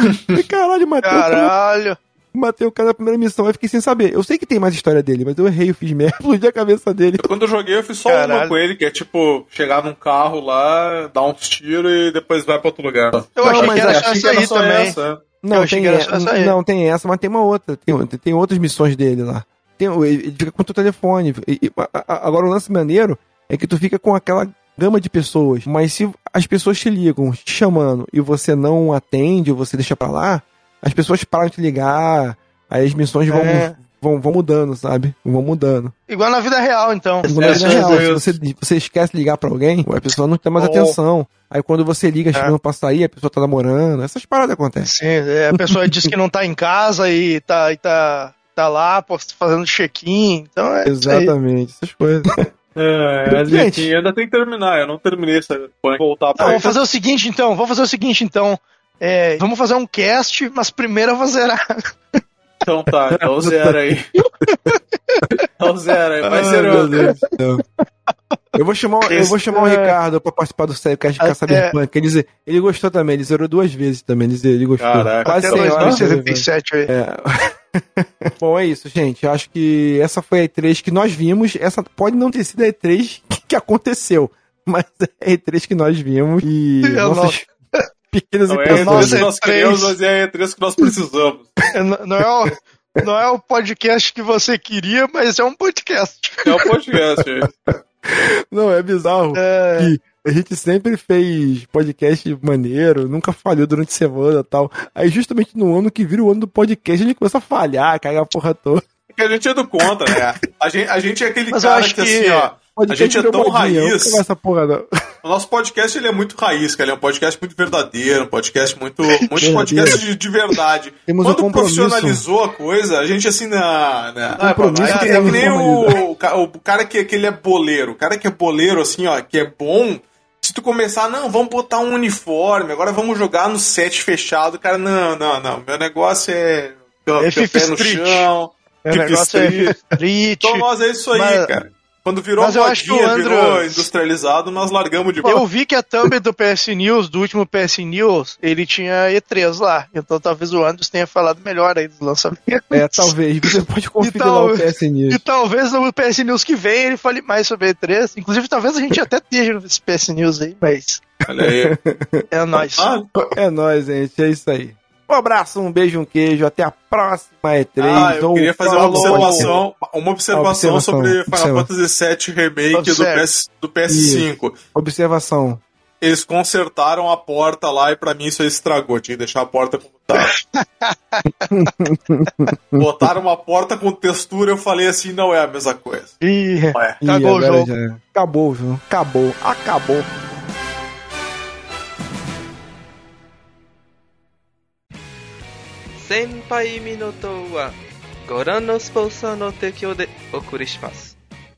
E caralho, matei Caralho. o cara. Matei o cara na primeira missão, aí fiquei sem saber. Eu sei que tem mais história dele, mas eu errei, eu fiz merda, explodi a cabeça dele. Quando eu joguei, eu fiz só Caralho. uma com ele, que é tipo, chegar num carro lá, dar uns tiros e depois vai pra outro lugar. Eu não, achei mas que era é, só essa aí também. Essa. Não, tem, é, não, tem essa, mas tem uma outra. Tem, tem outras missões dele lá. Tem, ele fica com o teu telefone. E, e, agora o lance maneiro é que tu fica com aquela gama de pessoas, mas se as pessoas te ligam, te chamando, e você não atende, ou você deixa pra lá, as pessoas param de te ligar, aí as missões vão, é. vão, vão mudando, sabe? Vão mudando. Igual na vida real, então. Igual na vida real. Se você, você esquece de ligar pra alguém, a pessoa não tem mais oh. atenção. Aí quando você liga chamando é. pra sair, a pessoa tá namorando, essas paradas acontecem. Sim, é, a pessoa diz que não tá em casa e tá, e tá, tá lá fazendo check-in, então é exatamente, essas coisas. É, a gente ainda tem que terminar, eu não terminei essa. Pode voltar pra ah, Vamos fazer o seguinte então, vamos fazer o seguinte então. É, vamos fazer um cast, mas primeiro eu vou zerar. Então tá, então zera aí. Então zera aí, vai zerando. Eu vou chamar, eu vou chamar o Ricardo pra participar do Cast de Cyberpunk. Quer dizer, ele gostou também, ele zerou duas vezes também, ele, ele gostou. Caraca, quase cem horas. setenta e sete aí. É. Bom, é isso, gente. Eu acho que essa foi a E três que nós vimos. Essa pode não ter sido a E três que aconteceu, mas é a E três que nós vimos. E eu nossas não... pequenas não impressões. É a nós queremos, mas é a E três que nós precisamos. Não é o, não é o podcast que você queria, mas é um podcast. É um podcast, é. Não, é bizarro é... que a gente sempre fez podcast maneiro, nunca falhou durante a semana e tal. Aí justamente no ano que vira o ano do podcast, a gente começa a falhar, cagar a porra toda. É que a gente é do contra, né? A gente, a gente é aquele Mas cara que, que assim, ó, a gente é tão raiz. Essa porra, não. O nosso podcast, ele é muito raiz, cara. Ele é um podcast muito verdadeiro, um podcast muito... Muito podcast de, de verdade. Temos Quando um profissionalizou a coisa, a gente, assim, na... na compromisso é, é, é que nem o, o, o cara que, que ele é boleiro. O cara que é boleiro, assim, ó, que é bom... Se tu começar, não, vamos botar um uniforme, agora vamos jogar no set fechado. Cara, não, não, não. Meu negócio é... É pé no chão... Meu negócio é street. Então nós é isso aí, mas, cara. Quando virou mas eu acho que o Andrew... virou industrializado, nós largamos de volta. Eu vi que a thumb do P S News, do último P S News, ele tinha E três lá. Então talvez o Andrews tenha falado melhor aí dos lançamentos. É, talvez. Você pode conferir tal... lá o P S News. E talvez no P S News que vem ele fale mais sobre E três. Inclusive, talvez a gente até esteja nesse P S News aí, mas... Olha aí. É nóis. Ah, é nóis, gente. É isso aí. Um abraço, um beijo, um queijo. Até a próxima E três. Ah, eu queria fazer uma observação, uma observação, observação sobre Final Fantasy sete Remake do, P S, do P S cinco. Isso. Observação. Eles consertaram a porta lá e pra mim isso aí estragou. Tinha que deixar a porta como tá. Botaram uma porta com textura, eu falei assim, não é a mesma coisa. Ih, é. Acabou o jogo. Já... Acabou, viu? Acabou. Acabou. Senpai Minoto wa goran no sponsor no tekyou de okuri shimasu.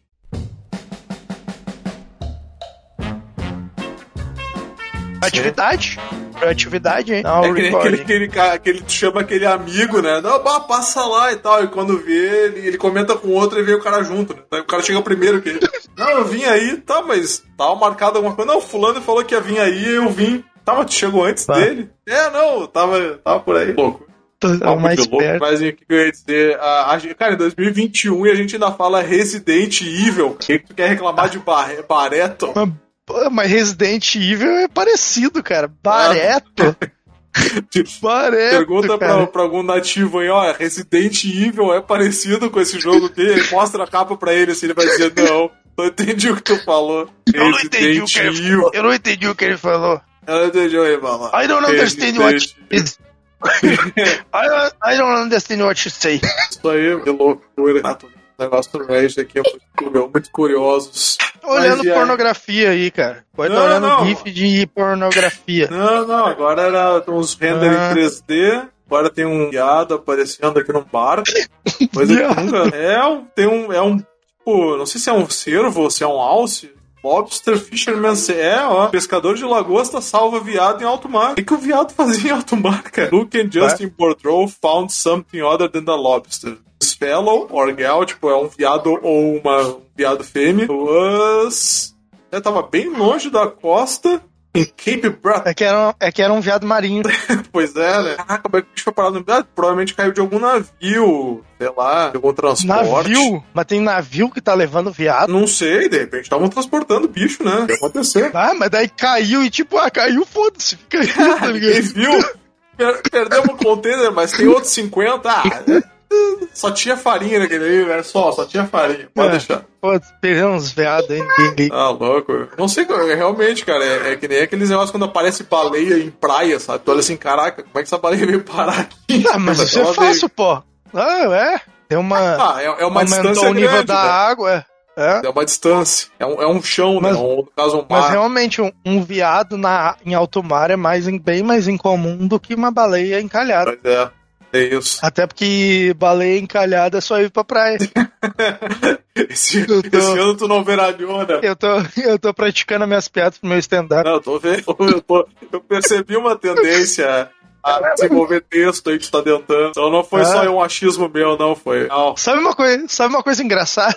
Atividade? Atividade, hein? Não, é que nem aquele, aquele, aquele, tu chama aquele amigo, né? Não, bah, passa lá e tal. E quando vê, ele, ele comenta com o outro e vê o cara junto, né? Então, o cara chega primeiro que ele. Não, eu vim aí, tá, mas tava marcado alguma coisa. Não, fulano falou que ia vir aí, eu vim. Tá, mas tu chegou antes tá. dele? É, não, tava, tava por aí. Louco. Tá mais louco, perto. Mas o que eu ia dizer? A, a, cara, em dois mil e vinte e um e a gente ainda fala Resident Evil. O que tu quer reclamar de bar, Barreto? Pô, mas Resident Evil é parecido, cara. Bareto. Bareto. Pergunta pra, pra algum nativo aí, ó, Resident Evil é parecido com esse jogo aqui? Ele mostra a capa pra ele, assim, ele vai dizer, não, não entendi o que tu falou. Eu não entendi o que ele falou. Eu não entendi o que ele falou. Eu não entendi o que ele falou. I don't understand what is... I, don't, I don't understand what you say. Isso aí, que loucura. O negócio do Rage aqui é muito, muito curiosos. Olhando Mas, pornografia é... aí, cara. Pode estar olhando não. GIF de pornografia. Não, não, agora era uns render ah. em três D. Agora tem um viado aparecendo aqui num bar. Coisa que nunca. É, tem um. É um. Tipo, não sei se é um cervo ou se é um alce. Lobster Fisherman, é, ó, pescador de lagosta salva viado em alto mar. O que, que o viado fazia em alto mar, cara? Luke and Justin Boudreau found something other than the lobster. This fellow, or gal, tipo, é um viado ou uma, um viado fêmea, was... Eu tava bem longe da costa, em Cape Breton. É que era um, é que era um viado marinho. Pois é, né? Caraca, como é que o bicho foi parado no viado? Provavelmente caiu de algum navio, sei lá, de algum transporte. Navio? Mas tem navio que tá levando viado? Não sei, de repente estavam transportando o bicho, né? O que aconteceu? Ah, mas daí caiu e tipo, ah, caiu, foda-se, fica aí, tá ligado? Quem viu? Per- perdemos o container, mas tem outros cinquenta. Ah, só tinha farinha naquele aí, velho. Só, só tinha farinha. Pode é, deixar. Pô, perdendo uns veados aí. Ah, louco. Não sei, realmente, cara. É, é que nem aqueles negócios quando aparece baleia em praia, sabe? Tu olha assim, caraca, como é que essa baleia veio parar aqui? Ah, mas isso é fácil, pô. Ah, é. Tem uma. Ah, é, é uma distância o nível grande, da né? água, é. É. é uma distância. É um, é um chão, mas, né? Um, no caso, um mar. Mas realmente, um, um viado na, em alto mar é mais, bem mais incomum do que uma baleia encalhada. Pois é. É isso. Até porque baleia encalhada é só ir pra praia. esse, tô, esse ano tu não veraneou, né? Eu tô, eu tô praticando as minhas piadas pro meu stand-up. Não, eu tô vendo. Eu, tô, eu percebi uma tendência a desenvolver texto aí que tu tá tentando. Então não foi ah. só um achismo meu, não foi. Não. Sabe uma coisa, sabe uma coisa engraçada?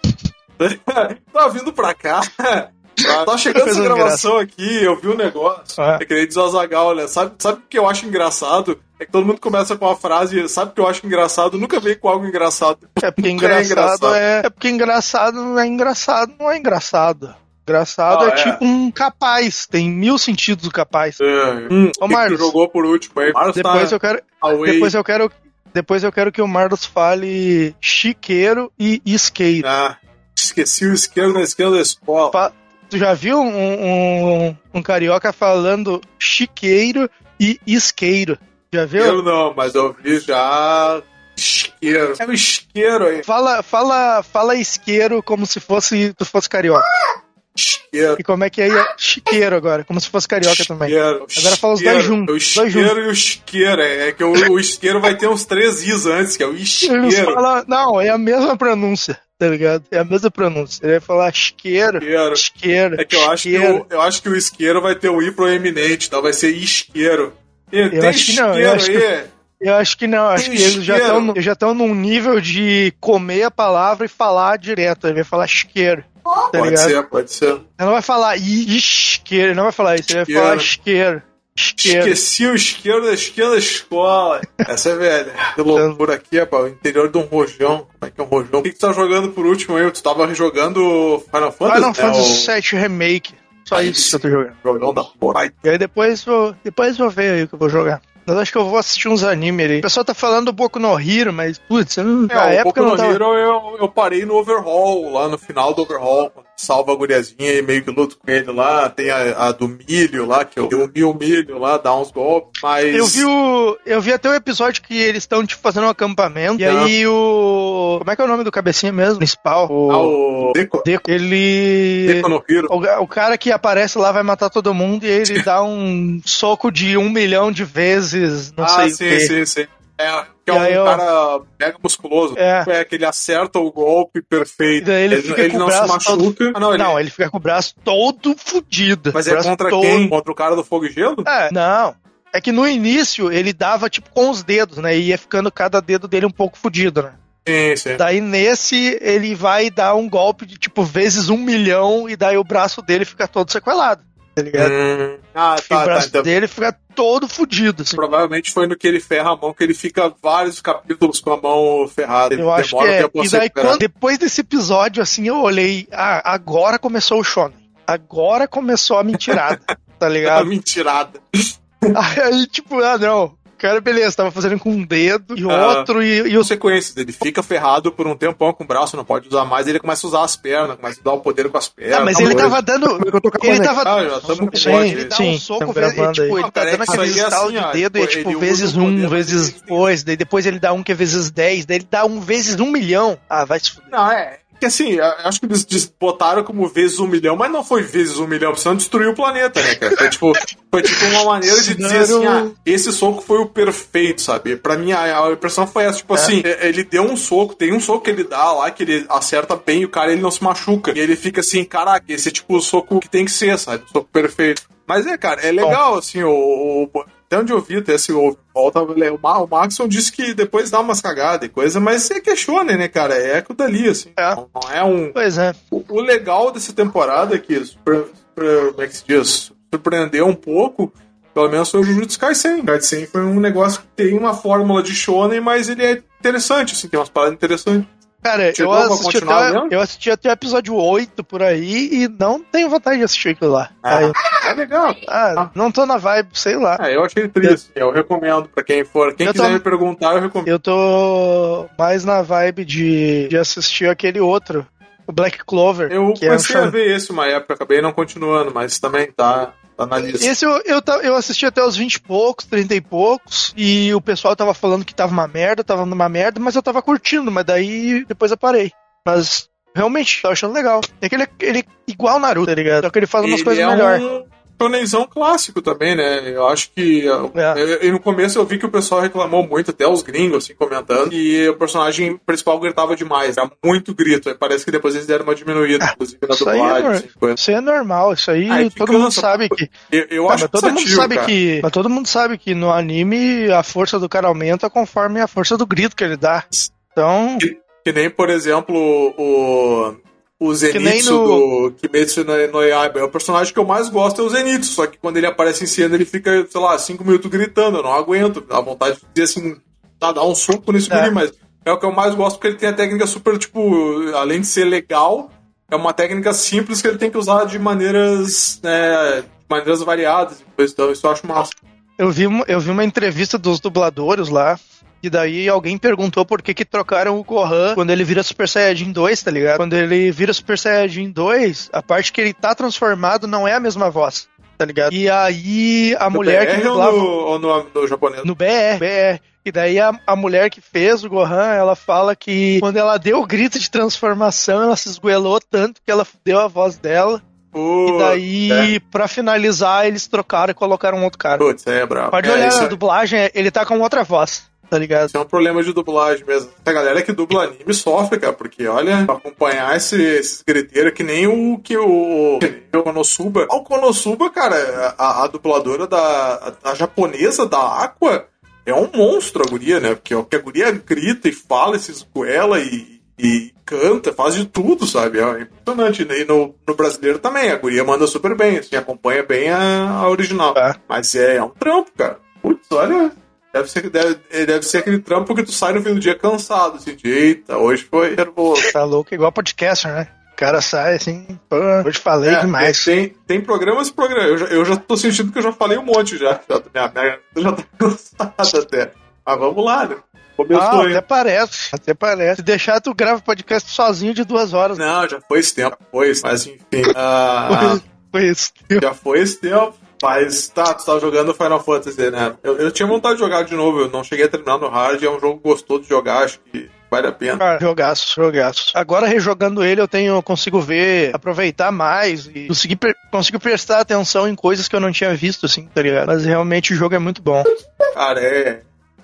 Tá vindo pra cá. Tá chegando essa gravação aqui, eu vi um negócio. Ah. Eu queria dizer ao Azaghal, né? Sabe, sabe o que eu acho engraçado? É que todo mundo começa com a frase, sabe o que eu acho engraçado? Nunca veio com algo engraçado. É porque engraçado é, engraçado é... É porque engraçado não é engraçado, não é engraçado. Engraçado ah, é, é tipo um capaz, tem mil sentidos o capaz. É. Hum, Ô, Marlos, que jogou por último aí. Depois tá eu quero... Away. Depois eu quero... Depois eu quero que o Marlos fale chiqueiro e isqueiro. Ah, esqueci o isqueiro na esquerda da escola. Pa... Tu já viu um, um, um carioca falando chiqueiro e isqueiro? Já viu? Eu não, mas eu vi já isqueiro. É o isqueiro aí. Fala, fala, fala isqueiro como se fosse tu fosse carioca. Isqueiro. E como é que é chiqueiro agora? Como se fosse carioca isqueiro, também. Agora fala os dois juntos. O isqueiro e o isqueiro. É que o, o isqueiro vai ter uns três is antes, que é o isqueiro. Fala, não, é a mesma pronúncia. Tá ligado? É a mesma pronúncia. Ele vai falar isqueiro, isqueiro. isqueiro. É que eu acho que, o, eu acho que o isqueiro vai ter o i proeminente, então vai ser isqueiro. E, eu tem acho que não. Eu acho que, eu acho que não. Acho que eles já estão já estão num nível de comer a palavra e falar direto. Ele vai falar isqueiro. Tá pode ligado? ser, pode ser. Ele não vai falar isqueiro, ele não vai falar isso. Ele vai falar isqueiro. Isqueiro. Esqueci o isqueiro da esquerda da escola. Essa é velha. Que loucura aqui, rapaz. O interior de um rojão. Como é que é um rojão? O que, que tu tá jogando por último aí? Tu tava jogando Final Fantasy? Final Fantasy o... sete Remake. Só Aí, isso que eu tô jogando. Jogão da porra. E aí depois vou, depois vou ver aí o que eu vou jogar. Mas acho que eu vou assistir uns animes aí. O pessoal tá falando do Boku no Hero, mas, putz, eu não, é, na o época Boku no não tava... Hero eu, eu parei no Overhaul, lá no final do Overhaul, quando salva a guriazinha e meio que luto com ele lá. Tem a, a do milho lá, que eu, eu vi o milho lá, dá uns golpes, mas... Eu vi o... Eu vi até o episódio que eles estão, tipo, fazendo um acampamento, e aí o... Como é que é o nome do cabecinha mesmo? Principal? O... Ah, o... Deco. Deco. Ele... Deco no Hero. O, o cara que aparece lá vai matar todo mundo e ele dá um soco de um milhão de vezes, não ah, sei sim, o quê. sim, sim. É, que é um eu... cara mega musculoso. É. é que ele acerta o golpe perfeito. E daí ele, ele, fica ele com não o braço se machuca. todo... Ah, não, ele... não, ele fica com o braço todo fudido. Mas é contra todo... quem? Contra o cara do fogo e gelo? É, não. É que no início ele dava tipo com os dedos, né? E ia ficando cada dedo dele um pouco fudido, né? Sim, sim. Daí nesse ele vai dar um golpe de tipo vezes um milhão e daí o braço dele fica todo sequelado, tá ligado? Hum. Ah, e tá, o braço tá. Então... dele fica todo fudido, assim. Provavelmente foi no que ele ferra a mão, que ele fica vários capítulos com a mão ferrada. Ele eu acho que é. E daí quando, depois desse episódio, assim, eu olhei, ah, agora começou o shonen. Agora começou a mentirada, tá ligado? A mentirada. Aí, tipo, ah, não. Cara, beleza, tava fazendo com um dedo e ah, outro e, e o sequências. Ele fica ferrado por um tempão com o braço, não pode usar mais, ele começa a usar as pernas, começa a dar o poder com as pernas. Ah, mas ele tava dando. Ele tava. Ah, já tamo com sim, ele dá um soco, vezes, tipo, ele tá dando aquele estalo de dedo e é tipo vezes um, vezes dois, daí depois ele dá um que é vezes dez, daí ele dá um vezes um milhão. Ah, vai se fuder. Não, é. Que assim, acho que eles botaram como vezes um milhão, mas não foi vezes um milhão, precisando destruir o planeta, né, cara? Foi tipo, foi tipo uma maneira de dizer assim, ah, esse soco foi o perfeito, sabe? Pra mim, a, a impressão foi essa, tipo é. assim, ele deu um soco, tem um soco que ele dá lá, que ele acerta bem e o cara, ele não se machuca. E ele fica assim, caraca, esse é tipo o soco que tem que ser, sabe? O soco perfeito. Mas é, cara, é legal, Bom. assim, o... o até onde eu vi, até se o volta, o Maxon disse que depois dá umas cagadas e coisa, mas é questiona, né, cara? É aquilo dali, assim. É. Não, não é um... Pois é. O, o legal dessa temporada é que, super, super, como é que se diz? Surpreendeu um pouco, pelo menos foi o Jujutsu Kaisen. O Kaisen foi um negócio que tem uma fórmula de shonen, mas ele é interessante, assim, tem umas paradas interessantes. Cara, eu assisti, até, eu assisti até o episódio oito por aí e não tenho vontade de assistir aquilo lá. Ah, aí, é legal. Ah, ah, não tô na vibe, sei lá. Ah, eu achei triste. Eu, eu recomendo pra quem for. Quem eu quiser tô, me perguntar, eu recomendo. Eu tô mais na vibe de, de assistir aquele outro, o Black Clover. Eu comecei é um a ver esse uma época, acabei não continuando, mas também tá... Tá esse eu, eu, eu assisti até os vinte e poucos, trinta e poucos, e o pessoal tava falando que tava uma merda, tava numa merda, mas eu tava curtindo, mas daí depois eu parei. Mas realmente, tô achando legal. É que ele é, ele é igual Naruto, tá ligado? Só que ele faz umas ele coisas é melhor. Um... shonenzão clássico também, né? Eu acho que... É. Eu, no começo eu vi que o pessoal reclamou muito, até os gringos, assim, comentando, e o personagem principal gritava demais, era muito grito. Parece que depois eles deram uma diminuída, ah, inclusive, na dublagem. É, assim, isso é normal, isso aí Ai, todo mundo sabe que... Eu, eu ah, acho mas todo mundo sabe que Mas todo mundo sabe que no anime a força do cara aumenta conforme a força do grito que ele dá. Então... Que, que nem, por exemplo, o... O Zenitsu no... do Kimetsu no Yaiba. É o personagem que eu mais gosto, é o Zenitsu. Só que quando ele aparece em cena, ele fica, sei lá, cinco minutos gritando. Eu não aguento. Dá vontade de dizer assim, tá, dar um soco nesse guri, é. mas é o que eu mais gosto, porque ele tem a técnica super, tipo, além de ser legal, é uma técnica simples que ele tem que usar de maneiras, né, de maneiras variadas. Então, isso eu acho massa. Eu vi, eu vi uma entrevista dos dubladores lá. E daí alguém perguntou por que que trocaram o Gohan quando ele vira Super Saiyajin dois, tá ligado? Quando ele vira Super Saiyajin dois, a parte que ele tá transformado não é a mesma voz, tá ligado? E aí a no mulher B R que dublava... ou no, ou no, no japonês? No B R, B R. E daí a, a mulher que fez o Gohan, ela fala que quando ela deu o grito de transformação, ela se esgoelou tanto que ela fudeu a voz dela. Uh, e daí, é. pra finalizar, eles trocaram e colocaram um outro cara. Putz, é brabo. Pode é, olhar isso... a dublagem, ele tá com outra voz. Tá ligado? Isso é um problema de dublagem mesmo. A galera que dubla anime sofre, cara, porque olha, pra acompanhar esse, esses griteiros, que nem o que o, o Konosuba. O Konosuba, cara, a, a dubladora da a, a japonesa da Aqua é um monstro, a guria, né? Porque, porque a guria grita e fala, se esgoela e, e canta, faz de tudo, sabe? É impressionante. E no, no brasileiro também, a guria manda super bem, assim, acompanha bem a, a original. É. Mas é, é um trampo, cara. Putz, olha... Deve ser, deve, deve ser aquele trampo que tu sai no fim do dia cansado, assim, de eita, hoje foi nervoso. Tá louco, igual podcaster, né? O cara sai assim, pô, hoje falei é, demais. Tem, tem programas e programas. Eu já, eu já tô sentindo que eu já falei um monte já. já minha merda já tá cansada até. Mas vamos lá, né? Começou, ah, até parece, até parece. Se deixar, tu grava podcast sozinho de duas horas. Não, já foi esse tempo, foi, mas enfim. Uh, foi, foi esse tempo. Já foi esse tempo. Mas tá, tu tava jogando Final Fantasy, né? Eu, eu tinha vontade de jogar de novo, eu não cheguei a terminar no hard, é um jogo gostoso de jogar, acho que vale a pena. Ah, jogaço, jogaço. Agora, rejogando ele, eu tenho, consigo ver, aproveitar mais e conseguir, consigo prestar atenção em coisas que eu não tinha visto, assim, tá ligado? Mas realmente o jogo é muito bom. Cara, é...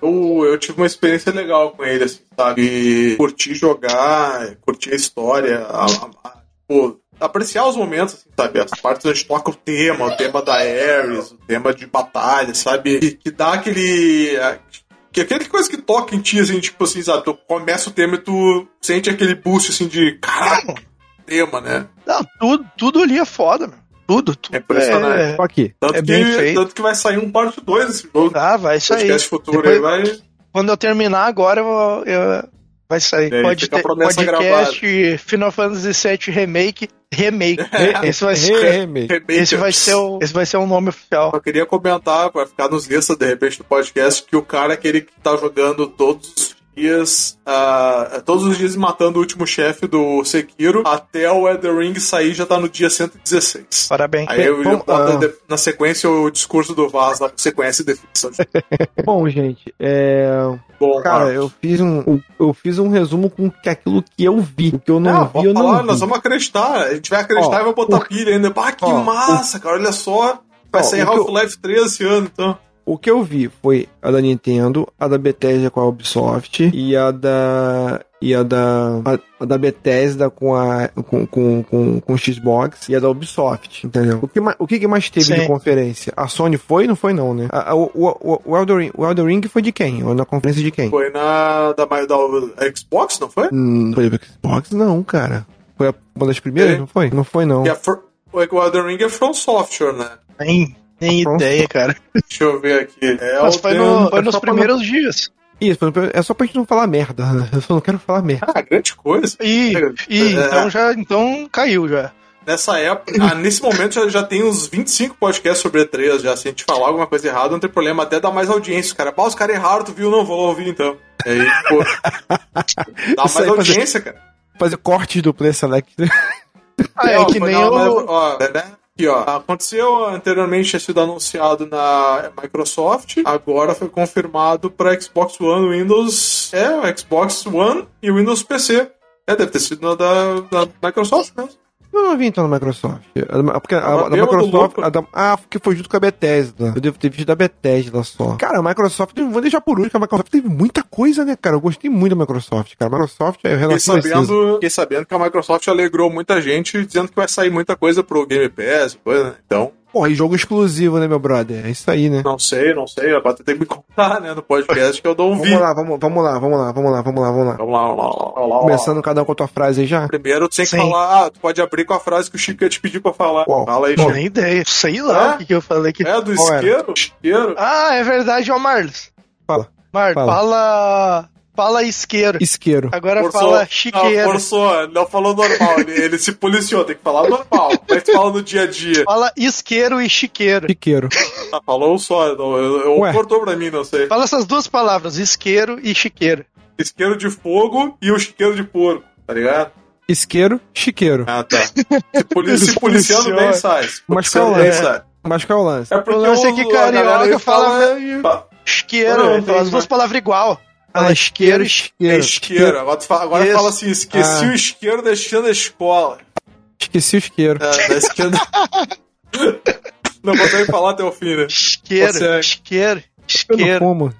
eu, eu tive uma experiência legal com ele, assim, sabe? E curti jogar, curti a história, a, a, a, pô, apreciar os momentos, assim, sabe? As partes onde toca o tema, o tema da Ares, o tema de batalha, sabe? E que dá aquele... Que aquela coisa que toca em ti, assim, tipo assim, sabe? Tu começa o tema e tu sente aquele boost, assim, de caraca, tema, né? Não, tudo, tudo ali é foda, meu. Tudo, tudo. É impressionante. É, aqui. Tanto, é que, bem feito. Tanto que vai sair um parte dois desse jogo. Ah, vai sair. Podcast futuro Depois, aí vai... Quando eu terminar agora, eu, vou- eu- vai sair. Aí Pode fica a ter, promessa podcast Final Fantasy sete Remake. Remake. Esse vai ser, Remake. esse vai ser o, esse vai ser o nome oficial. Só queria comentar, vai ficar nos listas de repente do podcast, que o cara é aquele que tá jogando todos os dias, uh, todos os dias matando o último chefe do Sekiro, até o Elden Ring sair já tá no dia cento e dezesseis. Parabéns. Aí eu Bom, já boto ah. na sequência o discurso do Vaz, lá, sequência e definição. Bom, gente, é... Bom, Cara, Marcos. eu fiz um, eu fiz um resumo com que aquilo que eu vi. O que eu não, Não, vi, eu vamos falar, não nós vi. vamos acreditar. A gente vai acreditar Ó, e vai botar o- pilha ainda. Ah, que ó, massa, cara, olha só. Vai Ó, sair o que eu- Half-Life três esse ano, então. O que eu vi foi a da Nintendo, a da Bethesda com a Ubisoft e a da e a da a, a da Bethesda com a com, com, com, com o Xbox e a da Ubisoft, entendeu? O que ma- o que, que mais teve Sim. de conferência? A Sony foi? Não foi não, né? A, a, o, o, o, Elden Ring, o Elden Ring foi de quem? Ou na conferência de quem? Foi na da, da, da Xbox, não foi? Hum, foi da Xbox não, cara. Foi a- uma das primeiras, É. não foi? Não foi não. E a Fr- o Elden Ring é From Software, né? Nem, nem Pronto. ideia, cara. Deixa eu ver aqui. É Mas foi, Elden- no, foi é nos só pra primeiros dias. Isso, é só pra gente não falar merda. Né? Eu só não quero falar merda. Ah, grande coisa. E, e É. então já então caiu já. Nessa época, ah, nesse momento já, já tem uns vinte e cinco podcasts sobre E três, já. Se a gente falar alguma coisa errada, não tem problema, até dá mais audiência. Cara, pá, os caras erraram, tu viu? Não, vou lá ouvir então. E aí, pô, dá Isso aí mais audiência, cara. Fazer cortes do Play Select. Ah, é Não, que foi nem na- o... mas, ó, né? Aqui, ó. Aconteceu anteriormente, tinha sido anunciado na Microsoft, agora foi confirmado para Xbox One, Windows. É, o Xbox One e o Windows P C. É, deve ter sido na da, da Microsoft mesmo. Eu não vi então na Microsoft. A da- Porque a, Tava a da bêbado, Microsoft. louco. a da- ah, porque foi junto com a Bethesda. Eu devo ter visto da Bethesda só. Cara, a Microsoft, vou deixar por último, que a Microsoft teve muita coisa, né, cara? Eu gostei muito da Microsoft, cara. A Microsoft é Fiquei relação sabendo, fiquei sabendo que a Microsoft alegrou muita gente dizendo que vai sair muita coisa pro Game Pass, coisa, né? Então, Porra, e jogo exclusivo, né, meu brother? É isso aí, né? não sei, não sei. Agora tem que me contar, né, no podcast que eu dou um Vamos vídeo. lá, vamos, vamos lá, vamos lá, vamos lá, vamos lá, vamos lá. Vamos lá, vamos lá, vamos lá, vamos lá. Começando cada um com a tua frase aí já. Primeiro, tu tem que Sim. falar, ah, tu pode abrir com a frase que o Chico ia te pedir pra falar. Qual? Fala aí, Não, Chico. nem ideia. Sei lá É? o que, que eu falei. Que... É, do Qual era? isqueiro? Isqueiro? Ah, é verdade, ó, Marlos. Fala. Marlos, Fala. fala... Fala isqueiro. Isqueiro. Agora Forçou. fala Não, chiqueiro. forçou, não falou normal. Ele, ele se policiou, tem que falar normal. Mas tu fala no dia a dia. Fala isqueiro e chiqueiro. Chiqueiro. Ah, falou só, não, eu, eu Ué. cortou pra mim, não sei. Fala essas duas palavras, isqueiro e chiqueiro. Isqueiro de fogo e o chiqueiro de porco, tá ligado? Isqueiro, chiqueiro. Ah, tá. Se, poli se policiando policiou. bem, sai. Se Mas policiando qual bem, é? sai. Mas qual é o lance? É porque O lance é que a galera carioca aí fala- e- Chiqueiro, Olha, fala as duas palavras igual. Fala isqueiro e chiqueiro. É isqueiro. Agora, tu fala, agora Isso. fala assim: esqueci Ah. o isqueiro deixando a escola. Esqueci o isqueiro. É, da esquerda. Não vou nem falar até o fim, né? Isqueiro, Você- isqueiro, Eu não isqueiro. fumo.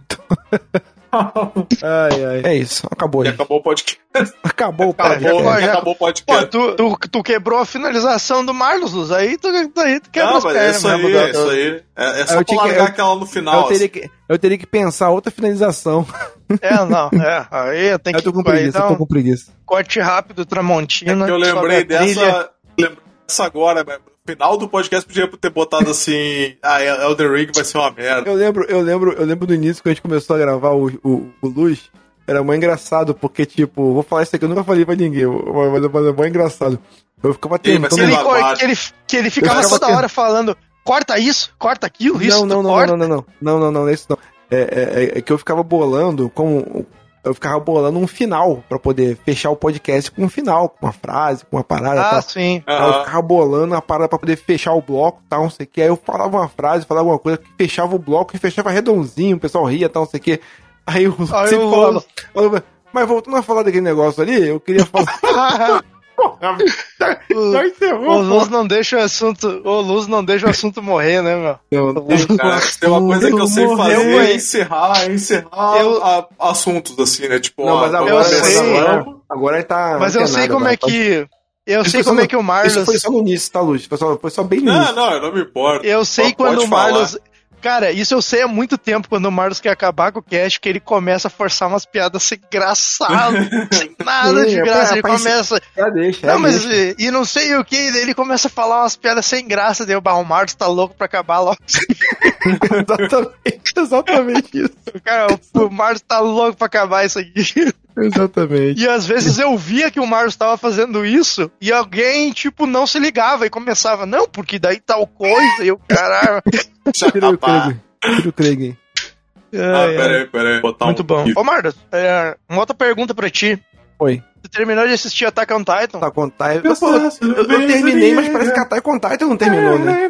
ai, ai. É isso, acabou. E gente. acabou o podcast. Acabou o Acabou, podcast. já- já- acabou o Pô, podcast. tu, tu, tu quebrou a finalização do Marlos, Luz. Aí tu, aí tu quebra Não, as mas é pernas isso aí, mesmo, é da- isso aí. É, é só Eu tinha pra que- largar eu- aquela no final. Eu teria, assim. que, eu teria que pensar outra finalização. É, não, é. Aí eu tenho Eu tô com que aí preguiça, dar eu tô um com preguiça. corte rápido, Tramontina. É que eu sobe lembrei a trilha. dessa. Lembrei dessa agora, mas no final do podcast podia ter botado assim. Ah, Elden Ring vai ser uma merda. Eu lembro, eu lembro, eu lembro do início que a gente começou a gravar o, o, o Luz. Era muito engraçado, porque, tipo, vou falar isso aqui, eu nunca falei pra ninguém, mas, mas é muito engraçado. Eu ficava Ih, mas tentando. Que ele, Todo barbado. que, ele, que ele ficava Eu ficava toda tendo- hora falando: corta isso, corta aquilo, isso, Não, não, tu não, corta. não, não, não, não, não, não, não, é isso não. É, é, é que eu ficava bolando como. Eu ficava bolando um final pra poder fechar o podcast com um final, com uma frase, com uma parada e Ah, tal. sim. Aí eu ficava bolando a parada pra poder fechar o bloco e tal, não sei o que. Aí eu falava uma frase, falava alguma coisa que fechava o bloco e fechava redondinho, o pessoal ria e tal, não sei o que. Aí eu Aí sempre eu- falava, falava, mas voltando a falar daquele negócio ali, eu queria falar. Já encerrou. O Luz não deixa o assunto. O Luz não deixa o assunto morrer, né, meu? Não, cara, tem uma coisa que eu sei fazer é encerrar, encerrar eu... a, assuntos, assim, né? Tipo, não, mas agora, eu sei. agora, agora ele tá. Mas eu sei como é que. Eu sei como é que o Marlos. Isso foi só no início, tá, Luz? Foi só, foi só bem no não, início. Não, não, eu não me importo. Eu sei quando o Marlos. Cara, isso eu sei há muito tempo, quando o Marlos quer acabar com o cast, que ele começa a forçar umas piadas sem engraçado, sem nada de graça, é, ele começa... Já deixa, não, mas, deixa. E não sei o que, ele começa a falar umas piadas sem graça, daí o Marlos tá louco pra acabar logo. Exatamente, exatamente isso. Cara, o Marlos tá louco pra acabar isso aqui. Exatamente. E às vezes eu via que o Marlos tava fazendo isso, e alguém, tipo, não se ligava e começava, não, porque daí tal coisa, e eu, caralho... Tira o Craig. Tira o Craig. Ah, peraí, peraí. Botar Muito um... bom. Ô, Marlos, é, uma outra pergunta pra ti. Oi. Você terminou de assistir Attack on Titan? Attack on Titan. Eu, pô, eu, eu terminei, mas parece que Attack on Titan não terminou, né?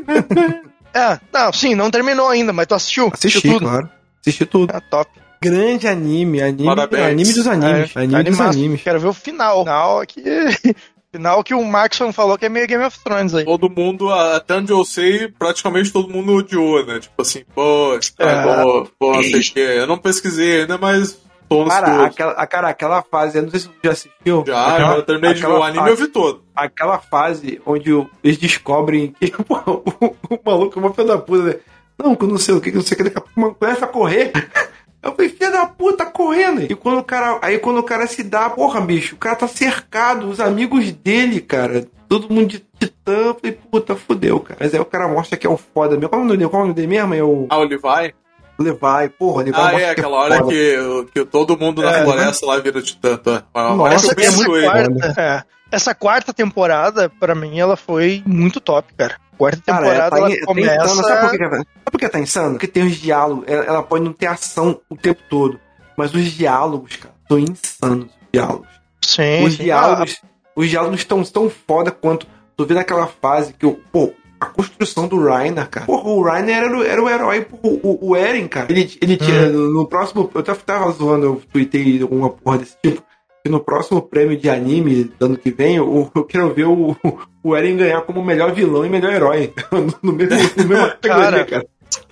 É, não, sim, não terminou ainda, mas tu assistiu? Assisti, assistiu tudo? Claro. Assisti tudo. É top. Grande anime, anime, Parabéns. anime dos animes. É, anime animaço. dos animes. Quero ver o final. Final aqui... Final que o Maxon falou que é meio Game of Thrones aí. Todo mundo, até onde eu sei, praticamente todo mundo odiou, né? Tipo assim, pô, estragou, é. pô, não sei o que. Eu não pesquisei ainda, mas tô cara, aquela, cara, aquela fase, eu não sei se você já assistiu. Já, aquela, eu terminei de ver o anime fase, eu vi todo. Aquela fase onde o, eles descobrem que pô, o, o maluco é uma filha da puta, né? Não, que eu não sei o que, que não sei o que, daqui a pouco começa a correr. Eu falei, filha da puta, correndo. E quando o cara. Aí quando o cara se dá, porra, bicho, o cara tá cercado, os amigos dele, cara. Todo mundo de titã. Eu falei, puta, fudeu, cara. Mas aí o cara mostra que é o foda mesmo. Qual é o nome dele? Qual é o nome dele mesmo? É o. Ah, o Levi? O Levi, porra, o Levi. Ah, é, aquela hora é que, que todo mundo na é, floresta lá vira titã, tá? Nossa, que é muito quarta, é. Essa quarta temporada, pra mim, ela foi muito top, cara. Quarta temporada, cara, ela, tá ela começa... Tá insano, sabe, por que, sabe por que tá insano? Porque tem os diálogos, ela, ela pode não ter ação o tempo todo, mas os diálogos, cara, são insanos, os diálogos. Sim, os sim. diálogos, ah. Os diálogos estão tão foda quanto... Tu vê naquela fase que, pô, a construção do Reiner, cara. Porra, o Reiner era, o, era o herói, porra, o, o Eren, cara. Ele, ele tinha, hum. no, no próximo... Eu até tava zoando, eu tuitei alguma porra desse tipo. Que no próximo prêmio de anime do ano que vem, eu, eu quero ver o, o Eren ganhar como melhor vilão e melhor herói. No mesmo, no mesmo cara, cara.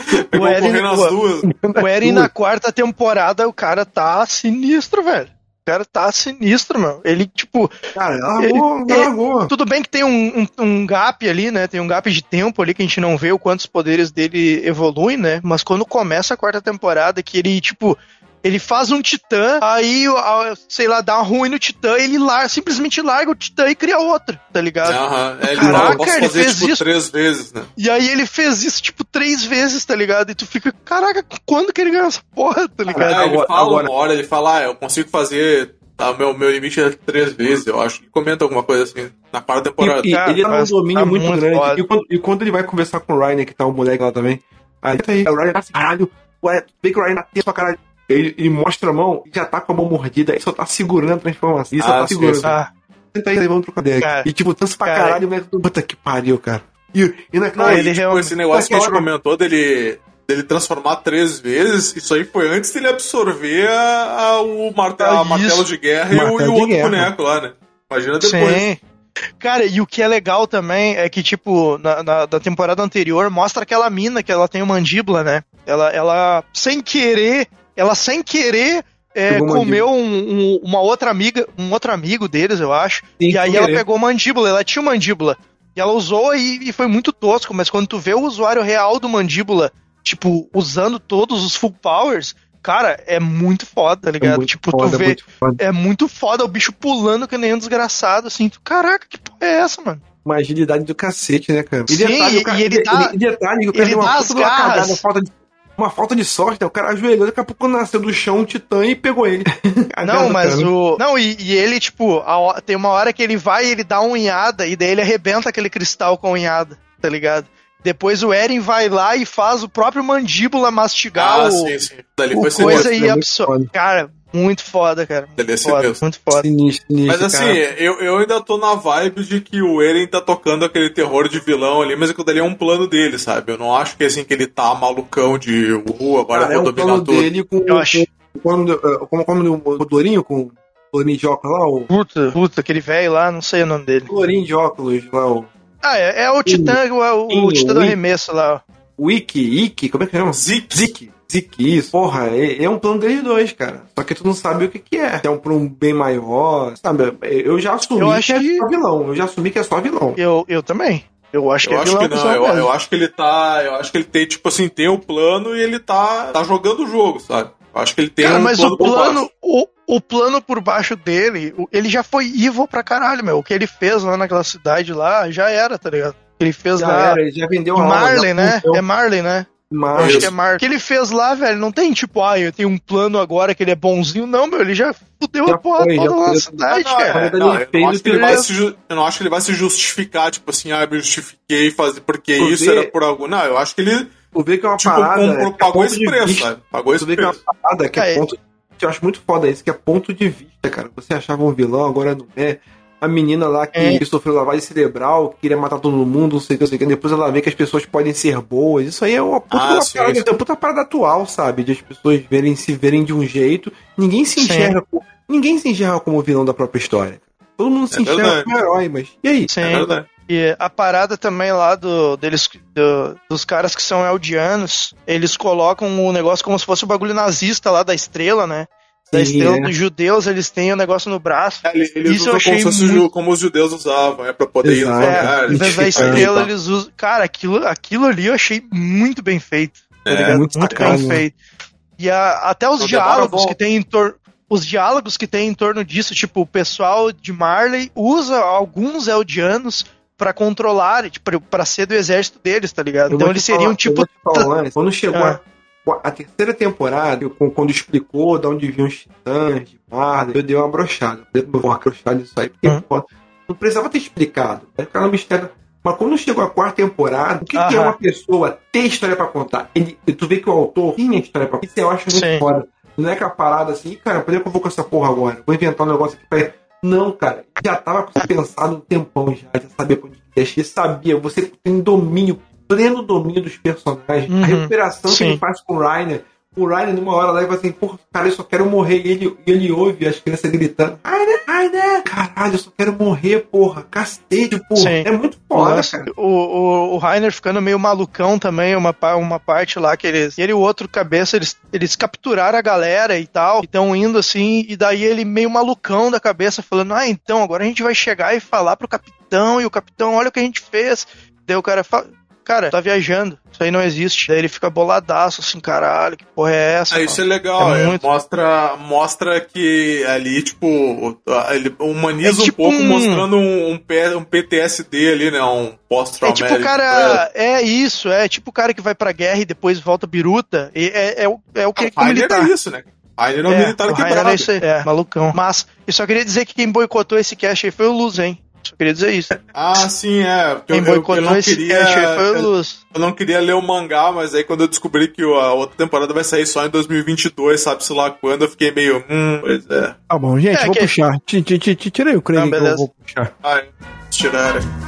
O Eren, nas duas. O Eren na quarta temporada, o cara tá sinistro, velho. O cara tá sinistro, meu. Ele, tipo... Cara, largou, ele, largou. É, tudo bem que tem um, um, um gap ali, né? Tem um gap de tempo ali que a gente não vê o quanto os poderes dele evoluem, né? Mas quando começa a quarta temporada, que ele, tipo... Ele faz um titã, aí, sei lá, dá uma ruim no titã, ele larga, simplesmente larga o titã e cria outro, tá ligado? Aham, é, ele Caraca, posso ele fazer, fez tipo, isso três vezes, né? E aí ele fez isso, tipo, três vezes, tá ligado? E tu fica, caraca, quando que ele ganhou essa porra, tá ligado? Ah, ele agora, fala agora... uma hora, ele fala, ah, eu consigo fazer... Tá, meu, meu limite é três vezes, eu acho. Ele comenta alguma coisa assim, na quarta temporada. E, e, ele era um domínio tá muito, muito grande. E quando, e quando ele vai conversar com o Reiner, que tá o moleque lá também, aí, aí o Reiner tá assim, caralho, ué, vê que o Reiner tá tenso pra caralho. Ele, ele mostra a mão e já tá com a mão mordida, ele só tá segurando a transformação. Ele só ah, tá segurando. Ah. Ele tá aí levando pro cadeco. E tipo, tanto pra cara, caralho, mas puta que pariu, cara. E, e naquela não, ele, tipo, esse negócio que a gente comentou dele, dele transformar três vezes, isso aí foi antes dele absorver a, a, o martelo, a martelo de guerra martelo e o, e o outro guerra. boneco lá, né? Imagina depois. Sim. Cara, e o que é legal também é que, tipo, na, na da temporada anterior, mostra aquela mina que ela tem uma mandíbula, né? Ela, ela sem querer, ela sem querer é, comeu um, um, uma outra amiga, um outro amigo deles, eu acho. Sim, e aí ela querer. pegou mandíbula, ela tinha mandíbula. E ela usou e, e foi muito tosco, mas quando tu vê o usuário real do mandíbula, tipo, usando todos os full powers, cara, é muito foda, tá ligado? É tipo, foda, tu vê, muito é muito foda o bicho pulando que nem um desgraçado, assim, tu, caraca, que porra é essa, mano? Uma agilidade do cacete, né, cara? E Sim, detalhe, o cara, e ele dá, ele, detalhe, o cara ele dá uma, as garras. Cagada, falta de, uma falta de sorte, né? O cara ajoelhou, daqui a pouco nasceu do chão um titã e pegou ele. Não, mas cara. o... Não, e, e ele, tipo, a, tem uma hora que ele vai e ele dá uma unhada, e daí ele arrebenta aquele cristal com a unhada, tá ligado? Depois o Eren vai lá e faz o próprio mandíbula mastigar ah, o, sim, sim. Dali o foi coisa e absorver. Cara, muito foda, cara. Muito Dali foda, mesmo. muito foda. Sinistro, sinistro, mas assim, eu, eu ainda tô na vibe de que o Eren tá tocando aquele terror de vilão ali, mas aquilo dali é um plano dele, sabe? Eu não acho que assim que ele tá malucão de uh, agora cara, eu vou é um dominar tudo. Dele com, eu acho. Com, como como o Dorinho com Lourinho de óculos lá, o... Puta, puta, aquele velho lá, não sei o nome dele. Lourinho de óculos lá, o... Ah, é, é o Titã, é o, o, o Titã do arremesso lá. O Ikki, Ikki, como é que chama? Zik. Zik. Zik, isso. Porra, é, é um plano deles dois, cara. Só que tu não sabe o que que é. É um plano bem maior, sabe? Eu já assumi eu que é que... só vilão. Eu já assumi que é só vilão. Eu, eu também. Eu acho que eu é acho vilão. Que não, eu, eu acho que ele tá... Eu acho que ele tem, tipo assim, tem o um plano e ele tá, tá jogando o jogo, sabe? Eu acho que ele tem cara, um mas plano o plano, o, o plano por baixo dele, ele já foi evil pra caralho, meu. O que ele fez lá naquela cidade lá, já era, tá ligado? Ele fez já lá... Era, ele já vendeu a Marley, né? É Marley, né? Mas... Acho que é Marley. O que ele fez lá, velho, não tem tipo, ah, eu tenho um plano agora que ele é bonzinho. Não, meu, ele já fudeu já a porra foi, toda na cidade, não, cara. Não, não, eu, não acho que ele vai se ju... eu não acho que ele vai se justificar, tipo assim, ah, eu me justifiquei fazer porque tu isso vê... era por algo. Não, eu acho que ele... Tu vê que é uma tipo, parada... Comprou, é pagou esse preço, sabe? Pagou esse tu vê preço. Que é uma parada que é, é ponto... Eu acho muito foda isso, que é ponto de vista, cara. Você achava um vilão, agora não é. A menina lá que é. sofreu lavagem cerebral, que queria matar todo mundo, não sei o que, não sei o que. Depois ela vê que as pessoas podem ser boas. Isso aí é uma puta, ah, uma sim, parada, é uma puta parada atual, sabe? De as pessoas verem, se verem de um jeito. Ninguém se enxerga, como, ninguém se enxerga como vilão da própria história. Todo mundo se é enxerga verdade. como herói, mas e aí? Sim. É verdade. E a parada também lá do, deles, do, dos caras que são eldianos, eles colocam o negócio como se fosse o bagulho nazista lá da estrela, né? Da Sim, estrela é. dos judeus, eles têm o um negócio no braço. É, eles Isso eu achei como, muito... como os judeus usavam, é pra poder Exato. ir nos lugares. Em vez da estrela, eles usam... Cara, aquilo, aquilo ali eu achei muito bem feito. Tá é, muito muito bem feito. E a, até os diálogos que tem em torno... Os diálogos que tem em torno disso, tipo, o pessoal de Marley usa alguns eldianos pra controlar, tipo, pra ser do exército deles, tá ligado? Eu então eles seriam, falar, tipo... Falar, quando chegou ah. a, a terceira temporada, quando explicou de onde vinham os titãs, de Marley, eu dei uma brochada. Eu dei uma brochada isso aí, porque hum. pô, não precisava ter explicado. Vai ficar no mistério. Mas quando chegou a quarta temporada, o que, que é uma pessoa ter história pra contar? Ele, tu vê que o autor tinha história pra contar. Isso eu acho muito Sim. foda. Não é aquela parada assim, cara, por que eu vou com essa porra agora? Vou inventar um negócio aqui pra... Não, cara, já tava pensado um tempão já, já sabia pra onde ia, sabia, você tem domínio, pleno domínio dos personagens, uhum, a recuperação sim. que ele faz com o Reiner. O Reiner, numa hora lá, ele vai assim, porra, cara, eu só quero morrer. E ele, ele ouve as crianças gritando, Reiner, Reiner, caralho, eu só quero morrer, porra, cacete, porra. Sim. É muito foda, Nossa, cara. O, o, o Reiner ficando meio malucão também, uma, uma parte lá que eles, ele e o outro cabeça, eles, eles capturaram a galera e tal, e estão indo assim, e daí ele meio malucão da cabeça, falando, ah, então, agora a gente vai chegar e falar pro capitão, e o capitão, olha o que a gente fez. Daí o cara fala, cara, tá viajando, isso aí não existe. Daí ele fica boladaço, assim, caralho, que porra é essa? Ah, isso é legal, é, é muito... mostra, mostra que ali, tipo, ele humaniza é tipo um pouco, um... mostrando um, um, P, um P T S D ali, né, um pós-traumático. É tipo o cara, é. é isso, é tipo o cara que vai pra guerra e depois volta biruta, e é, é, o, é o que ah, ele tá. É isso, né? Aí ele é um é, militar quebrado. É, isso aí, é, malucão. Mas eu só queria dizer que quem boicotou esse cast aí foi o Luz, hein? Só queria dizer isso. Ah, sim, é. Quem eu, boicotou eu não esse queria, cast aí foi o Luz. Eu, eu não queria ler o mangá, mas aí quando eu descobri que a outra temporada vai sair só em dois mil e vinte e dois, sabe-se lá quando, eu fiquei meio, hum, pois é. Tá bom, gente, é, vou que... puxar. Tira aí o creme que eu vou puxar. Ah, tiraram.